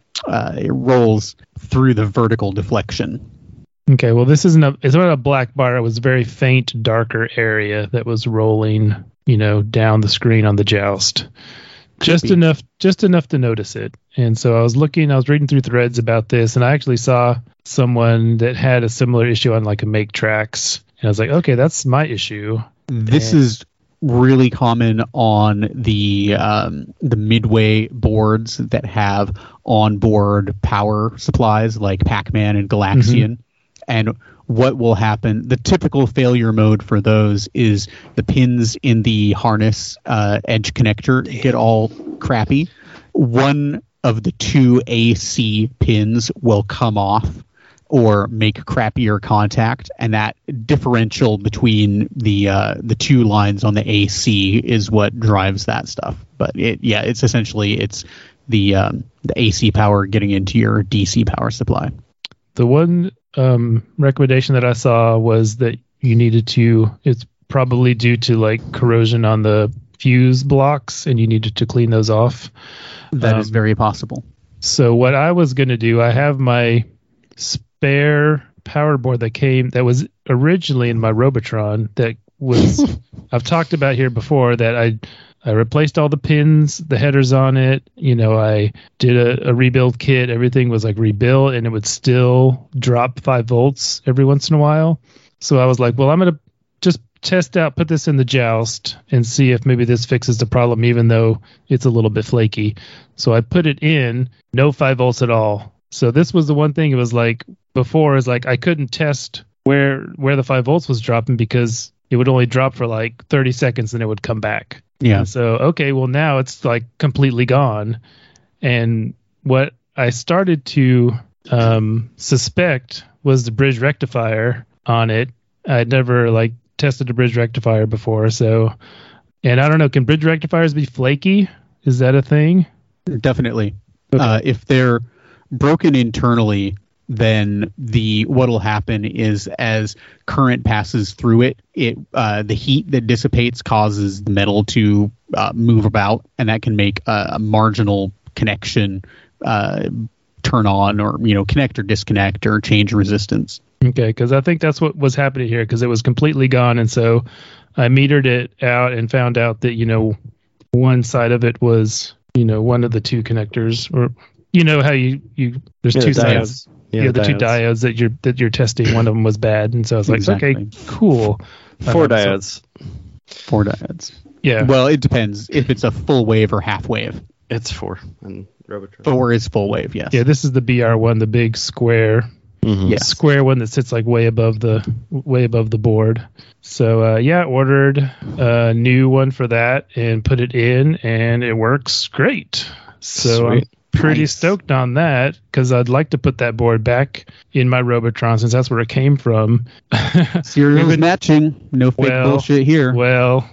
it rolls through the vertical deflection. Okay, well, this isn't it's not a black bar. It was a very faint, darker area that was rolling, down the screen on the Joust. Just enough to notice it. And so I was reading through threads about this, and I actually saw someone that had a similar issue on like a Make Tracks. And I was like, okay, that's my issue. This is really common on the Midway boards that have onboard power supplies like Pac-Man and Galaxian. Mm-hmm. And what will happen, the typical failure mode for those is the pins in the harness edge connector get all crappy. One of the two AC pins will come off or make crappier contact, and that differential between the two lines on the AC is what drives that stuff. But it's essentially the AC power getting into your DC power supply. The one recommendation that I saw was that you needed to, it's probably due to like corrosion on the fuse blocks, and you needed to clean those off. That is very possible. So what I was going to do, I have my spare power board that was originally in my Robotron that was, I've talked about here before, that I replaced all the pins, the headers on it. I did a rebuild kit. Everything was like rebuilt, and it would still drop 5 volts every once in a while. So I was like, well, I'm going to just put this in the Joust and see if maybe this fixes the problem, even though it's a little bit flaky. So I put it in, no 5 volts at all. So this was the one thing. It was like before is like I couldn't test where the 5 volts was dropping because it would only drop for like 30 seconds and it would come back. Yeah. And so, okay, well now it's like completely gone. And what I started to suspect was the bridge rectifier on it. I'd never like tested a bridge rectifier before. So, and I don't know, can bridge rectifiers be flaky? Is that a thing? Definitely. Okay. If they're broken internally, then what'll happen is as current passes through it, the heat that dissipates causes the metal to move about, and that can make a marginal connection turn on, or connect or disconnect or change resistance. Okay, because I think that's what was happening here, because it was completely gone, and so I metered it out and found out that one side of it was one of the two connectors, or how you there's two sides. Yeah, the two diodes that you're testing, one of them was bad, and so I was like, okay, cool. 4 diodes. 4 diodes. Yeah. Well, it depends if it's a full wave or half wave. It's 4 in Robotron. 4 is full wave, yes. Yeah, this is the BR1, the big square, square one that sits like way above the board. So ordered a new one for that and put it in, and it works great. So Sweet. I'm pretty stoked on that, because I'd like to put that board back in my Robotron since that's where it came from. Serial matching. No fake bullshit here. Well.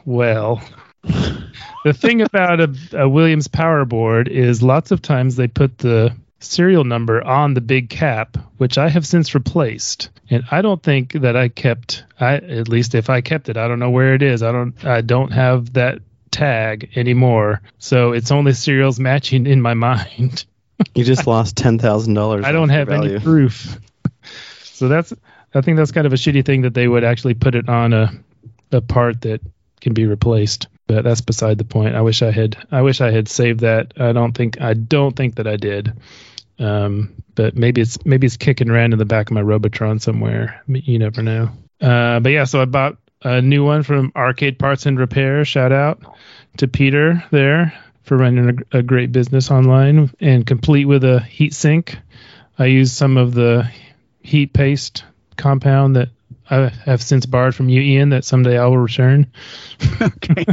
The thing about a Williams power board is lots of times they put the serial number on the big cap, which I have since replaced. And I don't think that at least if I kept it, I don't know where it is. I don't have that tag anymore, so it's only serials matching in my mind. You just lost $10,000. I don't have any proof. So I think that's kind of a shitty thing that they would actually put it on a part that can be replaced. But that's beside the point. I wish I had saved that. I don't think that I did. But maybe it's kicking around in the back of my Robotron somewhere. You never know. But yeah, so I bought a new one from Arcade Parts and Repair. Shout out to Peter there for running a great business online, and complete with a heat sink. I used some of the heat paste compound that I have since borrowed from you, Ian, that someday I will return. Okay.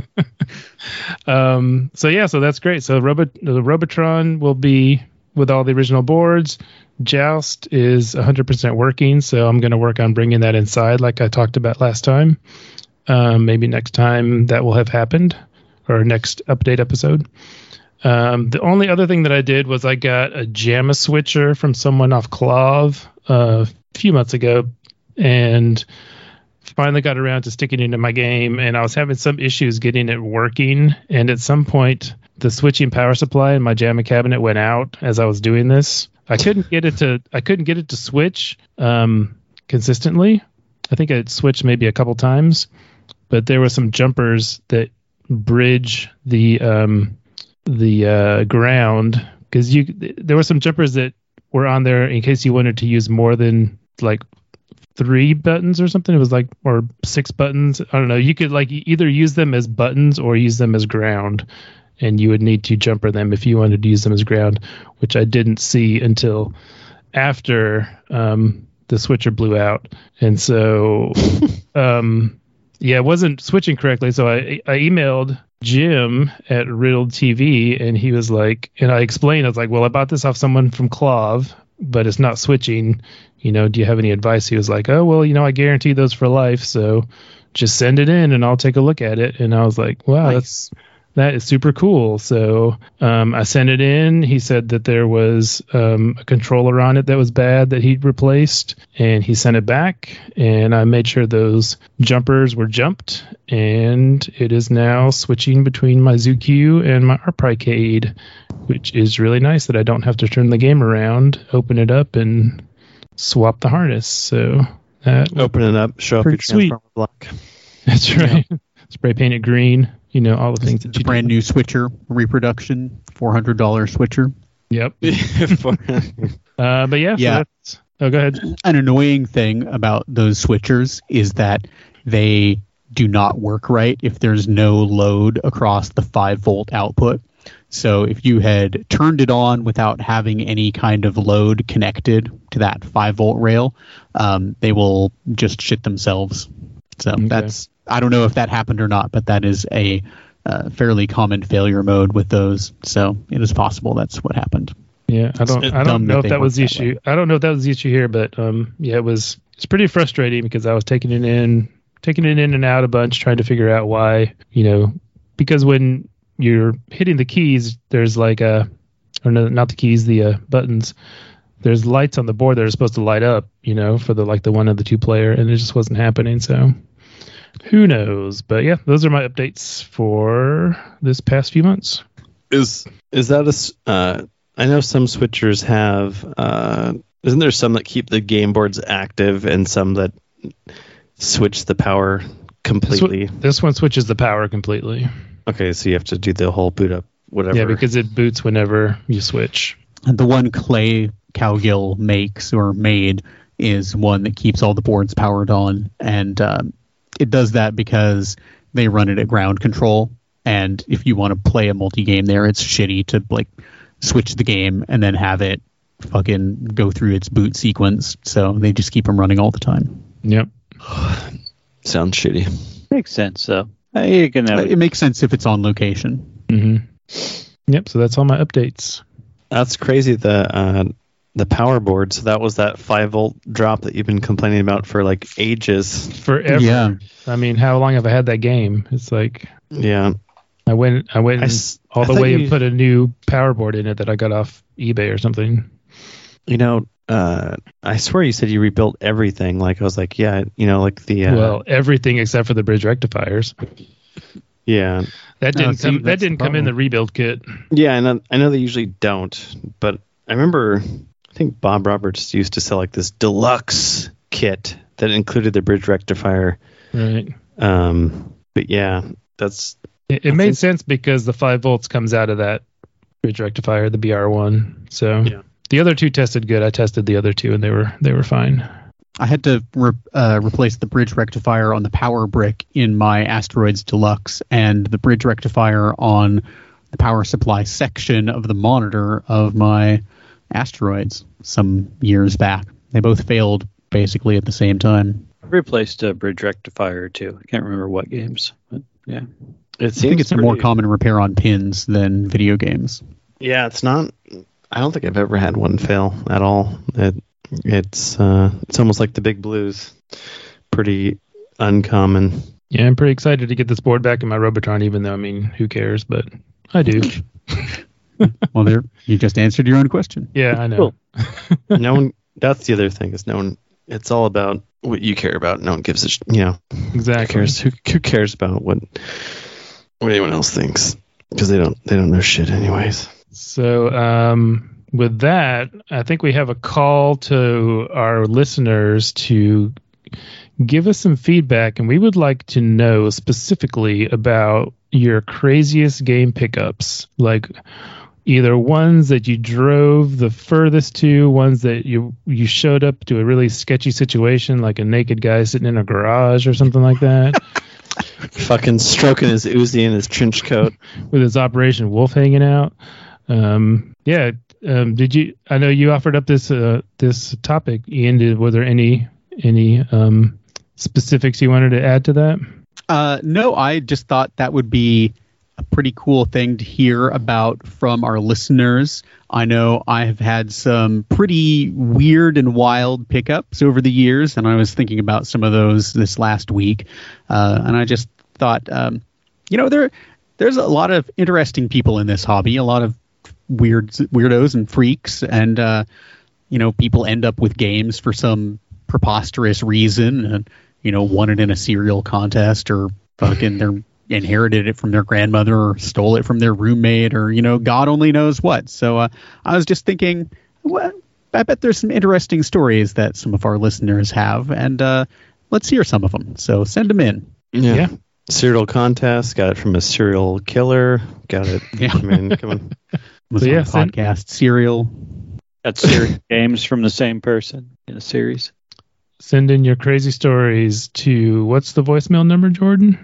So that's great. So the Robotron will be with all the original boards. Joust is 100% working, so I'm going to work on bringing that inside like I talked about last time. Maybe next time that will have happened, or next update episode. The only other thing that I did was I got a JAMA switcher from someone off Clav a few months ago, and finally got around to sticking it into my game, and I was having some issues getting it working. And at some point, the switching power supply in my JAMA cabinet went out as I was doing this. I couldn't get it to switch consistently. I think I switched maybe a couple times, but there were some jumpers that bridge the ground, because there were some jumpers that were on there in case you wanted to use more than like 3 buttons or something. It was like, or 6 buttons. I don't know. You could like either use them as buttons or use them as ground, and you would need to jumper them if you wanted to use them as ground, which I didn't see until after the switcher blew out. And so, it wasn't switching correctly. So I emailed Jim at Riddled TV, and he was like, and I explained, I was like, well, I bought this off someone from Clav, but it's not switching. Do you have any advice? He was like, oh, well, I guarantee those for life, so just send it in and I'll take a look at it. And I was like, wow, Nice. that is super cool. So I sent it in. He said that there was a controller on it that was bad that he'd replaced, and he sent it back, and I made sure those jumpers were jumped, and it is now switching between my ZooQ and my Arpricade, which is really nice that I don't have to turn the game around, open it up, and swap the harness. So Open it up, show off your pretty sweet. Transformer block. That's right. Spray paint it green. All the things that It's a you brand new switcher reproduction, $400 switcher. Yep. But yeah. Yeah. So go ahead. An annoying thing about those switchers is that they do not work right if there's no load across the 5-volt output. So if you had turned it on without having any kind of load connected to that 5-volt rail, they will just shit themselves. So that's, I don't know if that happened or not, but that is a fairly common failure mode with those. So it is possible that's what happened. Yeah, I don't dumb know that if they that was the work that issue. I don't know if that was the issue here, but it's pretty frustrating because I was taking it in and out a bunch, trying to figure out why, because when you're hitting the keys, there's like not the keys, the buttons. There's lights on the board that are supposed to light up, for the one of the 2 player, and it just wasn't happening. So who knows? But yeah, those are my updates for this past few months. Is that I know some switchers have, isn't there some that keep the game boards active and some that switch the power completely? This one switches the power completely. Okay, so you have to do the whole boot up, whatever. Yeah, because it boots whenever you switch. And the one Clay Cowgill makes or made is one that keeps all the boards powered on, and it does that because they run it at ground control, and if you want to play a multi-game there, it's shitty to switch the game and then have it fucking go through its boot sequence, so they just keep them running all the time. Yep. Sounds shitty. Makes sense, though. You can have It makes sense if it's on location. Mm-hmm. Yep, so that's all my updates. That's crazy. The power board. So that was that 5-volt drop that you've been complaining about for ages. Forever. Yeah. I mean, how long have I had that game? It's like, yeah. I went all the way and put a new power board in it that I got off eBay or something. I swear you said you rebuilt everything. I was like, yeah, the everything except for the bridge rectifiers. Yeah. That didn't come in the rebuild kit. Yeah, and I know they usually don't, but I remember I think Bob Roberts used to sell this deluxe kit that included the bridge rectifier. Right. But yeah, it made sense because the 5 volts comes out of that bridge rectifier, the BR1. So yeah. The other 2 tested good. I tested the other 2 and they were fine. I had to replace the bridge rectifier on the power brick in my Asteroids Deluxe and the bridge rectifier on the power supply section of the monitor of my Asteroids some years back. They both failed basically at the same time. I replaced a bridge rectifier too. I can't remember what games, but yeah. I think it's a more common repair on pins than video games. Yeah, it's not. I don't think I've ever had one fail at all. It's almost like the big blues. Pretty uncommon. Yeah, I'm pretty excited to get this board back in my Robotron, even though, who cares? But I do. Well, you just answered your own question. Yeah, I know. No one. That's the other thing is no one It's all about what you care about. No one gives a Exactly. Who cares about what anyone else thinks? Because they don't know shit anyways. So with that, I think we have a call to our listeners to give us some feedback, and we would like to know specifically about your craziest game pickups, like either ones that you drove the furthest to, ones that you showed up to a really sketchy situation, like a naked guy sitting in a garage or something like that. Fucking stroking his Uzi in his trench coat with his Operation Wolf hanging out. Did you? I know you offered up this topic, Ian. Were there any specifics you wanted to add to that? No, I just thought that would be a pretty cool thing to hear about from our listeners. I know I have had some pretty weird and wild pickups over the years, and I was thinking about some of those this last week. And I just thought, there's a lot of interesting people in this hobby, a lot of weirdos and freaks, and people end up with games for some preposterous reason, and won it in a cereal contest, or fucking they're inherited it from their grandmother, or stole it from their roommate, or God only knows what. So I was just thinking, well, I bet there's some interesting stories that some of our listeners have, and let's hear some of them. So send them in. Yeah. Cereal contest, got it from a serial killer, got it. Yeah. I mean, come on. Was on a podcast, Serial. Got serious games from the same person in a series. Send in your crazy stories to, what's the voicemail number, Jordan?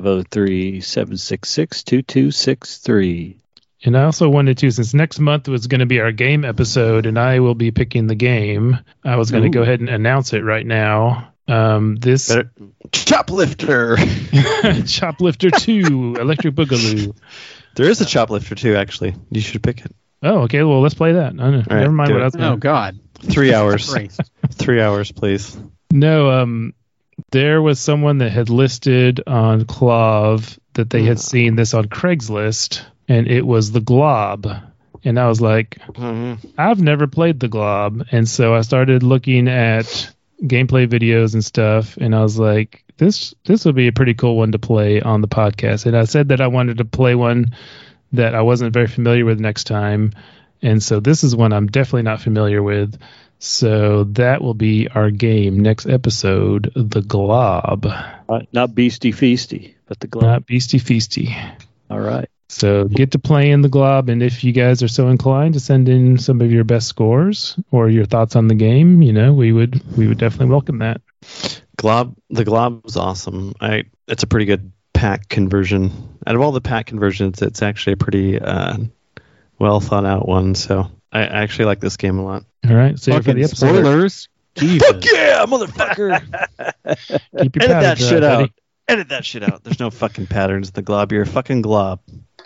503-766-2263. And I also wanted to, since next month was going to be our game episode, and I will be picking the game, I was going to go ahead and announce it right now. This Choplifter! Choplifter 2, Electric Boogaloo. There is a Choplifter 2, actually. You should pick it. Oh, okay. Well, let's play that. Never mind what I was going to... Oh, God. 3 hours. 3 hours, please. No, there was someone that had listed on Clov that they had seen this on Craigslist, and it was the Glob. And I was like, I've never played the Glob. And so I started looking at gameplay videos and stuff, and I was like, this would be a pretty cool one to play on the podcast. And I said that I wanted to play one that I wasn't very familiar with next time. And so this is one I'm definitely not familiar with. So that will be our game next episode, the Glob. Not Beastie Feasty, but the Glob. Not Beastie Feasty. All right. So get to playing the Glob, and if you guys are so inclined to send in some of your best scores or your thoughts on the game, we would definitely welcome that. The Glob was awesome. It's a pretty good pack conversion. Out of all the pack conversions, it's actually a pretty well thought out one. So I actually like this game a lot. All right, so for the episode. Spoilers. Fuck yeah, motherfucker! Keep your Edit that dry, shit out. buddy. Edit that shit out. There's no fucking patterns in the Glob. You're a fucking glob.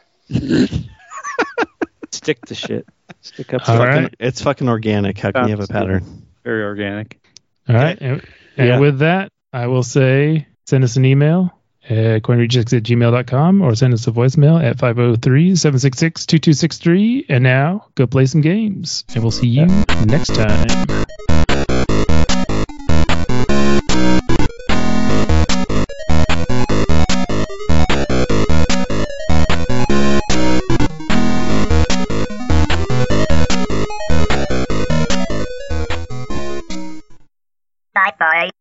Stick to shit. Stick up. All right. It's fucking organic. How can you have a pattern? Very organic. All right, and with that, I will say send us an email at coinrejects@gmail.com or send us a voicemail at 503-766-2263. And now go play some games, and we'll see you next time.